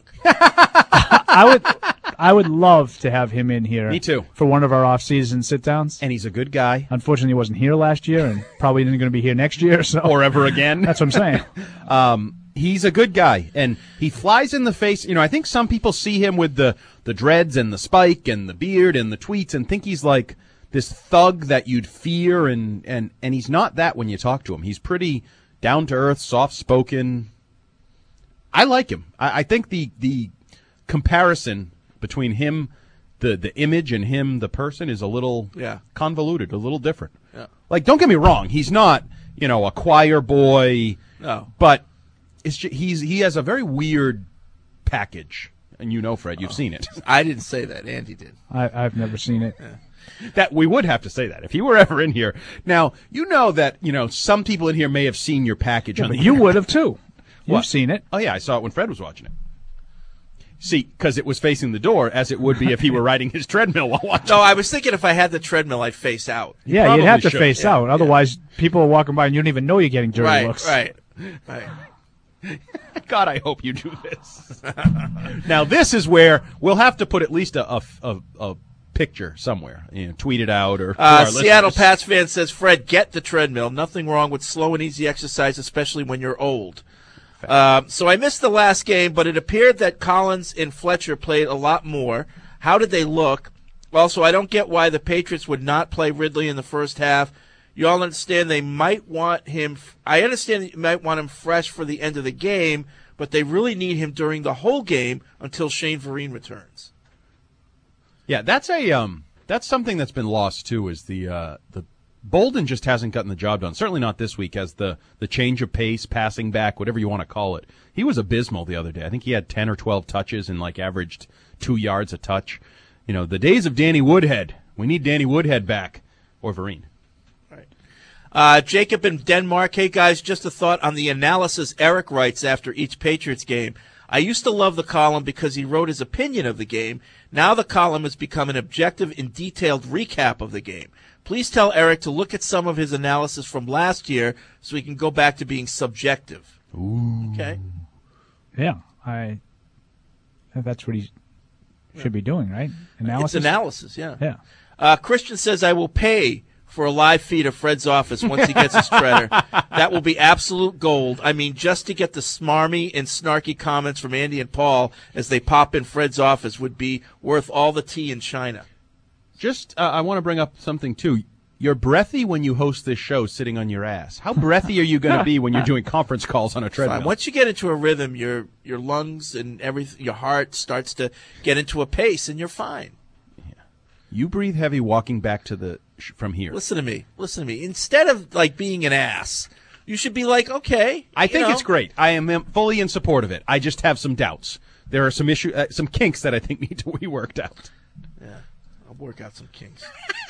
Speaker 6: I would love to have him in here.
Speaker 10: Me too.
Speaker 6: For one of our off-season sit-downs.
Speaker 10: And he's a good guy.
Speaker 6: Unfortunately, he wasn't here last year and probably isn't going to be here next year. So.
Speaker 10: Or ever again.
Speaker 6: That's what I'm saying.
Speaker 10: He's a good guy, and he flies in the face. I think some people see him with the dreads and the spike and the beard and the tweets and think he's like this thug that you'd fear, and he's not that when you talk to him. He's pretty down-to-earth, soft-spoken. I like him. I think the comparison between him, the image, and him, the person, is a little convoluted, a little different.
Speaker 9: Yeah.
Speaker 10: Like, don't get me wrong. He's not, a choir boy.
Speaker 9: No.
Speaker 10: But he has a very weird package. And Fred, you've seen it.
Speaker 9: I didn't say that. Andy did.
Speaker 6: I've never seen it.
Speaker 9: Yeah.
Speaker 10: That we would have to say that if he were ever in here. Now, that, some people in here may have seen your package on
Speaker 6: But
Speaker 10: the
Speaker 6: you
Speaker 10: air.
Speaker 6: would have too. You've
Speaker 10: What?
Speaker 6: seen it.
Speaker 10: Oh, yeah, I saw it when Fred was watching it. See, because it was facing the door, as it would be if he were riding his treadmill while watching.
Speaker 9: No, I was thinking if I had the treadmill, I'd face out.
Speaker 6: Yeah, you'd have to
Speaker 10: should.
Speaker 6: face out. Otherwise, people are walking by and you don't even know you're getting dirty looks.
Speaker 9: Right.
Speaker 10: God, I hope you do this. Now, this is where we'll have to put at least a picture somewhere, tweet it out or.
Speaker 9: Seattle Pats fan says, Fred, get the treadmill. Nothing wrong with slow and easy exercise, especially when you're old. So I missed the last game, but it appeared that Collins and Fletcher played a lot more. How did they look? Also, I don't get why the Patriots would not play Ridley in the first half. You all understand they might want him. I understand that you might want him fresh for the end of the game, but they really need him during the whole game until Shane Vereen returns.
Speaker 10: Yeah, that's something that's been lost too, is the Bolden just hasn't gotten the job done. Certainly not this week as the change of pace, passing back, whatever you want to call it. He was abysmal the other day. I think he had 10 or 12 touches and averaged 2 yards a touch. The days of Danny Woodhead. We need Danny Woodhead back. Or Vereen.
Speaker 9: Jacob in Denmark. Hey, guys, just a thought on the analysis Eric writes after each Patriots game. I used to love the column because he wrote his opinion of the game. Now the column has become an objective and detailed recap of the game. Please tell Eric to look at some of his analysis from last year so he can go back to being subjective.
Speaker 10: Ooh.
Speaker 9: Okay.
Speaker 6: Yeah, that's what he should be doing, right? Analysis?
Speaker 9: It's analysis, yeah.
Speaker 6: Yeah.
Speaker 9: Christian says, I will pay for a live feed of Fred's office once he gets his treader. That will be absolute gold. I mean, just to get the smarmy and snarky comments from Andy and Paul as they pop in Fred's office would be worth all the tea in China.
Speaker 10: I want to bring up something, too. You're breathy when you host this show sitting on your ass. How breathy are you going to be when you're doing conference calls on a treadmill?
Speaker 9: Fine. Once you get into a rhythm, your lungs and everything, your heart starts to get into a pace, and you're fine.
Speaker 10: Yeah. You breathe heavy walking back to from here.
Speaker 9: Listen to me. Instead of being an ass, you should be okay.
Speaker 10: I think it's great. I am fully in support of it. I just have some doubts. There are some some kinks that I think need to be worked out.
Speaker 9: Yeah, I'll work out some kinks.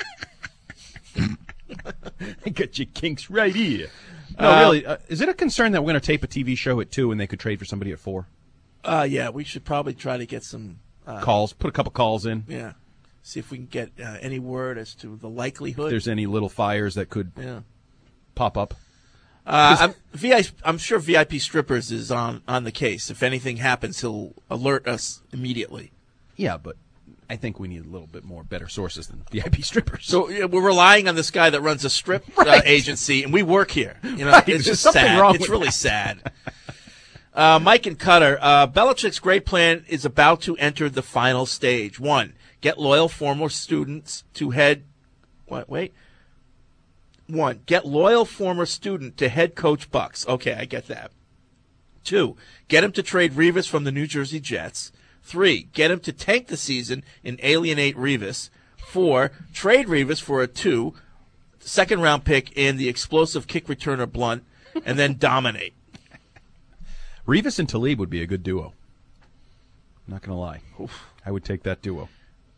Speaker 10: I got your kinks right here. No, really, is it a concern that we're going to tape a TV show at 2 and they could trade for somebody at 4?
Speaker 9: Yeah, we should probably try to get some
Speaker 10: calls. Put a couple calls in.
Speaker 9: Yeah, see if we can get any word as to the likelihood.
Speaker 10: If there's any little fires that could pop up.
Speaker 9: I'm sure VIP Strippers is on the case. If anything happens, he'll alert us immediately.
Speaker 10: Yeah, but I think we need a little bit more better sources than VIP Strippers.
Speaker 9: So we're relying on this guy that runs a strip agency, and we work here.
Speaker 10: Right.
Speaker 9: It's just
Speaker 10: something
Speaker 9: sad.
Speaker 10: wrong
Speaker 9: It's
Speaker 10: with
Speaker 9: really
Speaker 10: that.
Speaker 9: sad. Mike and Cutter, Belichick's great plan is about to enter the final stage. 1, get loyal former students to head. Wait. 1, get loyal former student to head coach Bucks. Okay, I get that. 2, get him to trade Revis from the New Jersey Jets. 3, get him to tank the season and alienate Revis. 4, trade Revis for a 2, second-round pick and the explosive kick returner Blunt, and then dominate.
Speaker 10: Revis and Talib would be a good duo. Not going to lie.
Speaker 9: Oof.
Speaker 10: I would take that duo.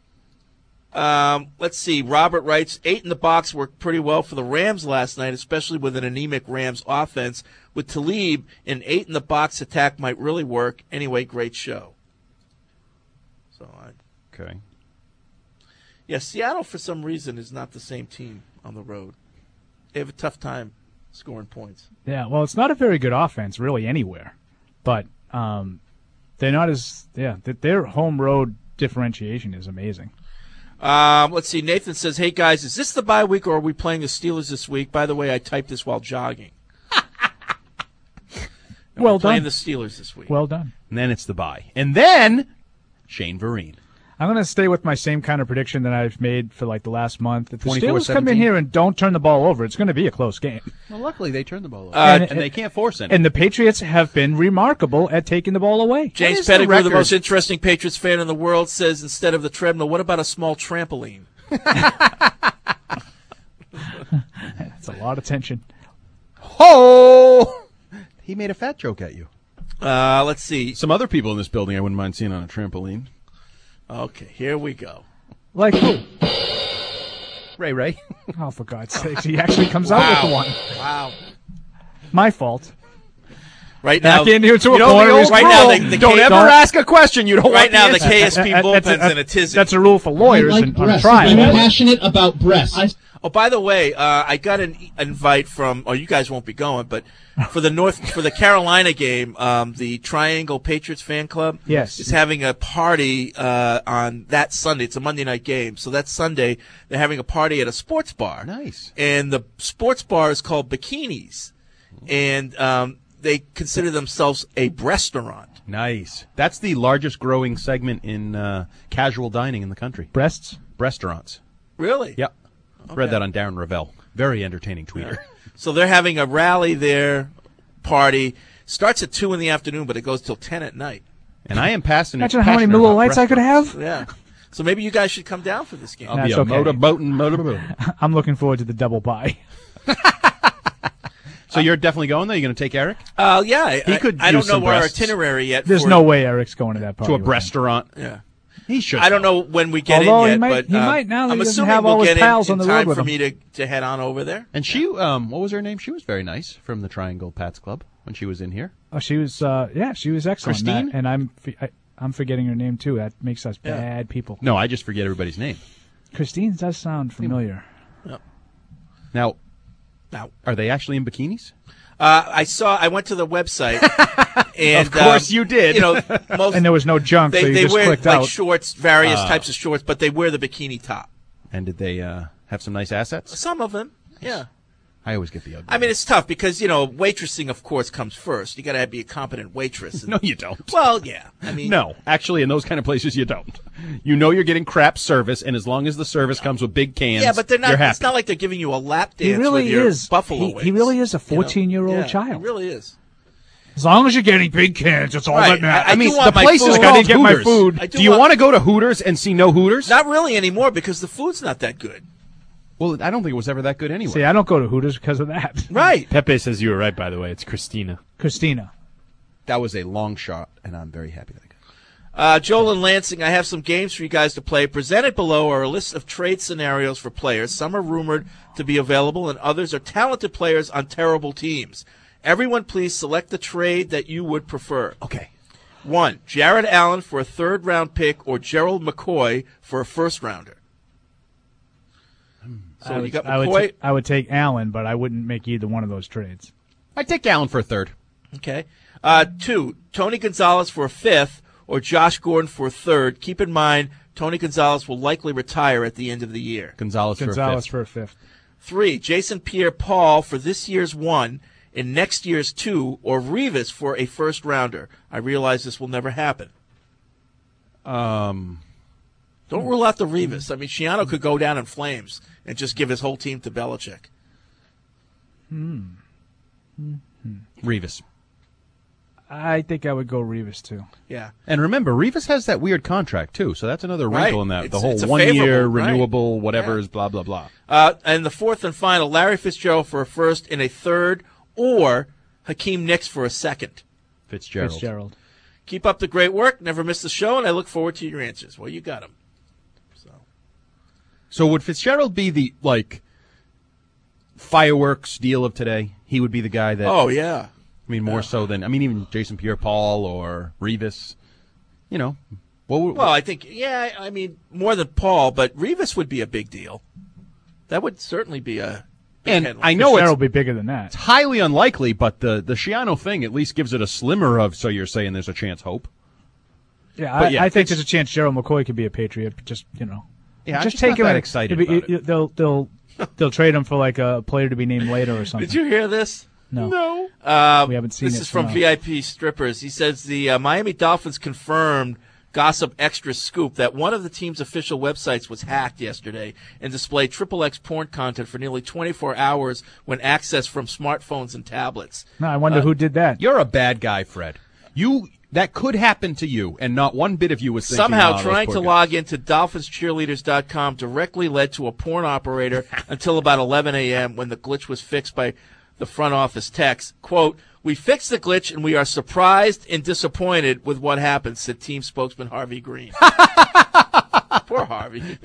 Speaker 9: Let's see. Robert writes, 8 in the box worked pretty well for the Rams last night, especially with an anemic Rams offense. With Talib, an 8 in the box attack might really work. Anyway, great show.
Speaker 10: Okay.
Speaker 9: Yeah, Seattle, for some reason, is not the same team on the road. They have a tough time scoring points.
Speaker 6: Yeah, well, it's not a very good offense, really, anywhere. But they're not as – their home-road differentiation is amazing.
Speaker 9: Let's see. Nathan says, hey, guys, is this the bye week or are we playing the Steelers this week? By the way, I typed this while jogging.
Speaker 6: Well
Speaker 9: we're playing
Speaker 6: done.
Speaker 9: the Steelers this week.
Speaker 6: Well done.
Speaker 10: And then it's the bye. And then Shane Vereen.
Speaker 6: I'm going to stay with my same kind of prediction that I've made for the last month. If the
Speaker 10: 24-17?
Speaker 6: Steelers come in here and don't turn the ball over, it's going to be a close game.
Speaker 10: Well, luckily they turned the ball over.
Speaker 6: And
Speaker 10: they can't force any.
Speaker 6: And the Patriots have been remarkable at taking the ball away.
Speaker 9: James Pettigrew, the most interesting Patriots fan in the world, says instead of the treadmill, what about a small trampoline?
Speaker 6: That's a lot of tension.
Speaker 10: Ho! He made a fat joke at you.
Speaker 9: Let's see.
Speaker 10: Some other people in this building I wouldn't mind seeing on a trampoline.
Speaker 9: Okay, here we go.
Speaker 6: Like who?
Speaker 10: Ray.
Speaker 6: Oh, for God's sakes. He actually comes out with one.
Speaker 9: Wow.
Speaker 6: My fault.
Speaker 9: Right now,
Speaker 6: back into a corner.
Speaker 9: Right now,
Speaker 10: don't ever ask a question you don't want.
Speaker 9: Right now, the
Speaker 10: answer.
Speaker 9: KSP bullpen's in a tizzy.
Speaker 6: That's a rule for lawyers on trial.
Speaker 19: I'm passionate about breasts.
Speaker 9: Oh, by the way, I got an invite from. Oh, you guys won't be going, but for the Carolina game, the Triangle Patriots fan club is having a party on that Sunday. It's a Monday night game, so that Sunday they're having a party at a sports bar.
Speaker 10: Nice.
Speaker 9: And the sports bar is called Bikinis, and they consider themselves a breastaurant.
Speaker 10: Nice. That's the largest growing segment in casual dining in the country.
Speaker 6: Breasts?
Speaker 10: Restaurants.
Speaker 9: Really?
Speaker 10: Yep.
Speaker 9: Okay.
Speaker 10: Read that on Darren Ravel. Very entertaining tweeter.
Speaker 9: Yeah. So they're having a rally there, party. Starts at 2 in the afternoon, but it goes till 10 at night.
Speaker 10: And I am passionate.
Speaker 6: Imagine how many Miller Lights I could have.
Speaker 9: Yeah. So maybe you guys should come down for this game.
Speaker 10: I'll be a motorboat.
Speaker 6: I'm looking forward to the double bye.
Speaker 10: So you're definitely going there? You're going to take Eric?
Speaker 9: Yeah. I don't know our
Speaker 10: breasts.
Speaker 9: itinerary yet.
Speaker 6: There's no way Eric's going to that party.
Speaker 10: To a restaurant?
Speaker 9: Yeah.
Speaker 10: He should.
Speaker 9: I don't know when we get
Speaker 6: Although
Speaker 9: in
Speaker 6: he
Speaker 9: yet,
Speaker 6: might-
Speaker 9: but
Speaker 6: he might now that
Speaker 9: I'm
Speaker 6: he doesn't
Speaker 9: assuming
Speaker 6: have
Speaker 9: we'll
Speaker 6: all his
Speaker 9: get
Speaker 6: pals
Speaker 9: in
Speaker 6: on the
Speaker 9: time
Speaker 6: road with
Speaker 9: for
Speaker 6: him.
Speaker 9: me to head on over there.
Speaker 10: And she, what was her name? She was very nice from the Triangle Pats Club when she was in here.
Speaker 6: Oh, she was. She was excellent.
Speaker 10: Christine?
Speaker 6: And I'm forgetting her name too. That makes us bad people.
Speaker 10: No, I just forget everybody's name.
Speaker 6: Christine does sound familiar.
Speaker 10: Now, are they actually in bikinis?
Speaker 9: I went to the website, and
Speaker 10: Of course you did.
Speaker 9: You know, most,
Speaker 6: And there was no junk, so you
Speaker 9: they
Speaker 6: just
Speaker 9: wear
Speaker 6: clicked
Speaker 9: like
Speaker 6: out.
Speaker 9: shorts, various types of shorts, but they wear the bikini top.
Speaker 10: And did they have some nice assets?
Speaker 9: Some of them, yeah.
Speaker 10: I always get the ugly.
Speaker 9: I mean, it's tough because waitressing, of course, comes first. You got to be a competent waitress.
Speaker 10: No, you don't.
Speaker 9: Well, yeah. I mean,
Speaker 10: no, actually, in those kind of places, you don't. You know you're getting crap service, and as long as the service comes with big cans,
Speaker 9: yeah, but they're not.
Speaker 10: you're happy.
Speaker 9: It's not like they're giving you a lap dance
Speaker 6: He really
Speaker 9: with your
Speaker 6: is.
Speaker 9: buffalo
Speaker 6: He
Speaker 9: wings.
Speaker 6: really is a 14-year-old
Speaker 9: Yeah,
Speaker 6: child.
Speaker 9: He really is.
Speaker 6: As long as you're getting big cans, it's all
Speaker 9: Right.
Speaker 6: that matters.
Speaker 9: I mean,
Speaker 10: the
Speaker 9: want my
Speaker 10: place is
Speaker 9: food.
Speaker 6: I
Speaker 10: called
Speaker 6: didn't get my
Speaker 10: Hooters.
Speaker 6: food.
Speaker 9: I
Speaker 10: Do you want to go to Hooters and see no Hooters?
Speaker 9: Not really anymore because the food's not that good.
Speaker 10: Well, I don't think it was ever that good anyway.
Speaker 6: See, I don't go to Hooters because of that.
Speaker 9: Right.
Speaker 20: Pepe says you were right, by the way. It's Christina.
Speaker 6: Christina.
Speaker 10: That was a long shot, and I'm very happy that I got
Speaker 9: Joel and Lansing, I have some games for you guys to play. Presented below are a list of trade scenarios for players. Some are rumored to be available, and others are talented players on terrible teams. Everyone, please select the trade that you would prefer.
Speaker 10: Okay.
Speaker 9: 1. Jared Allen for a third-round pick or Gerald McCoy for a first-rounder. So you got McCoy.
Speaker 6: I would take Allen, but I wouldn't make either one of those trades.
Speaker 10: I'd take Allen for a third.
Speaker 9: Okay. 2. Tony Gonzalez for a fifth or Josh Gordon for a third. Keep in mind, Tony Gonzalez will likely retire at the end of the year.
Speaker 10: Gonzalez
Speaker 6: for a fifth.
Speaker 9: 3. Jason Pierre-Paul for this year's 1 and next year's 2, or Revis for a first-rounder. I realize this will never happen. Don't rule out the Revis. I mean, Schiano could go down in flames and just give his whole team to Belichick.
Speaker 10: Revis.
Speaker 6: I think I would go Revis, too.
Speaker 9: Yeah.
Speaker 10: And remember, Revis has that weird contract, too, so that's another wrinkle in that.
Speaker 9: It's-
Speaker 10: the whole
Speaker 9: it's a
Speaker 10: 1 year,
Speaker 9: favorable, right.
Speaker 10: renewable, whatever is blah, blah, blah.
Speaker 9: And the fourth and final, Larry Fitzgerald for a first and a third, or Hakeem Nicks for a second.
Speaker 10: Fitzgerald.
Speaker 9: Keep up the great work. Never miss the show, and I look forward to your answers. Well, you got them.
Speaker 10: So would Fitzgerald be the, fireworks deal of today? He would be the guy that...
Speaker 9: Oh, yeah.
Speaker 10: I mean, more so than... I mean, even Jason Pierre-Paul or Revis.
Speaker 9: Well, I think, I mean, more than Paul, but Revis would be a big deal. That would certainly be a big
Speaker 10: And
Speaker 9: headline.
Speaker 10: I know
Speaker 6: Fitzgerald
Speaker 10: it's
Speaker 6: will be bigger than that.
Speaker 10: It's highly unlikely, but the Schiano thing at least gives it a slimmer of, so you're saying there's a chance hope.
Speaker 6: Yeah,
Speaker 10: But
Speaker 6: I think there's a chance Gerald McCoy could be a Patriot. Just
Speaker 10: Yeah, I'm
Speaker 6: just
Speaker 10: just
Speaker 6: take
Speaker 10: not
Speaker 6: him.
Speaker 10: that
Speaker 6: and
Speaker 10: excited
Speaker 6: it'll be- They'll trade him for like a player to be named later or something.
Speaker 9: Did you hear this?
Speaker 6: No. We haven't seen
Speaker 9: this
Speaker 6: it.
Speaker 9: is from
Speaker 6: so no.
Speaker 9: VIP Strippers. He says the Miami Dolphins confirmed Gossip Extra scoop that one of the team's official websites was hacked yesterday and displayed XXX porn content for nearly 24 hours when accessed from smartphones and tablets.
Speaker 6: No, I wonder who did that.
Speaker 10: You're a bad guy, Fred. That could happen to you, and not one bit of you was thinking,
Speaker 9: Somehow,
Speaker 10: those
Speaker 9: trying
Speaker 10: poor
Speaker 9: to
Speaker 10: guys."
Speaker 9: log into DolphinsCheerleaders.com directly led to a porn operator until about 11 a.m. when the glitch was fixed by the front office text. Quote, "We fixed the glitch and we are surprised and disappointed with what happened," said team spokesman Harvey Green. Poor Harvey.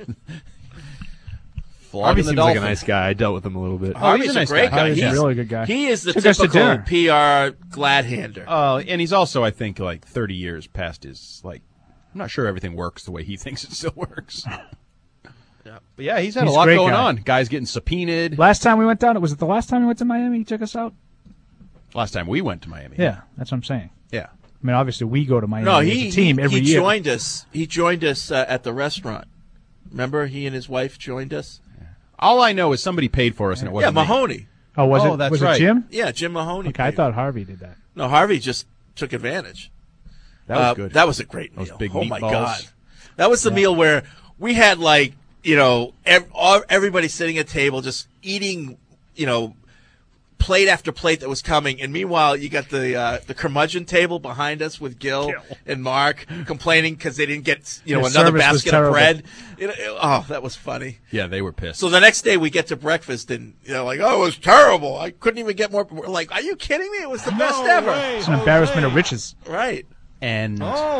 Speaker 20: Harvey
Speaker 10: the
Speaker 20: seems like a
Speaker 10: Dolphin.
Speaker 20: nice guy. I dealt with him a little bit.
Speaker 9: Harvey's
Speaker 10: he's
Speaker 9: a
Speaker 10: a nice
Speaker 9: great
Speaker 10: guy.
Speaker 9: guy.
Speaker 6: Harvey's a really good guy.
Speaker 9: He is the
Speaker 6: Took us to
Speaker 9: typical
Speaker 6: dinner.
Speaker 9: PR glad-hander.
Speaker 10: And he's also, I think, 30 years past his, I'm not sure everything works the way he thinks it still works.
Speaker 9: Yeah.
Speaker 10: But yeah, he's had
Speaker 6: He's
Speaker 10: a
Speaker 6: a
Speaker 10: lot
Speaker 6: great
Speaker 10: going
Speaker 6: guy.
Speaker 10: on. Guys getting subpoenaed.
Speaker 6: Last time we went down, was it the last time we went to Miami? He took us out.
Speaker 10: Last time we went to Miami.
Speaker 6: Yeah, that's what I'm saying.
Speaker 10: Yeah.
Speaker 6: I mean, obviously we go to Miami
Speaker 9: No,
Speaker 6: as a team every
Speaker 9: he
Speaker 6: year.
Speaker 9: joined us. He joined us at the restaurant. Remember, he and his wife joined us.
Speaker 10: All I know is somebody paid for us, and it
Speaker 9: Yeah,
Speaker 10: wasn't me.
Speaker 9: Mahoney.
Speaker 6: Oh, was it?
Speaker 10: that's
Speaker 6: Was
Speaker 10: right.
Speaker 6: it Jim?
Speaker 9: Yeah, Jim Mahoney.
Speaker 6: Okay, I
Speaker 9: paid.
Speaker 6: thought Harvey did that.
Speaker 9: No, Harvey just took advantage.
Speaker 10: That was good.
Speaker 9: That was a great meal.
Speaker 10: Those big
Speaker 9: oh my
Speaker 10: meatballs.
Speaker 9: God, that was the meal where we had everybody sitting at table just eating, plate after plate that was coming, and meanwhile you got the curmudgeon table behind us with Gil and Mark complaining because they didn't get another basket of bread. That was funny.
Speaker 10: Yeah, they were pissed.
Speaker 9: So the next day we get to breakfast and it was terrible. I couldn't even get more. We're like, are you kidding me? It was the best ever.
Speaker 6: It's an embarrassment of riches.
Speaker 9: Right.
Speaker 10: And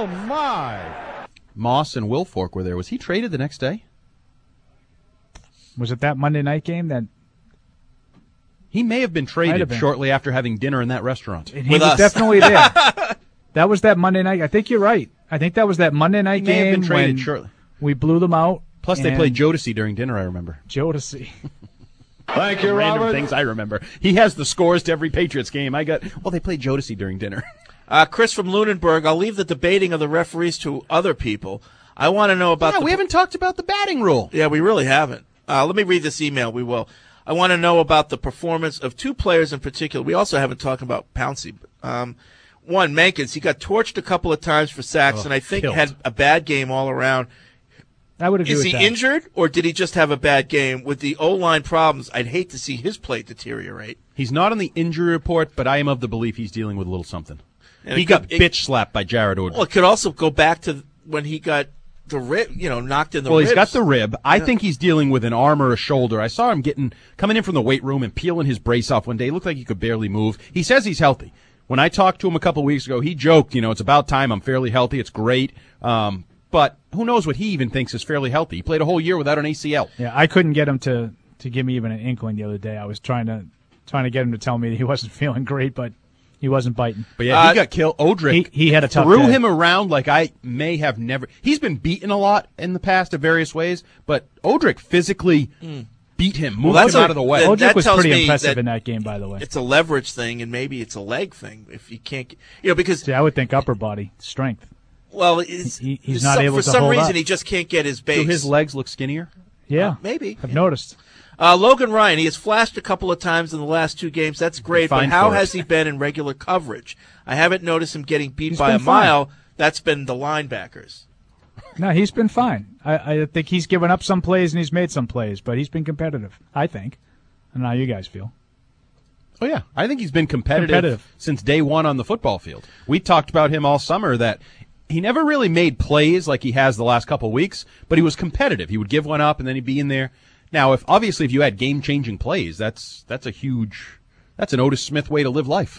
Speaker 10: Moss and Wilfork were there. Was he traded the next day?
Speaker 6: Was it that Monday night game that?
Speaker 10: He may have been traded shortly after having dinner in that restaurant.
Speaker 6: He was definitely there. That was that Monday night. I think you're right. I think that was that Monday night
Speaker 10: He
Speaker 6: game
Speaker 10: may have been traded
Speaker 6: when
Speaker 10: shortly.
Speaker 6: We blew them out.
Speaker 10: Plus, they played Jodeci during dinner, I remember.
Speaker 6: Jodeci.
Speaker 10: Thank you, Random things I remember. He has the scores to every Patriots game. They played Jodeci during dinner.
Speaker 9: Chris from Lunenburg, I'll leave the debating of the referees to other people. I want to know about
Speaker 10: we haven't talked about the batting rule.
Speaker 9: Yeah, we really haven't. Let me read this email. We will. I want to know about the performance of two players in particular. We also haven't talked about Pouncey. One, Mankins. He got torched a couple of times for sacks, and I think had a bad game all around.
Speaker 6: I would agree with that.
Speaker 9: Is he injured, or did he just have a bad game? With the O-line problems, I'd hate to see his play deteriorate.
Speaker 10: He's not on the injury report, but I am of the belief he's dealing with a little something.
Speaker 9: And
Speaker 10: he got bitch slapped by Jared Odrick.
Speaker 9: Well, it could also go back to when he got the rib, knocked in the ribs.
Speaker 10: Well, he's got the rib. I think he's dealing with an arm or a shoulder. I saw him coming in from the weight room and peeling his brace off one day. He looked like he could barely move. He says he's healthy. When I talked to him a couple of weeks ago, he joked, it's about time. I'm fairly healthy. It's great. But who knows what he even thinks is fairly healthy. He played a whole year without an ACL.
Speaker 6: Yeah, I couldn't get him to give me even an inkling the other day. I was trying to get him to tell me that he wasn't feeling great, but he wasn't biting.
Speaker 10: But yeah, he got killed. Odrick
Speaker 6: he had a tough
Speaker 10: threw
Speaker 6: day.
Speaker 10: him around like I may have never. He's been beaten a lot in the past in various ways, but Odrick physically beat him, moved him out of the way.
Speaker 6: Odrick was pretty impressive in that game, by the way.
Speaker 9: It's a leverage thing, and maybe it's a leg thing. If you can't, because
Speaker 6: see, I would think upper body strength.
Speaker 9: Well,
Speaker 6: he's not able to
Speaker 9: for some
Speaker 6: hold
Speaker 9: reason
Speaker 6: up.
Speaker 9: he just can't get his base.
Speaker 10: Do his legs look skinnier?
Speaker 6: Yeah,
Speaker 9: maybe.
Speaker 6: I've noticed.
Speaker 9: Logan Ryan, he has flashed a couple of times in the last two games. That's great, but how has he been in regular coverage? I haven't noticed him getting beat by a mile. That's been the linebackers.
Speaker 6: No, he's been fine. I think he's given up some plays and he's made some plays, but he's been competitive, I think. I don't know how you guys feel.
Speaker 10: Oh, yeah. I think he's been competitive since day one on the football field. We talked about him all summer that he never really made plays like he has the last couple of weeks, but he was competitive. He would give one up and then he'd be in there. Now, if you had game-changing plays, that's an Otis Smith way to live life.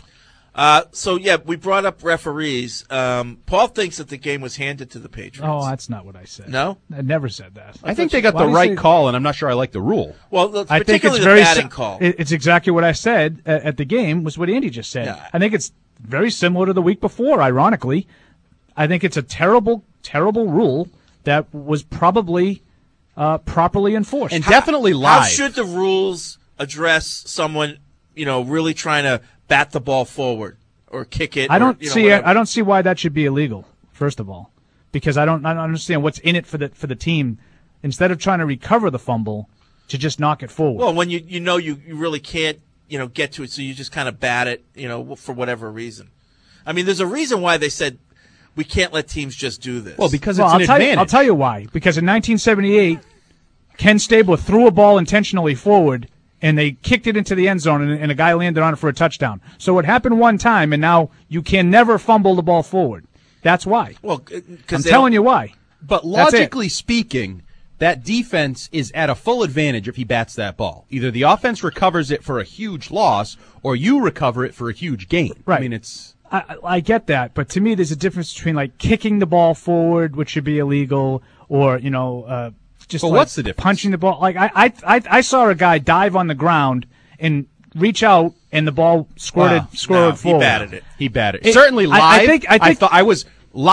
Speaker 9: We brought up referees. Paul thinks that the game was handed to the Patriots.
Speaker 6: Oh, that's not what I said.
Speaker 9: No?
Speaker 6: I never said that.
Speaker 10: I think they got the right call, and I'm not sure I like the rule.
Speaker 9: Well,
Speaker 6: I think it's
Speaker 9: the
Speaker 6: very
Speaker 9: batting call.
Speaker 6: It's exactly what I said at the game, was what Andy just said.
Speaker 9: Yeah.
Speaker 6: I think it's very similar to the week before, ironically. I think it's a terrible, terrible rule that was probably properly enforced.
Speaker 10: And definitely live.
Speaker 9: How should the rules address someone, really trying to bat the ball forward or kick it?
Speaker 6: I don't see why that should be illegal, first of all, because I don't understand what's in it for the team. Instead of trying to recover the fumble, to just knock it forward.
Speaker 9: Well, when you really can't, get to it, so you just kind of bat it, for whatever reason. I mean, there's a reason why they said we can't let teams just do this.
Speaker 10: Well, because it's an advantage.
Speaker 6: I'll tell you why. Because in 1978, Ken Stabler threw a ball intentionally forward, and they kicked it into the end zone, and a guy landed on it for a touchdown. So it happened one time, and now you can never fumble the ball forward. That's why.
Speaker 9: Well,
Speaker 6: I'm telling you why.
Speaker 10: But logically speaking, that defense is at a full advantage if he bats that ball. Either the offense recovers it for a huge loss, or you recover it for a huge gain.
Speaker 6: Right.
Speaker 10: I mean, it's...
Speaker 6: I get that, but to me, there's a difference between kicking the ball forward, which should be illegal, or
Speaker 10: what's the difference?
Speaker 6: Punching the ball. I saw a guy dive on the ground and reach out, and the ball squirted forward.
Speaker 9: He batted
Speaker 10: it. Certainly live. I was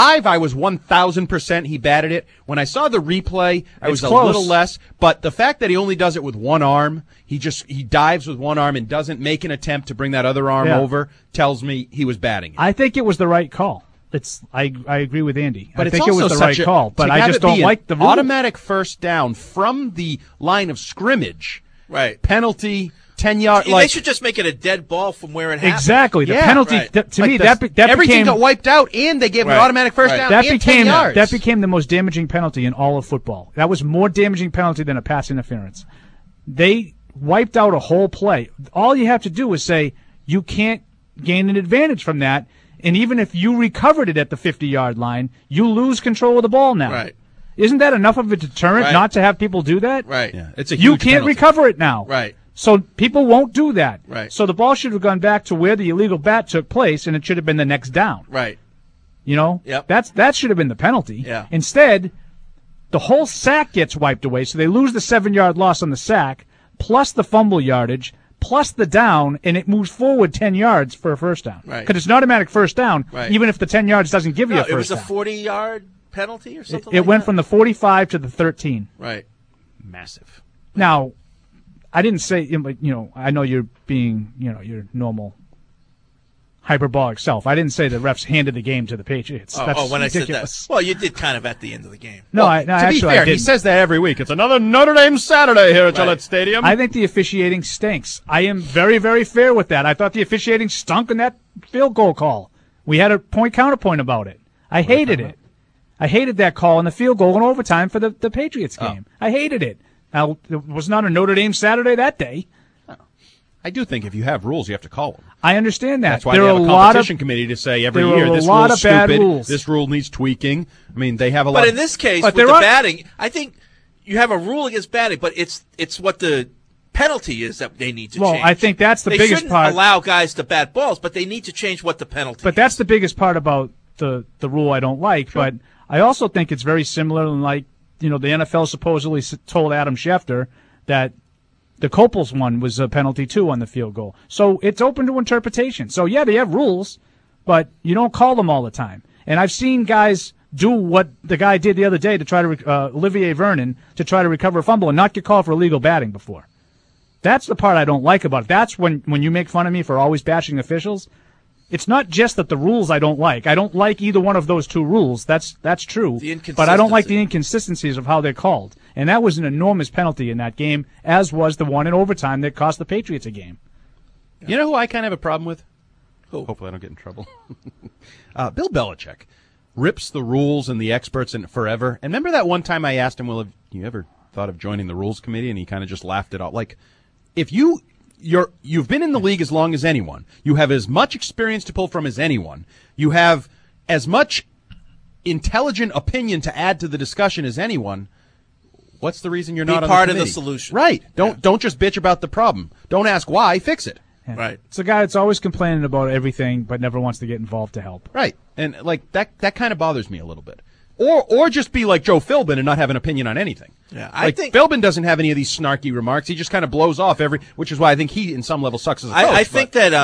Speaker 10: 1,000% he batted it. When I saw the replay, I was
Speaker 6: close.
Speaker 10: A little less. But the fact that he only does it with one arm, he dives with one arm and doesn't make an attempt to bring that other arm over, tells me he was batting it.
Speaker 6: I think it was the right call. I agree with Andy.
Speaker 10: But
Speaker 6: I think it was the right call. But I just don't like the rule.
Speaker 10: Automatic first down from the line of scrimmage.
Speaker 9: Right.
Speaker 10: Penalty. 10-yard.
Speaker 9: They should just make it a dead ball from where it happened.
Speaker 6: Exactly. The penalty, to me, that
Speaker 10: everything
Speaker 6: became,
Speaker 10: got wiped out, and they gave an automatic first down.
Speaker 6: That
Speaker 10: and
Speaker 6: became
Speaker 10: 10 yards.
Speaker 6: That became the most damaging penalty in all of football. That was more damaging penalty than a pass interference. They wiped out a whole play. All you have to do is say you can't gain an advantage from that, and even if you recovered it at the 50-yard line, you lose control of the ball now.
Speaker 9: Right.
Speaker 6: Isn't that enough of a deterrent
Speaker 9: Right.
Speaker 6: not to have people do that?
Speaker 9: Right.
Speaker 10: Yeah, it's a
Speaker 6: You
Speaker 10: huge
Speaker 6: can't
Speaker 10: penalty.
Speaker 6: recover it now.
Speaker 9: Right.
Speaker 6: So people won't do that.
Speaker 9: Right.
Speaker 6: So the ball should have gone back to where the illegal bat took place, and it should have been the next down.
Speaker 9: Right.
Speaker 6: You know?
Speaker 9: Yep.
Speaker 6: That should have been the penalty.
Speaker 9: Yeah.
Speaker 6: Instead, the whole sack gets wiped away, so they lose the 7-yard loss on the sack, plus the fumble yardage, plus the down, and it moves forward 10 yards for a first down.
Speaker 9: Right.
Speaker 6: Because it's an automatic first down,
Speaker 9: Right.
Speaker 6: even if the 10 yards doesn't give you a
Speaker 9: No,
Speaker 6: first
Speaker 9: it was a
Speaker 6: down.
Speaker 9: 40-yard penalty or something.
Speaker 6: It
Speaker 9: like
Speaker 6: went
Speaker 9: that?
Speaker 6: from the 45 to the 13.
Speaker 9: Right.
Speaker 10: Massive.
Speaker 6: Now, I didn't say, I know you're being, your normal hyperbolic self. I didn't say the refs handed the game to the Patriots. That's
Speaker 9: when
Speaker 6: ridiculous.
Speaker 9: I said that. Well, you did kind of at the end of the game.
Speaker 6: No,
Speaker 10: to be
Speaker 6: actually,
Speaker 10: fair,
Speaker 6: I
Speaker 10: he
Speaker 6: didn't.
Speaker 10: says that every week. It's another Notre Dame Saturday here at Gillette Stadium.
Speaker 6: I think the officiating stinks. I am very, very fair with that. I thought the officiating stunk in that field goal call. We had a counterpoint about it. I hated it. I hated that call in the field goal in overtime for the Patriots game. I hated it. Now, it was not a Notre Dame Saturday that day.
Speaker 10: I do think if you have rules, you have to call them.
Speaker 6: I understand that.
Speaker 10: That's why
Speaker 6: there
Speaker 10: they
Speaker 6: are
Speaker 10: have a
Speaker 6: lot of
Speaker 10: competition committee to say every
Speaker 6: there
Speaker 10: year
Speaker 6: are a
Speaker 10: this
Speaker 6: lot
Speaker 10: rule's
Speaker 6: of bad
Speaker 10: stupid,
Speaker 6: rules.
Speaker 10: this rule needs tweaking. I mean, they have a lot.
Speaker 9: But in this case, with the batting, I think you have a rule against batting, but it's what the penalty is that they need to
Speaker 6: Well,
Speaker 9: change.
Speaker 6: I think that's the
Speaker 9: they
Speaker 6: biggest
Speaker 9: shouldn't
Speaker 6: part.
Speaker 9: allow guys to bat balls, but they need to change what the penalty
Speaker 6: But that's the biggest part about the rule I don't like. But I also think it's very similar. And like, the NFL supposedly told Adam Schefter that the Copels one was a penalty too on the field goal. So it's open to interpretation. So yeah, they have rules, but you don't call them all the time. And I've seen guys do what the guy did the other day to try to Olivier Vernon to try to recover a fumble and not get called for illegal batting before. That's the part I don't like about it. That's when you make fun of me for always bashing officials. It's not just that the rules I don't like. I don't like either one of those two rules. That's true. But I don't like the inconsistencies of how they're called. And that was an enormous penalty in that game, as was the one in overtime that cost the Patriots a game.
Speaker 10: You know who I kind of have a problem with?
Speaker 9: Who?
Speaker 10: Hopefully I don't get in trouble. Bill Belichick rips the rules and the experts in forever. And remember that one time I asked him, well, have you ever thought of joining the rules committee? And he kind of just laughed it off. Like, if you've been in the league as long as anyone. You have as much experience to pull from as anyone. You have as much intelligent opinion to add to the discussion as anyone. What's the reason you're not on
Speaker 9: part
Speaker 10: the
Speaker 9: of the
Speaker 10: committee?
Speaker 9: solution.
Speaker 10: Right. Don't just bitch about the problem. Don't ask why, fix it.
Speaker 6: Yeah.
Speaker 9: Right.
Speaker 6: It's a guy that's always complaining about everything but never wants to get involved to help.
Speaker 10: Right. And like that kind of bothers me a little bit. Or just be like Joe Philbin and not have an opinion on anything.
Speaker 9: Yeah,
Speaker 10: I think Philbin doesn't have any of these snarky remarks. He just kind of blows off which is why I think he, in some level, sucks as a coach.
Speaker 9: I think that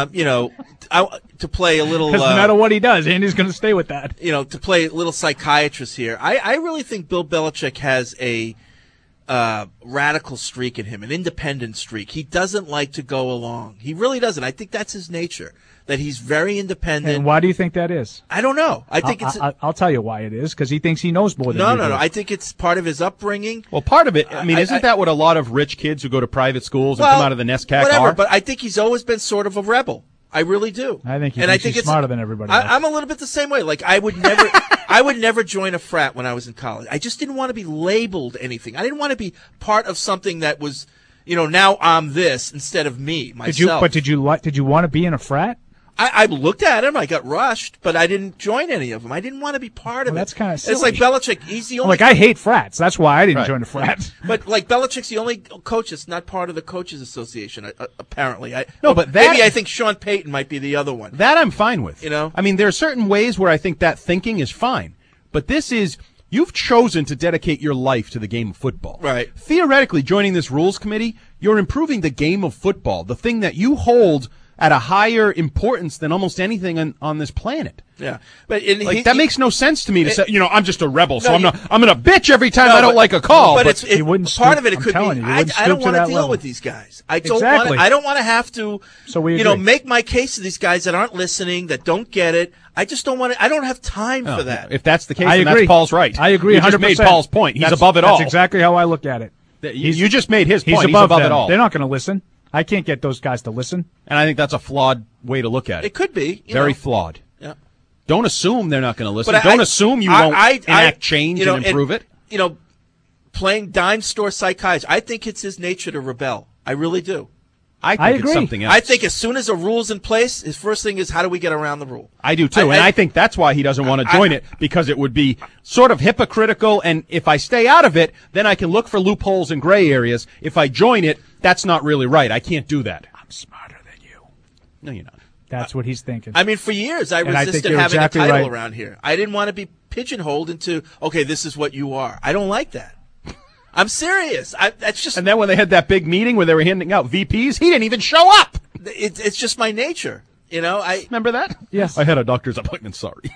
Speaker 9: to play a little.
Speaker 6: Because no matter what he does, Andy's going to stay with that.
Speaker 9: To play a little psychiatrist here, I really think Bill Belichick has a radical streak in him, an independent streak. He doesn't like to go along. He really doesn't. I think that's his nature. That he's very independent.
Speaker 6: And why do you think that is?
Speaker 9: I don't know. I think
Speaker 6: I'll tell you why it is, because he thinks he knows more than you do.
Speaker 9: No. I think it's part of his upbringing.
Speaker 10: Well, part of it, isn't that what a lot of rich kids who go to private schools and come out of the NESCAC
Speaker 9: whatever,
Speaker 10: are?
Speaker 9: But I think he's always been sort of a rebel. I really do.
Speaker 6: I think he's smarter than everybody else.
Speaker 9: I'm a little bit the same way. Like, I would never join a frat when I was in college. I just didn't want to be labeled anything. I didn't want to be part of something that was, now I'm this instead of me, myself.
Speaker 6: Did you want to be in a frat?
Speaker 9: I looked at him. I got rushed, but I didn't join any of them. I didn't want to be part of it.
Speaker 6: That's kind of silly.
Speaker 9: It's like Belichick. He's the only.
Speaker 6: I hate frats. That's why I didn't join a frat.
Speaker 9: But like Belichick's the only coach that's not part of the Coaches Association. Apparently,
Speaker 10: but
Speaker 9: maybe I think Sean Payton might be the other one.
Speaker 10: That I'm fine with. There are certain ways where I think that thinking is fine, but this is. You've chosen to dedicate your life to the game of football.
Speaker 9: Right.
Speaker 10: Theoretically, joining this rules committee, you're improving the game of football, the thing that you hold at a higher importance than almost anything on this planet.
Speaker 9: Yeah, but
Speaker 10: that makes no sense to me to say, I'm just a rebel, so I'm going to bitch every time I don't like a call.
Speaker 9: But
Speaker 6: he wouldn't stoop,
Speaker 9: part of it
Speaker 6: I'm
Speaker 9: could be.
Speaker 6: telling you,
Speaker 9: I don't want to deal
Speaker 6: level.
Speaker 9: with these guys. I don't want to have to.
Speaker 6: So we agree.
Speaker 9: Make my case to these guys that aren't listening, that don't get it. I just don't want to. I don't have time for that.
Speaker 10: If that's the case,
Speaker 6: I
Speaker 10: then
Speaker 6: agree.
Speaker 10: that's Paul's right.
Speaker 6: I agree.
Speaker 10: You
Speaker 6: 100%.
Speaker 10: just made Paul's point. He's above it all.
Speaker 6: That's exactly how I look at it.
Speaker 10: You just made his point.
Speaker 6: He's above
Speaker 10: it all.
Speaker 6: They're not going to listen. I can't get those guys to listen.
Speaker 10: And I think that's a flawed way to look at it.
Speaker 9: It could be.
Speaker 10: Very flawed.
Speaker 9: Yeah.
Speaker 10: Don't assume they're not going to listen.
Speaker 9: But
Speaker 10: don't assume you won't enact change and improve it.
Speaker 9: Playing dime store psychiatry, I think it's his nature to rebel. I really do.
Speaker 10: I think
Speaker 6: I
Speaker 10: it's
Speaker 6: agree.
Speaker 10: something else.
Speaker 9: I think as soon as a rule's in place, his first thing is how do we get around the rule?
Speaker 10: I do too, and I think that's why he doesn't want to join it, because it would be sort of hypocritical, and if I stay out of it, then I can look for loopholes and gray areas. If I join it, that's not really right. I can't do that.
Speaker 6: I'm smarter than you.
Speaker 10: No, you're not.
Speaker 6: That's what he's thinking.
Speaker 9: I mean, for years, I
Speaker 6: And I think
Speaker 9: resisted
Speaker 6: you're
Speaker 9: having
Speaker 6: exactly
Speaker 9: a title
Speaker 6: right.
Speaker 9: around here. I didn't want to be pigeonholed into, okay, this is what you are. I don't like that. I'm serious. That's just.
Speaker 10: And then when they had that big meeting where they were handing out VPs, he didn't even show up.
Speaker 9: It's just my nature. You know,
Speaker 10: remember that?
Speaker 6: Yes.
Speaker 10: I had a doctor's appointment. Sorry.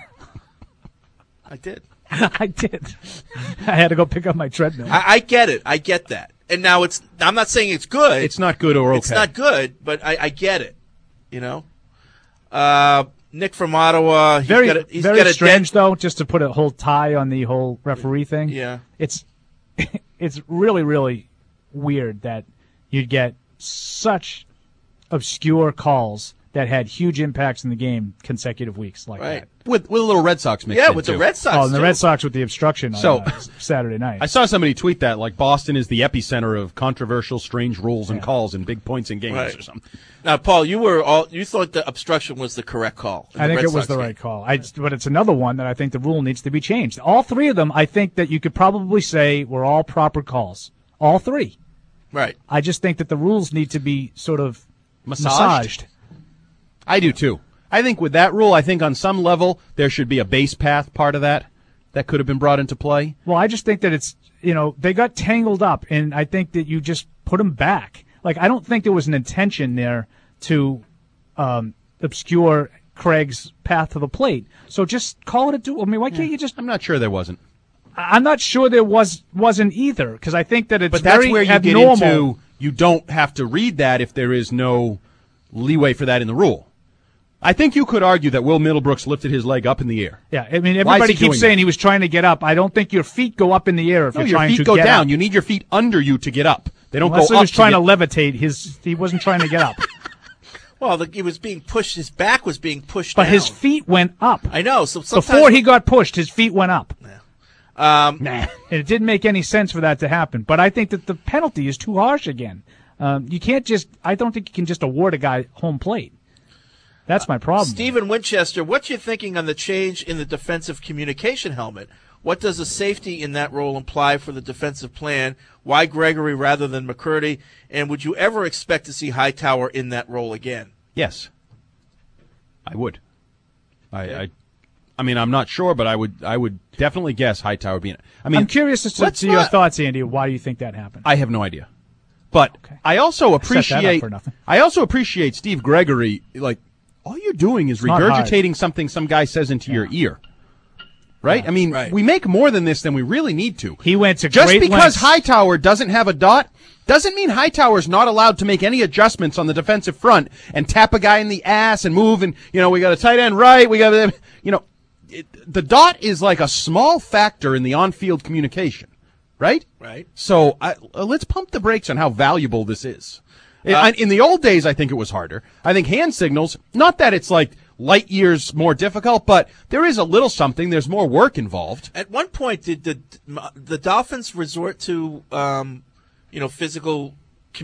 Speaker 9: I did.
Speaker 6: I did. I had to go pick up my treadmill.
Speaker 9: I get it. I get that. And now I'm not saying it's good.
Speaker 10: It's not good or okay.
Speaker 9: It's not good, but I get it. You know? Nick from Ottawa. He's
Speaker 6: Very,
Speaker 9: got a
Speaker 6: very strange, though, just to put a whole tie on the whole referee thing.
Speaker 9: Yeah.
Speaker 6: It's really, really weird that you'd get such obscure calls that had huge impacts in the game consecutive weeks like that.
Speaker 10: With a little Red Sox mix.
Speaker 9: Yeah, with the Red Sox.
Speaker 6: Oh, and the Red Sox with the obstruction
Speaker 10: So-
Speaker 6: on Saturday night.
Speaker 10: I saw somebody tweet that, like Boston is the epicenter of controversial, strange rules and calls and big points in games
Speaker 9: Right.
Speaker 10: or something.
Speaker 9: Now, Paul, you thought the obstruction was the correct call. in
Speaker 6: I
Speaker 9: the
Speaker 6: think
Speaker 9: Red
Speaker 6: it was
Speaker 9: Sox
Speaker 6: the
Speaker 9: game.
Speaker 6: right call. But it's another one that I think the rule needs to be changed. All three of them, I think that you could probably say were all proper calls. All three.
Speaker 9: Right.
Speaker 6: I just think that the rules need to be sort of
Speaker 10: Massaged? I do too. I think with that rule, I think on some level there should be a base path part of that could have been brought into play.
Speaker 6: Well, I just think that it's, they got tangled up, and I think that you just put them back. Like, I don't think there was an intention there to obscure Craig's path to the plate. So just call it a duel. I mean, why can't you just...
Speaker 10: I'm not sure there wasn't.
Speaker 6: I'm not sure there wasn't either, because I think that it's
Speaker 10: But that's
Speaker 6: very
Speaker 10: where you
Speaker 6: abnormal.
Speaker 10: get into, you don't have to read that if there is no leeway for that in the rule. I think you could argue that Will Middlebrooks lifted his leg up in the air.
Speaker 6: Yeah, I mean,
Speaker 10: Why is
Speaker 6: everybody
Speaker 10: he
Speaker 6: keeps
Speaker 10: doing
Speaker 6: saying
Speaker 10: that?
Speaker 6: he was trying to get up. I don't think your feet go up in the air if
Speaker 10: No,
Speaker 6: you're
Speaker 10: your
Speaker 6: trying
Speaker 10: feet
Speaker 6: to
Speaker 10: go
Speaker 6: get
Speaker 10: down.
Speaker 6: up.
Speaker 10: You need your feet under you to get up. They don't
Speaker 6: Unless
Speaker 10: go
Speaker 6: he
Speaker 10: up.
Speaker 6: was trying to
Speaker 10: get-
Speaker 6: levitate, he wasn't trying to get up.
Speaker 9: Well, he was being pushed. His back was being pushed
Speaker 6: But
Speaker 9: down.
Speaker 6: his feet went up.
Speaker 9: I know. So sometimes
Speaker 6: Before he got pushed, his feet went up.
Speaker 9: Nah.
Speaker 6: And it didn't make any sense for that to happen. But I think that the penalty is too harsh again. You can't just, I don't think you can just award a guy home plate. That's my problem.
Speaker 9: Stephen Winchester, what you thinking on the change in the defensive communication helmet? What does a safety in that role imply for the defensive plan? Why Gregory rather than McCurdy? And would you ever expect to see Hightower in that role again?
Speaker 10: Yes, I would. I mean, I'm not sure, but I would definitely guess Hightower being. I mean,
Speaker 6: I'm curious as to your thoughts, Andy. Why do you think that happened?
Speaker 10: I have no idea, but I also
Speaker 6: Set that up
Speaker 10: appreciate.
Speaker 6: for nothing.
Speaker 10: I also appreciate Steve Gregory. Like, all you're doing is
Speaker 6: not
Speaker 10: regurgitating something some guy says into your ear. Right? I mean, we make more than this than we really need to.
Speaker 6: He went to
Speaker 10: Just
Speaker 6: great
Speaker 10: because
Speaker 6: lengths.
Speaker 10: Hightower doesn't have a dot doesn't mean Hightower's not allowed to make any adjustments on the defensive front and tap a guy in the ass and move and, we got a tight end right, we got, the dot is like a small factor in the on-field communication, right?
Speaker 9: Right.
Speaker 10: So let's pump the brakes on how valuable this is. In the old days, I think it was harder. I think hand signals, not that it's like light years more difficult, but there is a little something. There's more work involved.
Speaker 9: At one point, did the Dolphins resort to, physical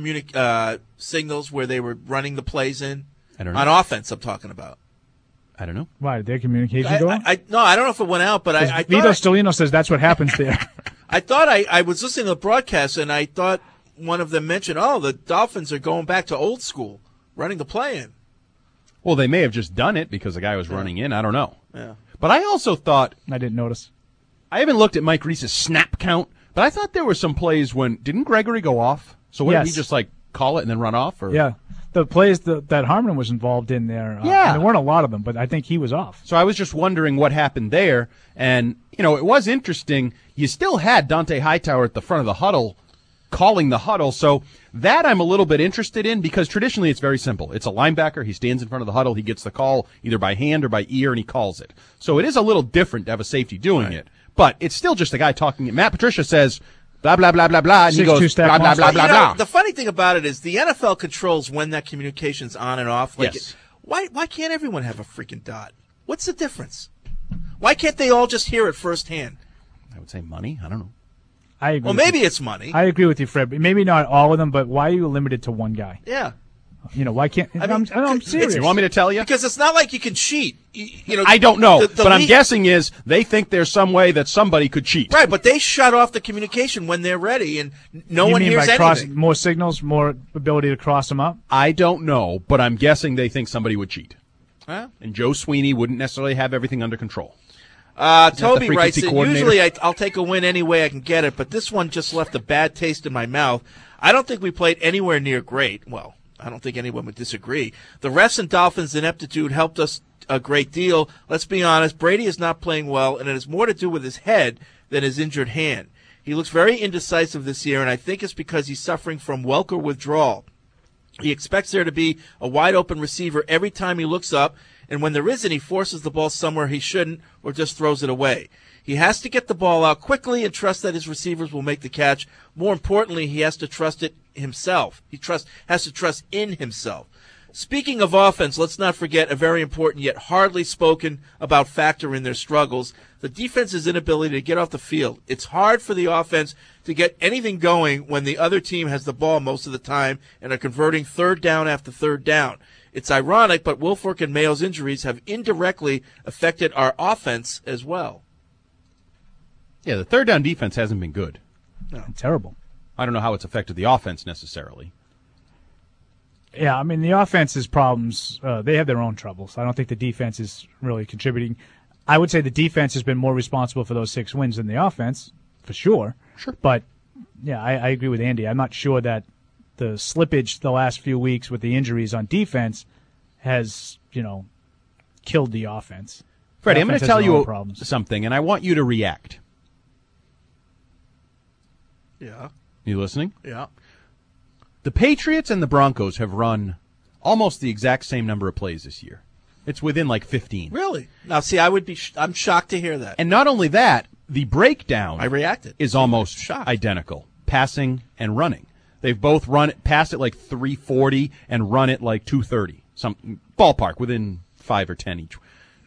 Speaker 9: signals where they were running the plays in?
Speaker 10: I don't know.
Speaker 9: On offense, I'm talking about.
Speaker 10: I don't know.
Speaker 6: Why, did their communication go out?
Speaker 9: No, I don't know if it went out, but I
Speaker 6: Vito
Speaker 9: thought
Speaker 6: Stellino says that's what happens there.
Speaker 9: I thought I was listening to the broadcast, and I thought one of them mentioned, the Dolphins are going back to old school, running the play in.
Speaker 10: Well, they may have just done it because the guy was running in. I don't know.
Speaker 9: Yeah.
Speaker 10: But I also thought...
Speaker 6: I didn't notice.
Speaker 10: I haven't looked at Mike Reese's snap count, but I thought there were some plays when... Didn't Gregory go off? So what, did he just, call it and then run off? Or?
Speaker 6: Yeah. The plays that Harmon was involved in there, and there weren't a lot of them, but I think he was off.
Speaker 10: So I was just wondering what happened there, and, it was interesting. You still had Dante Hightower at the front of the huddle calling the huddle, so that I'm a little bit interested in because traditionally it's very simple. It's a linebacker. He stands in front of the huddle. He gets the call either by hand or by ear, and he calls it. So it is a little different to have a safety doing it, but it's still just a guy talking. Matt Patricia says, blah, blah, blah, blah, blah, and he goes, blah, blah, blah, blah, blah.
Speaker 9: The funny thing about it is the NFL controls when that communication's on and off.
Speaker 10: Yes.
Speaker 9: Why can't everyone have a freaking dot? What's the difference? Why can't they all just hear it firsthand?
Speaker 10: I would say money. I don't know.
Speaker 6: I agree.
Speaker 9: Well, maybe it's money.
Speaker 6: I agree with you, Fred. Maybe not all of them, but why are you limited to one guy?
Speaker 9: Yeah.
Speaker 6: Why can't? I'm serious.
Speaker 10: You want me to tell you?
Speaker 9: Because it's not like you can cheat.
Speaker 10: I don't know,
Speaker 9: the
Speaker 10: but I'm
Speaker 9: league-
Speaker 10: guessing is they think there's some way that somebody could cheat.
Speaker 9: Right, but they shut off the communication when they're ready, and no
Speaker 6: You
Speaker 9: one
Speaker 6: mean
Speaker 9: hears
Speaker 6: by
Speaker 9: anything.
Speaker 6: more signals, more ability to cross them up?
Speaker 10: I don't know, but I'm guessing they think somebody would cheat.
Speaker 9: Huh?
Speaker 10: And Joe Sweeney wouldn't necessarily have everything under control. Isn't that
Speaker 9: Toby
Speaker 10: the
Speaker 9: writes
Speaker 10: frequency
Speaker 9: that
Speaker 10: coordinator?
Speaker 9: usually I'll take a win any way I can get it, but this one just left a bad taste in my mouth. I don't think we played anywhere near great. Well, I don't think anyone would disagree. The refs and Dolphins' ineptitude helped us a great deal. Let's be honest, Brady is not playing well, and it has more to do with his head than his injured hand. He looks very indecisive this year, and I think it's because he's suffering from Welker withdrawal. He expects there to be a wide-open receiver every time he looks up, and when there isn't, he forces the ball somewhere he shouldn't or just throws it away. He has to get the ball out quickly and trust that his receivers will make the catch. More importantly, he has to trust it himself. Has to trust in himself. Speaking of offense, let's not forget a very important yet hardly spoken about factor in their struggles, the defense's inability to get off the field. It's hard for the offense to get anything going when the other team has the ball most of the time and are converting third down after third down. It's ironic, but Wilfork and Mayo's injuries have indirectly affected our offense as well.
Speaker 10: Yeah, the third down defense hasn't been good.
Speaker 9: No.
Speaker 6: Terrible.
Speaker 10: I don't know how it's affected the offense necessarily.
Speaker 6: Yeah, I mean, the offense's problems, they have their own troubles. I don't think the defense is really contributing. I would say the defense has been more responsible for those 6 wins than the offense, for sure.
Speaker 10: Sure.
Speaker 6: But, yeah, I agree with Andy. I'm not sure that the slippage the last few weeks with the injuries on defense has, killed the offense.
Speaker 10: Freddie,
Speaker 6: The
Speaker 10: I'm going
Speaker 6: offense
Speaker 10: to
Speaker 6: has
Speaker 10: tell
Speaker 6: their own
Speaker 10: you
Speaker 6: problems.
Speaker 10: something, and I want you to react.
Speaker 9: Yeah.
Speaker 10: You listening?
Speaker 9: Yeah.
Speaker 10: The Patriots and the Broncos have run almost the exact same number of plays this year. It's within like 15.
Speaker 9: Really? Now, see, I'm shocked to hear that.
Speaker 10: And not only that, the breakdown
Speaker 9: I reacted.
Speaker 10: is almost
Speaker 9: Shocked.
Speaker 10: identical, passing and running. They've both passed it like 340 and run it like 230, some ballpark within 5 or 10 each.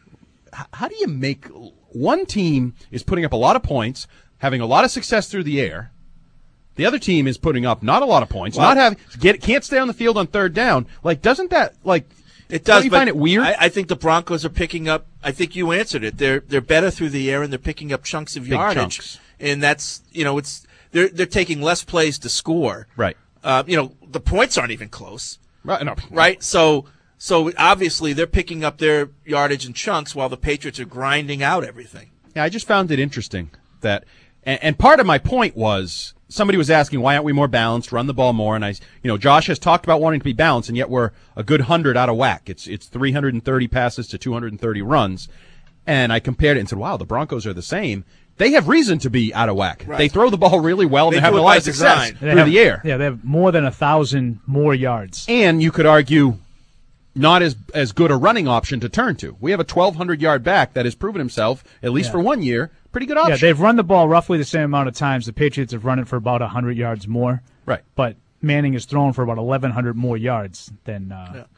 Speaker 10: How do you make one team is putting up a lot of points, having a lot of success through the air? The other team is putting up not a lot of points, can't stay on the field on third down. Like, doesn't that
Speaker 9: It does.
Speaker 10: Don't you
Speaker 9: but
Speaker 10: find it weird?
Speaker 9: I think the Broncos are picking up. I think you answered it. They're better through the air and they're picking up chunks of
Speaker 10: Big
Speaker 9: yardage,
Speaker 10: chunks.
Speaker 9: and that's they're taking less plays to score.
Speaker 10: Right.
Speaker 9: The points aren't even close.
Speaker 10: Right. No.
Speaker 9: Right. So obviously they're picking up their yardage in chunks while the Patriots are grinding out everything.
Speaker 10: Yeah, I just found it interesting that, and part of my point was somebody was asking why aren't we more balanced, run the ball more, and Josh has talked about wanting to be balanced, and yet we're a good 100 out of whack. It's 330 passes to 230 runs, and I compared it and said, wow, the Broncos are the same. They have reason to be out of whack.
Speaker 9: Right.
Speaker 10: They throw the ball really well, and
Speaker 9: They
Speaker 10: they're having
Speaker 9: do
Speaker 10: a
Speaker 9: it
Speaker 10: lot
Speaker 9: by
Speaker 10: of success
Speaker 9: design.
Speaker 10: through the air.
Speaker 6: Yeah, they have more than 1,000 more yards.
Speaker 10: And you could argue not as good a running option to turn to. We have a 1,200-yard back that has proven himself, at least for 1 year, pretty good option.
Speaker 6: Yeah, they've run the ball roughly the same amount of times. The Patriots have run it for about 100 yards more.
Speaker 10: Right.
Speaker 6: But Manning has thrown for about 1,100 more yards than.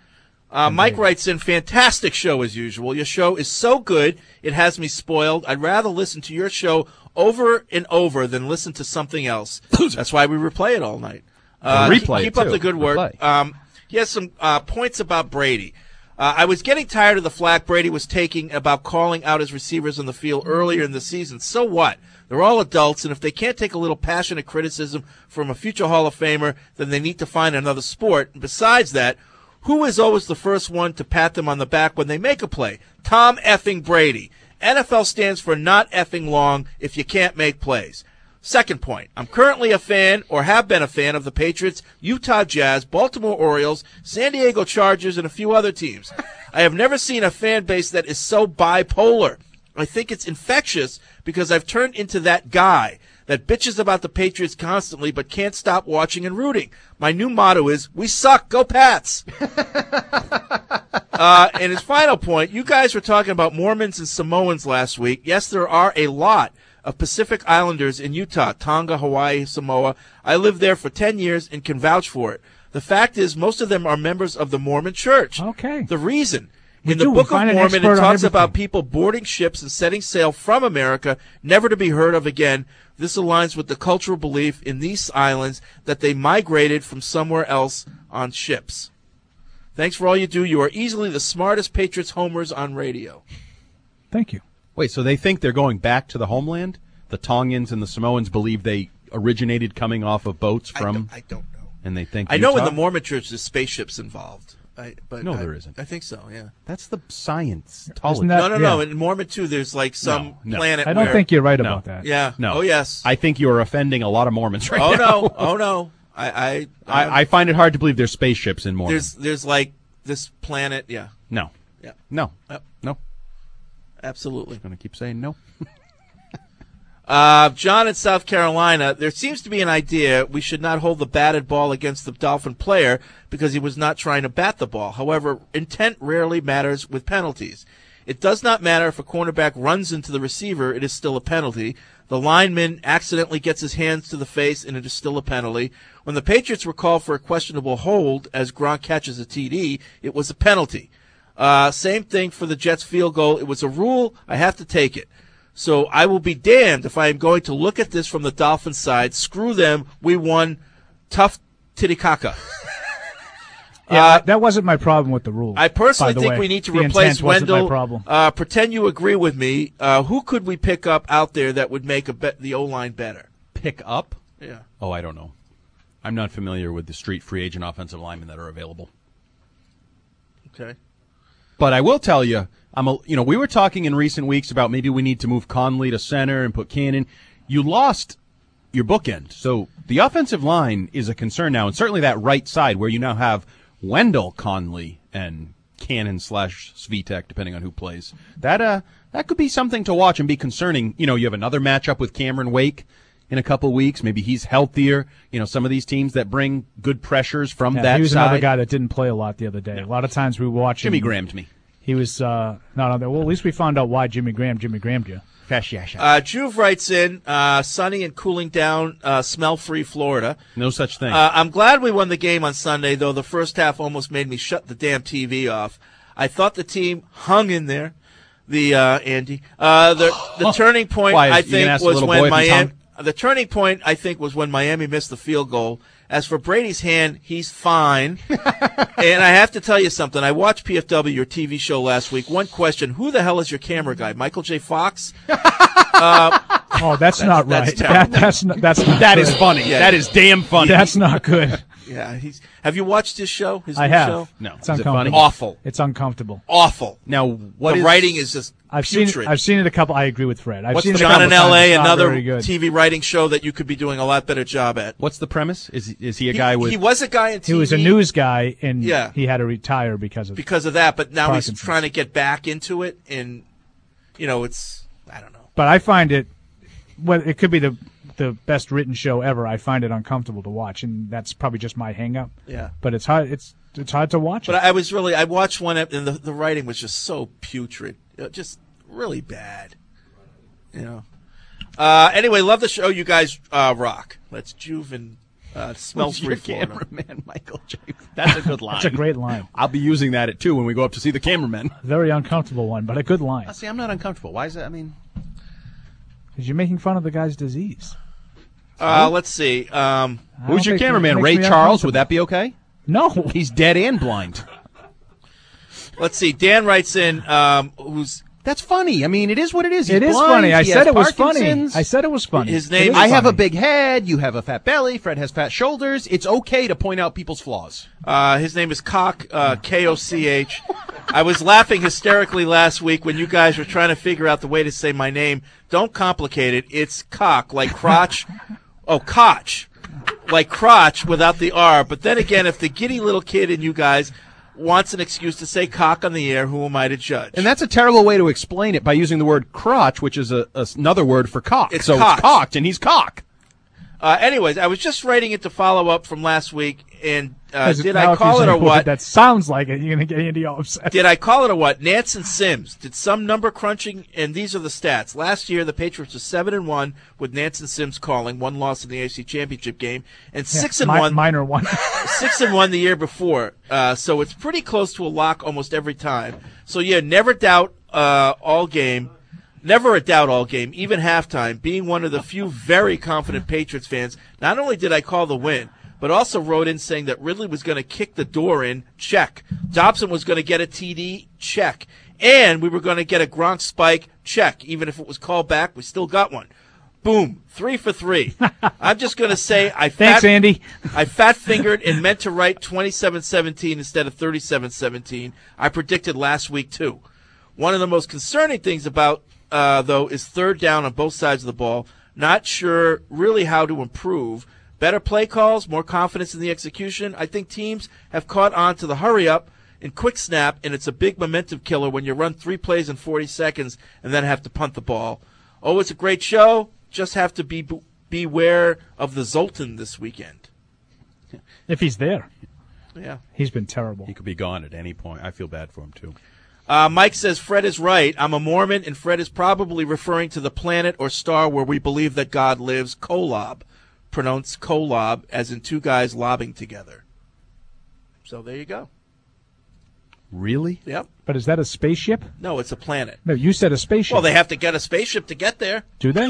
Speaker 9: Mike writes in, fantastic show as usual. Your show is so good, it has me spoiled. I'd rather listen to your show over and over than listen to something else. That's why we replay it all night.
Speaker 10: Replay
Speaker 9: keep
Speaker 10: it,
Speaker 9: up
Speaker 10: too.
Speaker 9: the good work.
Speaker 10: Replay.
Speaker 9: He has some points about Brady. I was getting tired of the flack Brady was taking about calling out his receivers on the field earlier in the season. So what? They're all adults, and if they can't take a little passionate criticism from a future Hall of Famer, then they need to find another sport. And besides that, who is always the first one to pat them on the back when they make a play? Tom effing Brady. NFL stands for not effing long if you can't make plays. Second point, I'm currently a fan, or have been a fan, of the Patriots, Utah Jazz, Baltimore Orioles, San Diego Chargers, and a few other teams. I have never seen a fan base that is so bipolar. I think it's infectious because I've turned into that guy that bitches about the Patriots constantly but can't stop watching and rooting. My new motto is, we suck, go Pats! And his final point, you guys were talking about Mormons and Samoans last week. Yes, there are a lot of Pacific Islanders in Utah, Tonga, Hawaii, Samoa. I lived there for 10 years and can vouch for it. The fact is, most of them are members of the Mormon Church.
Speaker 6: Okay.
Speaker 9: The reason In the Book of Mormon, it talks about people boarding ships and setting sail from America, never to be heard of again. This aligns with the cultural belief in these islands that they migrated from somewhere else on ships. Thanks for all you do. You are easily the smartest Patriots homers on radio.
Speaker 6: Thank you.
Speaker 10: Wait, so they think they're going back to the homeland? The Tongans and the Samoans believe they originated coming off of boats from...
Speaker 9: I don't know.
Speaker 10: And they think
Speaker 9: I know
Speaker 10: Utah?
Speaker 9: in the Mormon church there's spaceships involved.
Speaker 10: No, there isn't.
Speaker 9: I think so, yeah.
Speaker 10: That's the science.
Speaker 9: No. In Mormon, too, there's like some planet
Speaker 6: I don't think you're right about that.
Speaker 9: Yeah.
Speaker 10: No.
Speaker 9: Oh, yes.
Speaker 10: I think you're offending a lot of Mormons right now.
Speaker 9: Oh, no.
Speaker 10: I find it hard to believe there's spaceships in Mormon.
Speaker 9: There's like this planet, yeah.
Speaker 10: No.
Speaker 9: Yeah.
Speaker 10: No.
Speaker 9: Yep.
Speaker 10: No.
Speaker 9: Absolutely.
Speaker 10: I'm going to keep saying no.
Speaker 9: John in South Carolina, there seems to be an idea we should not hold the batted ball against the Dolphin player because he was not trying to bat the ball. However, intent rarely matters with penalties. It does not matter if a cornerback runs into the receiver, it is still a penalty. The lineman accidentally gets his hands to the face, and it is still a penalty. When the Patriots were called for a questionable hold as Gronk catches a TD, it was a penalty. Same thing for the Jets field goal. It was a rule. I have to take it. So I will be damned if I am going to look at this from the Dolphins side. Screw them. We won. Tough Titicaca.
Speaker 6: Yeah, that wasn't my problem with the rule.
Speaker 9: I personally think we need to replace Wendell. Pretend you agree with me. Who could we pick up out there that would make the O-line better?
Speaker 10: Pick up?
Speaker 9: Yeah.
Speaker 10: Oh, I don't know. I'm not familiar with the street free agent offensive linemen that are available.
Speaker 9: Okay.
Speaker 10: But I will tell you, we were talking in recent weeks about maybe we need to move Conley to center and put Cannon. You lost your bookend. So the offensive line is a concern now, and certainly that right side where you now have Wendell, Conley, and Cannon / Svitek, depending on who plays. That could be something to watch and be concerning. You have another matchup with Cameron Wake in a couple weeks. Maybe he's healthier. Some of these teams that bring good pressures from that side.
Speaker 6: He was another guy that didn't play a lot the other day. A lot of times we watch him.
Speaker 10: Jimmy Graham'd me.
Speaker 6: He was not on there. Well, at least we found out why Jimmy Graham'd you.
Speaker 9: Juve writes in, sunny and cooling down, smell-free Florida.
Speaker 10: No such thing.
Speaker 9: I'm glad we won the game on Sunday, though the first half almost made me shut the damn TV off. I thought the team hung in there. Andy. The turning point, I think, was when Miami. The turning point, I think, was when Miami missed the field goal. As for Brady's hand, he's fine. And I have to tell you something. I watched PFW, your TV show, last week. One question: who the hell is your camera guy? Michael J. Fox?
Speaker 6: That's not right. That
Speaker 10: is funny. Yeah. That is damn funny.
Speaker 6: That's not good.
Speaker 9: Yeah, have you watched his show? His
Speaker 6: I
Speaker 9: new
Speaker 6: have.
Speaker 9: Show?
Speaker 10: No,
Speaker 6: it's uncomfortable.
Speaker 9: Awful.
Speaker 6: It's uncomfortable.
Speaker 9: Awful.
Speaker 10: Now,
Speaker 9: the writing is just putrid.
Speaker 6: I've seen it a couple. I agree with Fred.
Speaker 9: What's John in L.A., another TV writing show that you could be doing a lot better job at.
Speaker 10: What's the premise? Is he a guy with?
Speaker 9: He was a guy in TV.
Speaker 6: He was a news guy, and
Speaker 9: yeah.
Speaker 6: he had to retire because of
Speaker 9: that. But now
Speaker 6: Parkinson's.
Speaker 9: He's trying to get back into it, and it's I don't know.
Speaker 6: But I find it. Well, it could be the best written show ever. I find it uncomfortable to watch, and that's probably just my hang-up.
Speaker 9: Yeah.
Speaker 6: But it's hard. It's hard to watch.
Speaker 9: But I watched one, and the writing was just so putrid, just really bad. Anyway, love the show. You guys rock. Let's Juve and smell-free Florida.
Speaker 10: Cameraman, Michael J. That's a good line.
Speaker 6: That's a great line.
Speaker 10: I'll be using that at 2 when we go up to see the cameraman.
Speaker 6: Very uncomfortable one, but a good line.
Speaker 10: See, I'm not uncomfortable. Why is that?
Speaker 6: Because you're making fun of the guy's disease.
Speaker 9: Let's see.
Speaker 10: Who's your cameraman? Ray Charles? Would that be okay?
Speaker 6: No.
Speaker 10: He's dead and blind.
Speaker 9: Let's see. Dan writes in,
Speaker 10: That's funny. It is what it is. He's
Speaker 6: it is
Speaker 10: blind.
Speaker 6: funny. I said it was funny.
Speaker 10: Parkinson's.
Speaker 6: I said it was funny.
Speaker 9: His name.
Speaker 10: I have a big head. You have a fat belly. Fred has fat shoulders. It's okay to point out people's flaws.
Speaker 9: His name is Koch, K-O-C-H. I was laughing hysterically last week when you guys were trying to figure out the way to say my name. Don't complicate it. It's Koch, like crotch. Oh, Koch, like crotch without the R. But then again, if the giddy little kid in you guys wants an excuse to say cock on the air, who am I to judge?
Speaker 10: And that's a terrible way to explain it by using the word crotch, which is another word for cock.
Speaker 9: It's
Speaker 10: so
Speaker 9: cocked.
Speaker 10: It's cocked, and he's cock.
Speaker 9: Anyways, I was just writing it to follow up from last week, and did
Speaker 6: Now
Speaker 9: I
Speaker 6: if
Speaker 9: call
Speaker 6: you
Speaker 9: it
Speaker 6: say
Speaker 9: or what?
Speaker 6: That sounds like it. You're going to get Andy all upset.
Speaker 9: Did I call it or what? Nance and Sims did some number crunching, and these are the stats. Last year, the Patriots were 7-1 with Nance and Sims calling, 1 loss in the AFC Championship game, and 6-1.
Speaker 6: Minor one.
Speaker 9: 6-1 the year before. So it's pretty close to a lock almost every time. So yeah, never doubt all game. Never a doubt all game, even halftime. Being one of the few very confident Patriots fans, not only did I call the win, but also wrote in saying that Ridley was going to kick the door in, check. Dobson was going to get a TD, check. And we were going to get a Gronk spike, check. Even if it was called back, we still got one. Boom, 3 for 3. I'm just going to say
Speaker 6: Thanks, Andy.
Speaker 9: I fat-fingered and meant to write 27-17 instead of 37-17. I predicted last week, too. One of the most concerning things about though, is third down on both sides of the ball. Not sure really how to improve. Better play calls, more confidence in the execution. I think teams have caught on to the hurry-up and quick snap, and it's a big momentum killer when you run 3 plays in 40 seconds and then have to punt the ball. Oh, it's a great show. Just have to beware of the Zoltan this weekend.
Speaker 6: If he's there.
Speaker 9: Yeah.
Speaker 6: He's been terrible.
Speaker 10: He could be gone at any point. I feel bad for him, too.
Speaker 9: Mike says, Fred is right. I'm a Mormon, and Fred is probably referring to the planet or star where we believe that God lives, Kolob. Pronounced Kolob, as in 2 guys lobbing together. So there you go.
Speaker 10: Really?
Speaker 9: Yep.
Speaker 6: But is that a spaceship?
Speaker 9: No, it's a planet.
Speaker 6: No, you said a spaceship.
Speaker 9: Well, they have to get a spaceship to get there.
Speaker 6: Do they?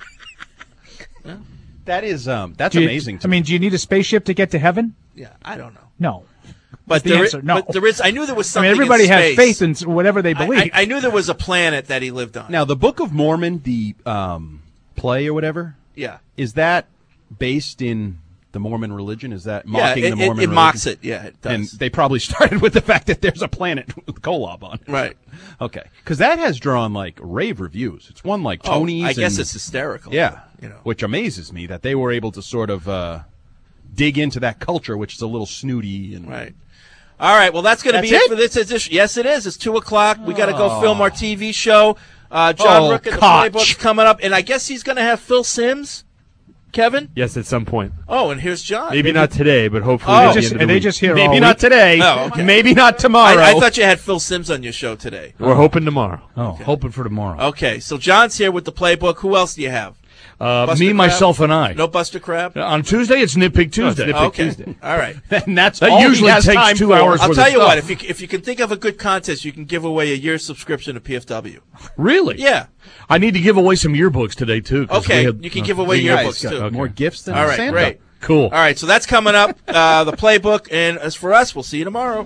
Speaker 9: Yeah.
Speaker 10: That's amazing.
Speaker 6: I mean, do you need a spaceship to get to heaven?
Speaker 9: Yeah, I don't know.
Speaker 6: No.
Speaker 9: But
Speaker 6: the answer, no.
Speaker 9: But there is. I knew there was something.
Speaker 6: I mean, everybody
Speaker 9: in
Speaker 6: has
Speaker 9: space.
Speaker 6: faith in whatever they believe.
Speaker 9: I knew there was a planet that he lived on.
Speaker 10: Now, the Book of Mormon, the play or whatever,
Speaker 9: Yeah.
Speaker 10: is that based in the Mormon religion? Is that mocking the Mormon religion?
Speaker 9: It mocks it. Yeah, it does.
Speaker 10: And they probably started with the fact that there's a planet with Kolob on it.
Speaker 9: Right.
Speaker 10: Okay. Because that has drawn, rave reviews. It's won, Tony's.
Speaker 9: I guess it's hysterical.
Speaker 10: Yeah.
Speaker 9: You know.
Speaker 10: Which amazes me that they were able to sort of dig into that culture, which is a little snooty. And
Speaker 9: Right. All right, well, that's going to be it for this edition. Yes, it is. It's 2 o'clock. We got to go film our TV show. John Rook and the Playbook's coming up, and I guess he's going to have Phil Sims, Kevin?
Speaker 20: Yes, at some point.
Speaker 9: Oh, and here's John.
Speaker 20: Maybe not today, but hopefully
Speaker 9: Oh.
Speaker 20: at the end of the
Speaker 6: Are they
Speaker 20: week.
Speaker 6: just here
Speaker 10: maybe
Speaker 6: all
Speaker 10: not
Speaker 6: week?
Speaker 10: today.
Speaker 9: Oh, okay.
Speaker 10: Maybe not tomorrow.
Speaker 9: I thought you had Phil Sims on your show today.
Speaker 20: We're hoping tomorrow.
Speaker 21: Oh, hoping for tomorrow.
Speaker 9: Okay, so John's here with the Playbook. Who else do you have? Buster
Speaker 21: Me,
Speaker 9: Crab?
Speaker 21: myself, and I.
Speaker 9: No Buster Crab?
Speaker 21: On Tuesday, it's Nitpick Tuesday.
Speaker 20: Nitpick
Speaker 9: Okay,
Speaker 20: Tuesday.
Speaker 9: all right.
Speaker 10: And that's
Speaker 21: That
Speaker 10: all he
Speaker 21: usually
Speaker 10: has
Speaker 21: takes
Speaker 10: time
Speaker 21: 2
Speaker 10: for.
Speaker 21: hours.
Speaker 9: I'll
Speaker 21: worth
Speaker 9: tell
Speaker 21: of
Speaker 9: you what,
Speaker 21: stuff.
Speaker 9: if you can think of a good contest, you can give away a year's subscription to PFW.
Speaker 21: Really?
Speaker 9: Yeah.
Speaker 21: I need to give away some yearbooks today, too. 'cause
Speaker 9: Okay,
Speaker 21: we had-
Speaker 9: you can give away
Speaker 10: You
Speaker 9: yearbooks,
Speaker 10: guys got
Speaker 9: too.
Speaker 10: more gifts than
Speaker 9: All right,
Speaker 10: Santa.
Speaker 9: great.
Speaker 21: Cool.
Speaker 9: All right, so that's coming up, the Playbook, and as for us, we'll see you tomorrow.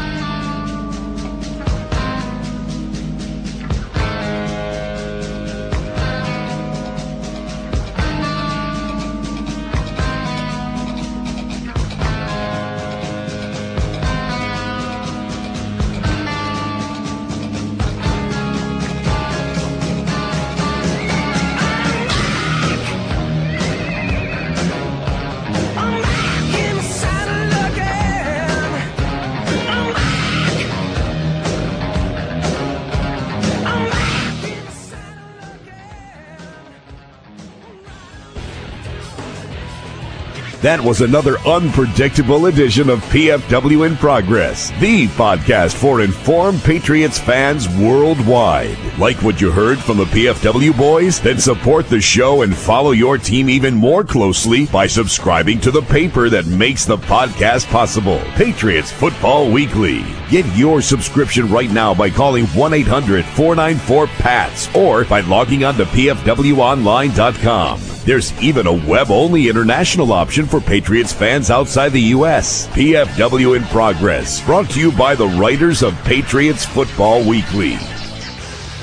Speaker 1: That was another unpredictable edition of PFW in Progress, the podcast for informed Patriots fans worldwide. Like what you heard from the PFW boys? Then support the show and follow your team even more closely by subscribing to the paper that makes the podcast possible, Patriots Football Weekly. Get your subscription right now by calling 1-800-494-PATS or by logging on to pfwonline.com. There's even a web-only international option for Patriots fans outside the U.S. PFW in Progress, brought to you by the writers of Patriots Football Weekly.